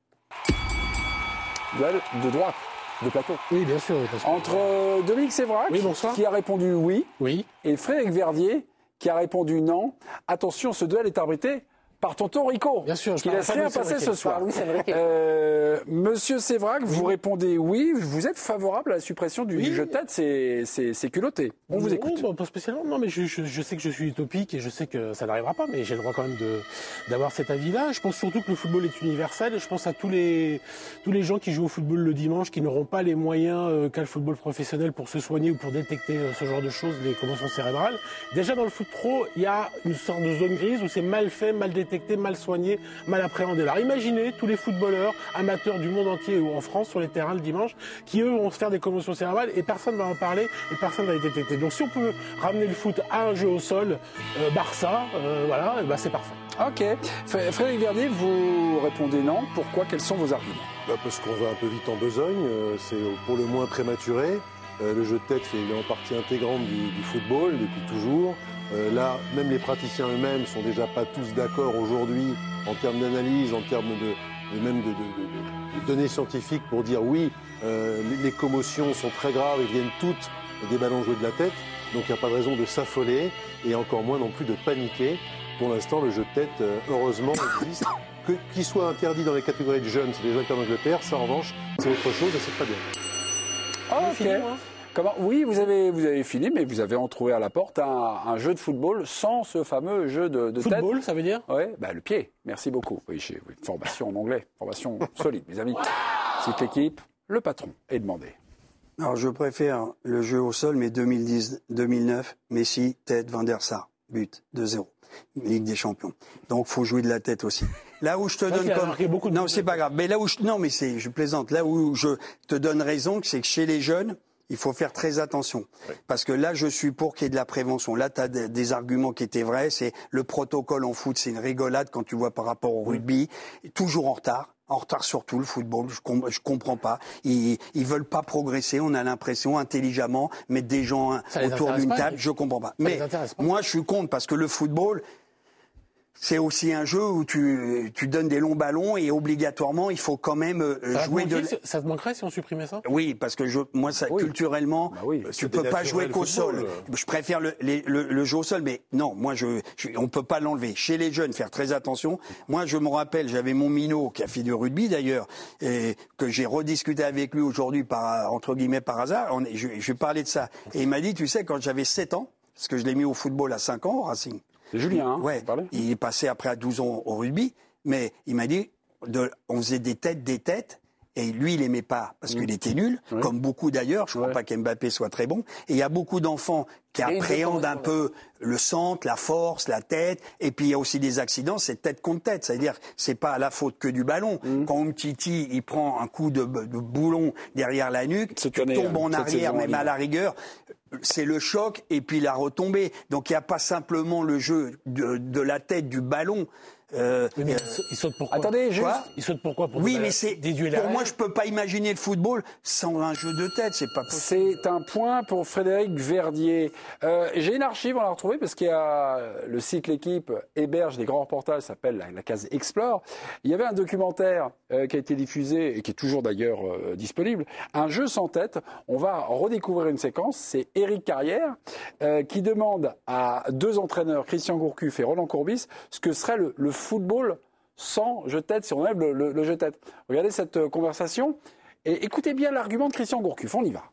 Duel de droite, de plateau. Oui, bien sûr. Que... Entre Dominique Sévrac, oui, qui a répondu oui, oui, et Frédéric Verdier, qui a répondu non. Attention, ce duel est arbitré par tonton Rico, Bien sûr, je qui parle laisse pas de rien Luis passer Enrique. ce Je soir. parle de Luis Enrique. Euh, Monsieur Sévrac, vous répondez oui. Vous êtes favorable à la suppression du, du jeu de tête, c'est, c'est, c'est culotté. On vous Non, écoute. bah, pas spécialement. Non, mais je, je, je sais que je suis utopique et je sais que ça n'arrivera pas, mais j'ai le droit quand même de, d'avoir cet avis-là. Je pense surtout que le football est universel et je pense à tous les, tous les gens qui jouent au football le dimanche, qui n'auront pas les moyens euh, qu'a le football professionnel pour se soigner ou pour détecter euh, ce genre de choses, les commotions cérébrales. Déjà dans le foot pro, il y a une sorte de zone grise où c'est mal fait, mal détecté, mal soigné, mal appréhendé. Alors imaginez tous les footballeurs amateurs du monde entier ou en France sur les terrains le dimanche qui eux vont se faire des commotions cérébrales et personne ne va en parler et personne ne va les détecter. Donc si on peut ramener le foot à un jeu au sol, euh, Barça, euh, voilà, bah, c'est parfait. Ok. Frédéric Verdier, vous répondez non. Pourquoi? Quels sont vos arguments? Bah parce qu'on va un peu vite en besogne, euh, c'est pour le moins prématuré. Euh, le jeu de tête fait en partie intégrante du, du football depuis toujours. Euh, là, même les praticiens eux-mêmes sont déjà pas tous d'accord aujourd'hui en termes d'analyse, en termes de, de même de, de, de, de données scientifiques pour dire oui, euh, les, les commotions sont très graves et viennent toutes des ballons joués de la tête. Donc il n'y a pas de raison de s'affoler et encore moins non plus de paniquer. Pour l'instant, le jeu de tête, euh, heureusement, existe. Que, qu'il soit interdit dans les catégories de jeunes, c'est déjà le cas d'Angleterre. Ça, en revanche, c'est autre chose et c'est très bien. Ah, ok. Comment? Oui, vous avez, vous avez fini, mais vous avez entrouvert à la porte un, un jeu de football sans ce fameux jeu de, de tête. Football, ça veut dire? Oui, bah, le pied. Merci beaucoup. Oui, j'ai oui, formation en anglais, formation solide, mes amis. C'est l'équipe, le patron est demandé. Alors, je préfère le jeu au sol, mais deux mille dix, deux mille neuf, Messi, tête, Van der Sar, but, deux zéro. Ligue des Champions. Donc, faut jouer de la tête aussi. Là où je te donne comme... Non, c'est pas grave. Mais là où je... Non, mais c'est... Je plaisante. Là où je te donne raison, c'est que chez les jeunes, il faut faire très attention. Oui. Parce que là, je suis pour qu'il y ait de la prévention. Là, tu as des, des arguments qui étaient vrais. C'est le protocole en foot, c'est une rigolade quand tu vois par rapport au rugby. Toujours en retard. En retard surtout, le football, je, com- je comprends pas. Ils, ils veulent pas progresser, on a l'impression, intelligemment, mettre des gens autour d'une pas, table, je comprends pas. Mais moi, je suis contre, parce que le football, c'est aussi un jeu où tu, tu donnes des longs ballons et obligatoirement, il faut quand même euh, ça jouer manquer, de... Ça te manquerait si on supprimait ça? Oui, parce que je, moi, ça, oui. culturellement, bah oui. tu peux pas jouer qu'au sol. Je préfère le, les, le, le jeu au sol, mais non, moi, je, je, on peut pas l'enlever. Chez les jeunes, faire très attention. Moi, je me rappelle, j'avais mon minot qui a fait du rugby d'ailleurs, et que j'ai rediscuté avec lui aujourd'hui par, entre guillemets, par hasard. On, je, je lui parlais de ça. Et il m'a dit, tu sais, quand j'avais sept ans, parce que je l'ai mis au football à cinq ans, au Racing. C'est Julien, hein, ouais, il est passé après à douze ans au rugby, mais il m'a dit, de, on faisait des têtes, des têtes, et lui, il aimait pas, parce mmh. qu'il était nul, oui. comme beaucoup d'ailleurs, je ne crois ouais. pas qu'Mbappé soit très bon, et il y a beaucoup d'enfants qui et appréhendent un peu le centre, la force, la tête, et puis il y a aussi des accidents, c'est tête contre tête, c'est-à-dire, c'est pas la faute que du ballon. Mmh. Quand Umtiti, il prend un coup de, de boulon derrière la nuque, tu tombes en arrière, même à la rigueur, c'est le choc et puis la retombée. Donc il n'y a pas simplement le jeu de, de la tête, du ballon. Euh, mais euh, il saute pourquoi? Attendez, juste. Quoi il saute pourquoi? Pour oui, mais c'est. Pour moi, je peux pas imaginer le football sans un jeu de tête. C'est pas possible. C'est un point pour Frédéric Verdier. Euh, j'ai une archive, on l'a retrouvée parce qu'il y a le site L'Équipe héberge des grands reportages, ça s'appelle la, la case Explore. Il y avait un documentaire euh, qui a été diffusé et qui est toujours d'ailleurs euh, disponible. Un jeu sans tête. On va redécouvrir une séquence. C'est Éric Carrière euh, qui demande à deux entraîneurs, Christian Gourcuff et Roland Courbis, ce que serait le, le football sans jeu-tête, si on enlève le, le, le jeu-tête. Regardez cette euh, conversation et écoutez bien l'argument de Christian Gourcuff. On y va.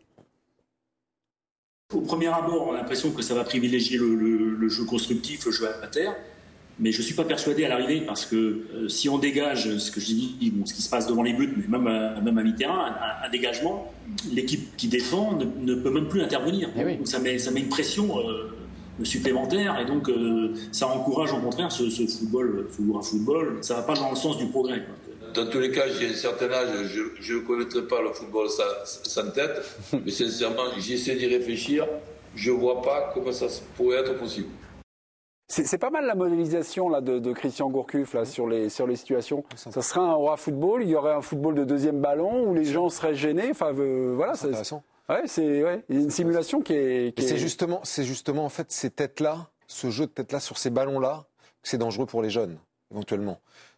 Au premier abord, on a l'impression que ça va privilégier le, le, le jeu constructif, le jeu à terre. Mais je ne suis pas persuadé à l'arrivée parce que euh, si on dégage ce que je dis, bon, ce qui se passe devant les buts, mais même à, même à mi-terrain, un, un dégagement, l'équipe qui défend ne, ne peut même plus intervenir. Eh oui. Donc ça met, ça met une pression euh, supplémentaire et donc euh, ça encourage au contraire ce, ce football, football à football. Ça ne va pas dans le sens du progrès, quoi. Dans tous les cas, j'ai un certain âge, je ne connaîtrai pas le football sans, sans tête, mais sincèrement, j'essaie d'y réfléchir, je ne vois pas comment ça pourrait être possible. C'est, c'est pas mal la modélisation là, de, de Christian Gourcuff là, sur, les, sur les situations. Ça serait un roi football, il y aurait un football de deuxième ballon où les gens seraient gênés. Enfin, euh, voilà, c'est intéressant. Ouais, c'est ouais, une simulation qui est. Qui c'est est... justement, c'est justement en fait ces têtes-là, ce jeu de tête-là sur ces ballons-là, que c'est dangereux pour les jeunes éventuellement.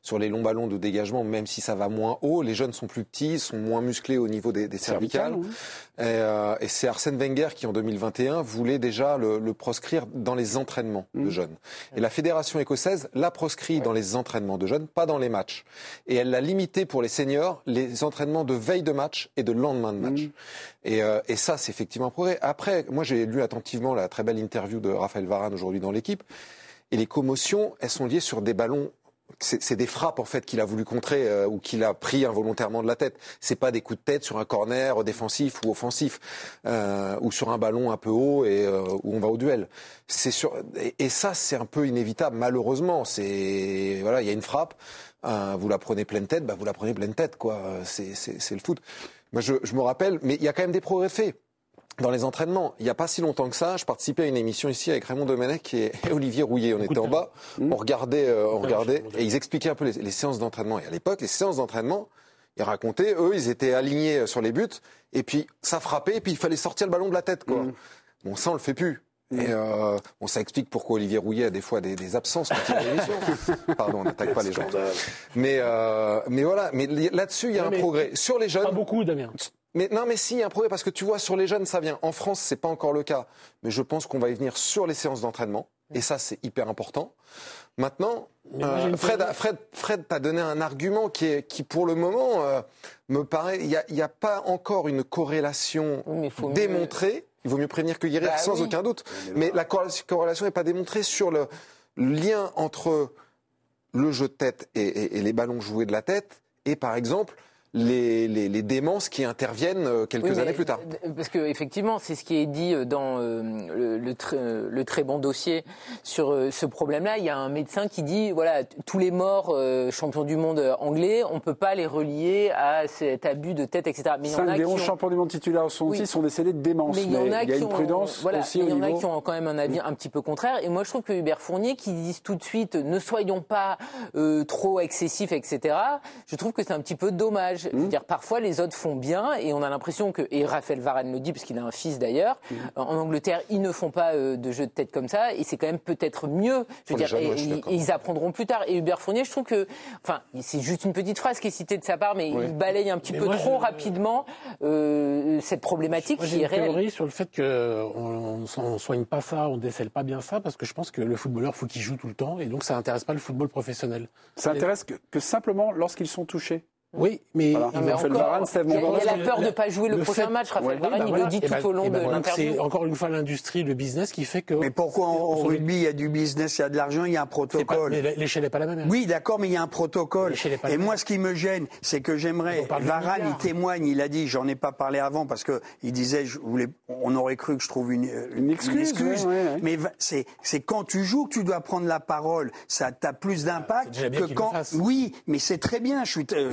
sur les longs ballons de dégagement, même si ça va moins haut. Les jeunes sont plus petits, sont moins musclés au niveau des, des cervicales. Cervical, et, euh, et c'est Arsène Wenger qui, en deux mille vingt et un, voulait déjà le, le proscrire dans les entraînements mmh. de jeunes. Et la fédération écossaise l'a proscrit ouais. dans les entraînements de jeunes, pas dans les matchs. Et elle l'a limité pour les seniors, les entraînements de veille de match et de lendemain de match. Mmh. Et, euh, et ça, c'est effectivement un progrès. Après, moi, j'ai lu attentivement la très belle interview de Raphaël Varane aujourd'hui dans l'équipe. Et les commotions, elles sont liées sur des ballons. C'est, c'est des frappes en fait qu'il a voulu contrer euh, ou qu'il a pris involontairement de la tête. C'est pas des coups de tête sur un corner défensif ou offensif euh, ou sur un ballon un peu haut et euh, où on va au duel. C'est sur et, et ça c'est un peu inévitable malheureusement. C'est voilà, il y a une frappe, euh, vous la prenez pleine tête, bah vous la prenez pleine tête quoi. C'est c'est, c'est le foot. Moi je, je me rappelle, mais il y a quand même des progrès faits. Dans les entraînements, il n'y a pas si longtemps que ça, je participais à une émission ici avec Raymond Domenech et Olivier Rouillet. On était en bas, on regardait, euh, on regardait, et ils expliquaient un peu les, les séances d'entraînement. Et à l'époque, les séances d'entraînement, ils racontaient, eux, ils étaient alignés sur les buts, et puis ça frappait, et puis il fallait sortir le ballon de la tête, quoi. Mmh. Bon, ça, on le fait plus. Et euh, bon, ça explique pourquoi Olivier Rouillet a des fois des, des absences quand il y a l'émission. Pardon, on n'attaque pas les gens. Mais, euh, mais voilà, mais là-dessus, il y a non, un progrès. Sur les jeunes... Pas beaucoup, Damien. Mais non, mais si, il y a un progrès, parce que tu vois, sur les jeunes, ça vient. En France, c'est pas encore le cas. Mais je pense qu'on va y venir sur les séances d'entraînement. Et ça, c'est hyper important. Maintenant, euh, Fred, Fred, Fred t'a donné un argument qui, est, qui pour le moment, euh, me paraît... Il n'y a, y a pas encore une corrélation démontrée. Mieux... Il vaut mieux prévenir que guérir, bah, sans oui. aucun doute. Mais, mais la corrélation n'est pas démontrée sur le, le lien entre le jeu de tête et, et, et les ballons joués de la tête et, par exemple... Les, les, les démences qui interviennent quelques oui, années plus tard. Parce que effectivement, c'est ce qui est dit dans euh, le, le, très, le très bon dossier sur euh, ce problème-là. Il y a un médecin qui dit voilà, tous les morts euh, champions du monde anglais, on peut pas les relier à cet abus de tête, et cetera. Mais cinq des onze ont... champions du monde titulaires sont oui. sont décédés de démence. Mais il y en a, mais qui il y a une prudence ont, voilà, aussi mais au il y en niveau... a qui ont quand même un avis un petit peu contraire. Et moi, je trouve que Hubert Fournier, qui disent tout de suite ne soyons pas euh, trop excessifs, et cetera. Je trouve que c'est un petit peu dommage. Mmh. C'est-à-dire parfois les autres font bien et on a l'impression que, et Raphaël Varane le dit parce qu'il a un fils d'ailleurs, mmh. en Angleterre ils ne font pas euh, de jeu de tête comme ça et c'est quand même peut-être mieux, je veux dire, jeunes, et, ouais, je et, et ils apprendront plus tard. Et Hubert Fournier, je trouve que, enfin, c'est juste une petite phrase qui est citée de sa part, mais ouais. il balaye un petit mais peu moi, trop je... rapidement euh, cette problématique moi, qui est réelle. J'ai une théorie sur le fait qu'on ne soigne pas ça, on décèle pas bien ça, parce que je pense que le footballeur, faut qu'il joue tout le temps et donc ça intéresse pas le football professionnel. Ça et... intéresse que, que simplement lorsqu'ils sont touchés. Oui, mais, voilà. il, Raphaël Varane, il, y a, il y a la peur de ne pas jouer le, le prochain fait... match. Raphaël Varane, ouais, il voilà. le dit et tout bah, au long bah, de l'interview. C'est encore une fois l'industrie, le business qui fait que... Mais pourquoi en rugby, il y a du business, il y a de l'argent, il y a un protocole. Pas, mais l'échelle n'est pas la même. Hein. Oui, d'accord, mais il y a un protocole. Et moi, ce qui me gêne, c'est que j'aimerais... Varane, il témoigne, il a dit, j'en ai pas parlé avant, parce qu'il disait, je voulais, on aurait cru que je trouve une, une excuse. Une excuse. Ouais, ouais. Mais c'est, c'est quand tu joues que tu dois prendre la parole. Ça a plus d'impact que quand... Oui, mais c'est très bien.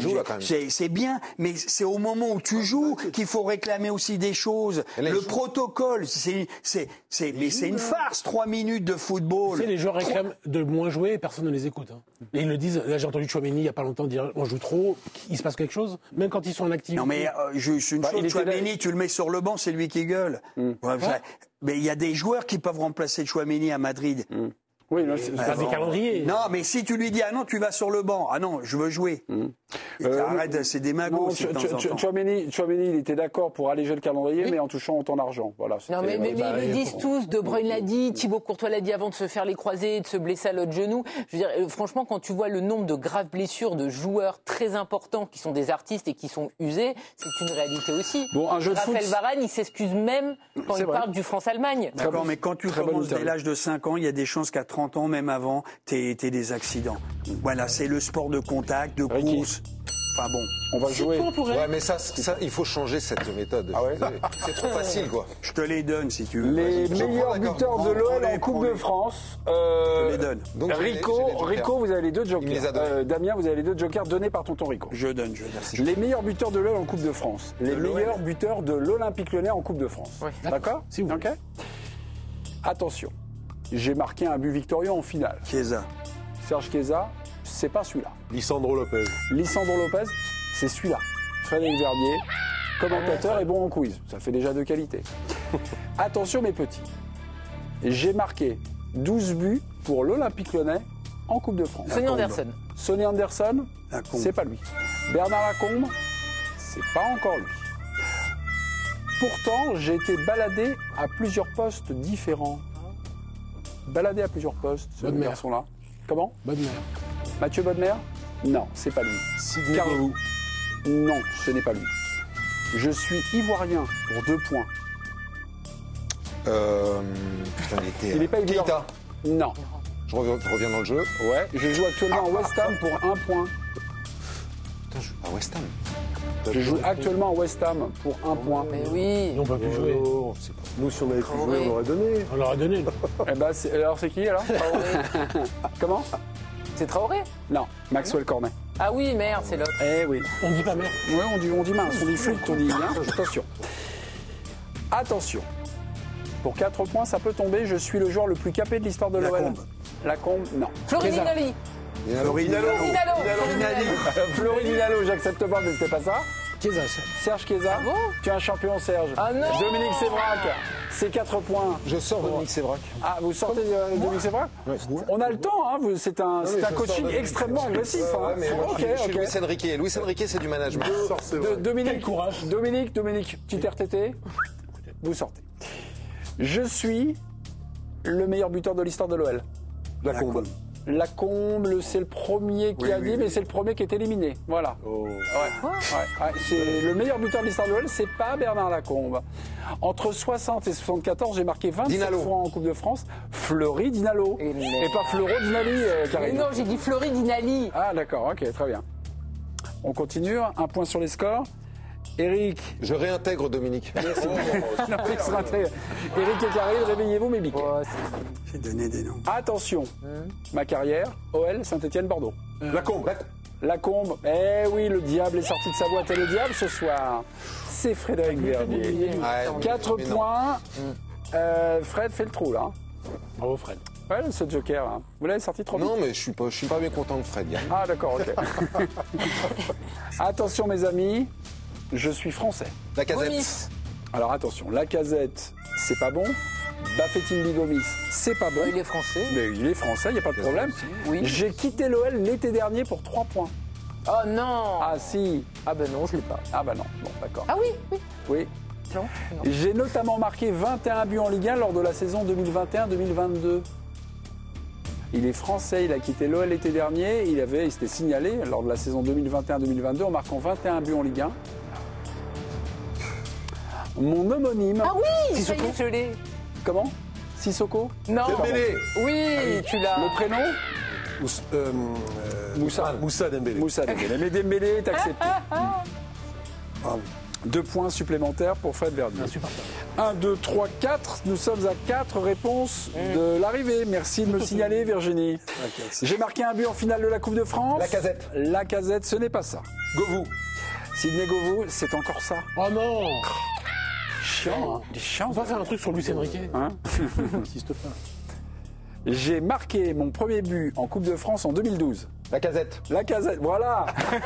C'est bien. Mais c'est au moment où tu joues qu'il faut réclamer aussi des choses. Le protocole, c'est, c'est, c'est, mais c'est une farce, trois minutes de football. Tu sais, les joueurs réclament de moins jouer et personne ne les écoute. Hein. Et ils le disent, là j'ai entendu Tchouaméni il n'y a pas longtemps dire on joue trop, il se passe quelque chose, même quand ils sont en activité. Non mais euh, juste une bah, chose, Tchouaméni, tu le mets sur le banc, c'est lui qui gueule. Mm. Ouais, ouais. Mais il y a des joueurs qui peuvent remplacer Tchouaméni à Madrid. Mm. Oui, non, c'est pas des calendriers. Non, mais si tu lui dis ah non, tu vas sur le banc. Ah non, je veux jouer. Mmh. Euh, Arrête, c'est des magots. Tchouaméni, Tchouaméni, il était d'accord pour alléger le calendrier, oui. mais en touchant autant d'argent. Voilà. Non, mais, mais, bah, mais ils le disent tous. De Bruyne l'a dit, Thibaut Courtois l'a dit avant de se faire les croisés, de se blesser à l'autre genou. Je veux dire, euh, franchement, quand tu vois le nombre de graves blessures de joueurs très importants qui sont des artistes et qui sont usés, c'est une réalité aussi. Bon, un jeu Raphaël de foot... Varane, il s'excuse même quand il vrai. parle du France-Allemagne. D'accord, mais quand tu commences dès l'âge de cinq ans, il y a des chances qu'à trente ans, même avant, t'es, t'es des accidents. Voilà, c'est le sport de contact, de Ricky. course. Enfin bon, on va jouer. Ouais, mais ça, ça, il faut changer cette méthode. Ah ouais. C'est trop facile, quoi. Je te les donne si tu veux. Les meilleurs buteurs de l'O L en Coupe de France. Euh, je te les donne. Donc, Rico, Rico, vous avez les deux jokers. Euh, Damien, vous avez les deux jokers donnés par tonton Rico. Je donne, je donne. Les meilleurs buteurs de l'O L en Coupe de France. Les meilleurs buteurs de l'Olympique Lyonnais en Coupe de France. Oui. D'accord. Si vous. Ok. Attention, j'ai marqué un but victorieux en finale. Chiesa. Serge Chiesa, c'est pas celui-là. Lisandro Lopez. Lisandro Lopez, c'est celui-là. Frédéric Verdier, commentateur et bon en quiz. Ça fait déjà deux qualités. Attention mes petits, j'ai marqué douze buts pour l'Olympique Lyonnais en Coupe de France. Sonny Anderson. Sonny Anderson, c'est pas lui. Bernard Lacombe, c'est pas encore lui. Pourtant, j'ai été baladé à plusieurs postes différents. Baladé à plusieurs postes, ce Bodmer. garçon-là. Comment Bodmer. Mathieu Bodmer? Non, c'est pas lui. Sidney Car- Govou. Non, ce n'est pas lui. Je suis ivoirien pour deux points. Euh, putain, il était. Il n'est pas évident. Keita. Non. Je reviens, je reviens dans le jeu. Ouais, je joue actuellement à West Ham pour un point. Putain, je joue à West Ham. Je joue actuellement à West Ham pour un point. Mais oui. On peut plus jouer. Oh, c'est pas- Nous, si on avait pu jouer, Oui. on l'aurait donné. On leur a donné. Eh ben, c'est- alors c'est qui alors Comment C'est Traoré? Non, Maxwell Cornet. Ah oui, merde, c'est l'autre. Eh oui. On dit pas merde. Oui, on dit, on dit mince, on dit flûte, on dit bien. Attention. Attention. Pour quatre points, ça peut tomber. Je suis le joueur le plus capé de l'histoire de l'O L. Lacombe. Lacombe, non. Floridinali. Flori Dinalo. Dinalo. Dinali. Flori Dinalo, j'accepte pas, mais c'était pas ça. Chiesa. Serge Chiesa. bon Tu es un champion, Serge. Ah non. Dominique Sévrac, c'est quatre points. Je sors Dominique Sévrac. Ah, vous sortez de Dominique Sévrac On a le temps, hein. vous- C'est un, c'est mais un je coaching sors de- extrêmement agressif. Hein. Ouais, mais moi, ok, je suis- je suis ok. Luis Enrique. Luis Enrique, c'est du management. De- Dominique, courage. Dominique, Dominique, petit R T T. Vous sortez. Je suis le meilleur buteur de l'histoire de l'O L. Lacombe. Lacombe, c'est le premier qui Oui, a oui, dit, oui. mais c'est le premier qui est éliminé. Voilà. Oh. Ouais, ouais, ouais. C'est le meilleur buteur de l'histoire de l'O L, c'est pas Bernard Lacombe. Entre soixante et soixante-quatorze, j'ai marqué vingt-sept Dinalo. fois en Coupe de France. Fleury Dinalo. Et Et, merde. pas Fleuro Dinali, euh, Mais Karine. non, j'ai dit Floridinali. Ah d'accord, ok, très bien. On continue, un point sur les scores. Eric. Je réintègre Dominique. Non, il sera très- Eric et Karine, réveillez-vous mes biques. J'ai donné des noms. Attention, ma carrière, O L, Saint-Etienne, Bordeaux. Lacombe. Lacombe, eh oui, le diable est sorti de sa boîte. Et le diable ce soir, c'est Frédéric Verdier. Ouais, quatre mais non. points. Euh, Fred fait le trou là. Bravo Fred. Ouais, ce joker là. Vous l'avez sorti trop vite. Non, mais je suis pas, je suis pas bien content que Fred gagne. Ah d'accord, ok. Attention mes amis, je suis français. La casette. Gomis. Alors attention, la casette, c'est pas bon. Bafetim Bigomis, c'est pas bon. Il est français. Mais il est français, il n'y a pas de problème. Oui. J'ai quitté l'O L l'été dernier pour trois points. Oh non. Ah si. Ah ben non, je l'ai pas. Ah bah non, bon d'accord. Ah oui, oui. Oui. Non, non. J'ai notamment marqué vingt et un buts en Ligue un lors de la saison deux mille vingt et un deux mille vingt-deux. Il est français, il a quitté l'O L l'été dernier, il avait, il s'était signalé lors de la saison deux mille vingt et un deux mille vingt-deux en marquant vingt et un buts en Ligue un. Mon homonyme. Ah oui, ça y Sissoko. est, je l'ai. Comment Sissoko Non. Dembélé. Oui, tu l'as. Le prénom Ous- euh, euh, Moussa. Moussa Dembélé. Moussa Dembélé. Mais Dembélé est accepté. Bravo. Deux points supplémentaires pour Fred Verdier. un, deux, trois, quatre. Nous sommes à quatre réponses de l'arrivée. Merci de me signaler, Virginie. J'ai marqué un but en finale de la Coupe de France. La Casette. La Casette, ce n'est pas ça. Govou. Sidney Govou, c'est encore ça. Oh non. Chiant, hein. Il est chiant. On va faire un truc sur Luis Enrique. Hein Insiste pas. J'ai marqué mon premier but en Coupe de France en deux mille douze. La casette. La Casette, voilà.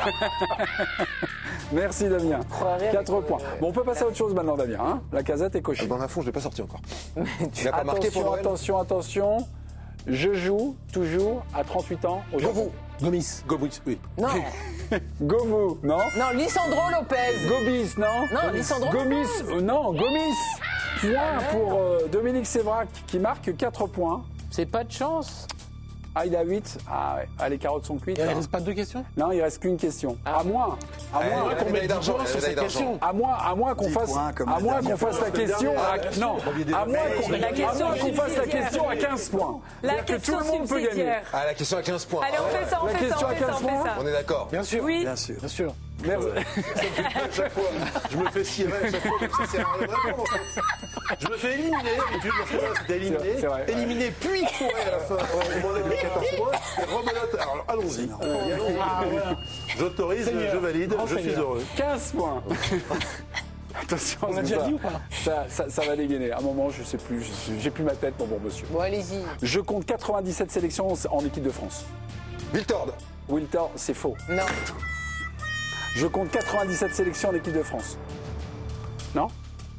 Merci Damien. quatre points. Bon, on peut passer à autre chose maintenant, Damien. Hein, la Casette est cochée. Dans la fond, je l'ai pas sorti encore. Il a pas marqué pour Attention, Noël. attention, attention. Je joue toujours à trente-huit ans au Japon. Gomis. Gomis, oui. Non. Govou, non Non, Lisandro Lopez. Gobis, non Non, Lisandro Gomis, Lopez. euh, non, Gomis. Point pour euh, Dominique Sévrac qui marque quatre points. C'est pas de chance. Ah, il a huit. Ah ouais. Ah, les carottes sont cuites. Il ne hein. reste pas deux questions. Non, il reste qu'une question. À moins, à Eh, moins la qu'on médaille mette d'argent, dix points la sur médaille cette d'argent. question. À moins, à moins qu'on dix fasse, points comme à la moins dernière qu'on fasse fois. la question. Ah, à- Non, à moins qu'on La à question moins qu'on fasse la subsidiaire. question à quinze points. La C'est-à-dire que question tout le monde peut gagner. subsidiaire. Ah, la question à quinze points. Allez, on fait ça, on La fait ça, question on à fait ça, quinze on fait ça. On est d'accord. Bien sûr. Oui. Bien sûr. Bien sûr. Merci. À chaque fois, je me fais cirer à chaque fois, comme ça sert à rien de répondre, en fait. Je me fais éliminer, d'habitude, parce que là, c'était éliminé. C'est vrai, ouais. Éliminé, puis fourré à la fin. On m'enlève les quatorze points, et rebelote. Alors, allons-y. Et allons-y. Ah, voilà. J'autorise, je valide, Grand je suis seigneur. heureux. quinze points. Attention, On l'a c'est déjà ça. dit ou pas ça, ça, ça va dégainer. À un moment, je sais plus. je- J'ai plus ma tête, mon bon monsieur. Bon, allez-y. Je compte quatre-vingt-dix-sept sélections en équipe de France. Wiltord. Wiltor, c'est faux. Non. Je compte quatre-vingt-dix-sept sélections en équipe de France. Non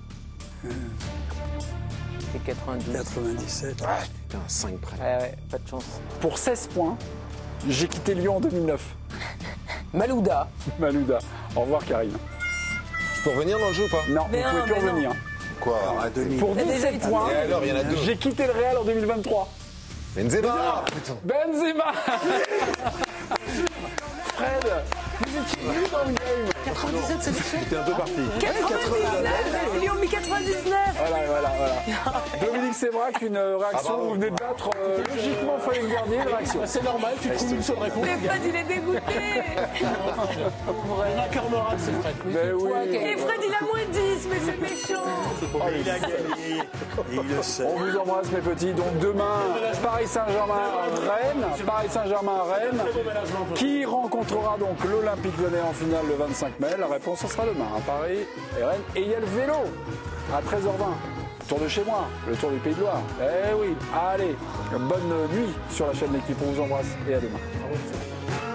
C'est quatre-vingt-douze. quatre-vingt-dix-sept. Ah, putain, cinq près. Ouais, ouais, pas de chance. Pour seize points, J'ai quitté Lyon en deux mille neuf. Malouda. Malouda. Au revoir Karine. Je peux revenir dans le jeu ou pas? Non, mais vous ne pouvez plus revenir. Quoi? À demi. Pour dix-sept points, et alors, il y en a deux. J'ai quitté le Real en deux mille vingt-trois. Benzema. Benzema. Fred, vous étiez nul dans le game. quatre-vingt-dix-sept sélections. C'était un peu parti. quatre-vingt-dix-neuf. Lyon mis quatre-vingt-dix-neuf. Voilà, voilà, voilà. Dominique Sévrac, une réaction. Ah, vous venez de battre euh, logiquement Fabien Garnier, une réaction. C'est normal, tu trouves une seule réponse. Mais Fred, il est dégoûté. Il a cœur moral, c'est Fred. Mais oui. Et Fred, il a moins dix, mais c'est méchant. Oh, il a gagné. Et il le sait. On vous embrasse mes petits. Donc demain, Paris Saint-Germain-Rennes. Paris Saint-Germain-Rennes. Qui rencontrera donc l'Olympique Lyonnais en finale le vingt-cinq mai? La réponse, ce sera demain. Hein. Paris et Rennes. Et il y a le vélo à treize heures vingt. Tour de chez moi, le tour du Pays de Loire. Eh oui, allez, bonne nuit sur la chaîne L'Équipe. On vous embrasse et à demain.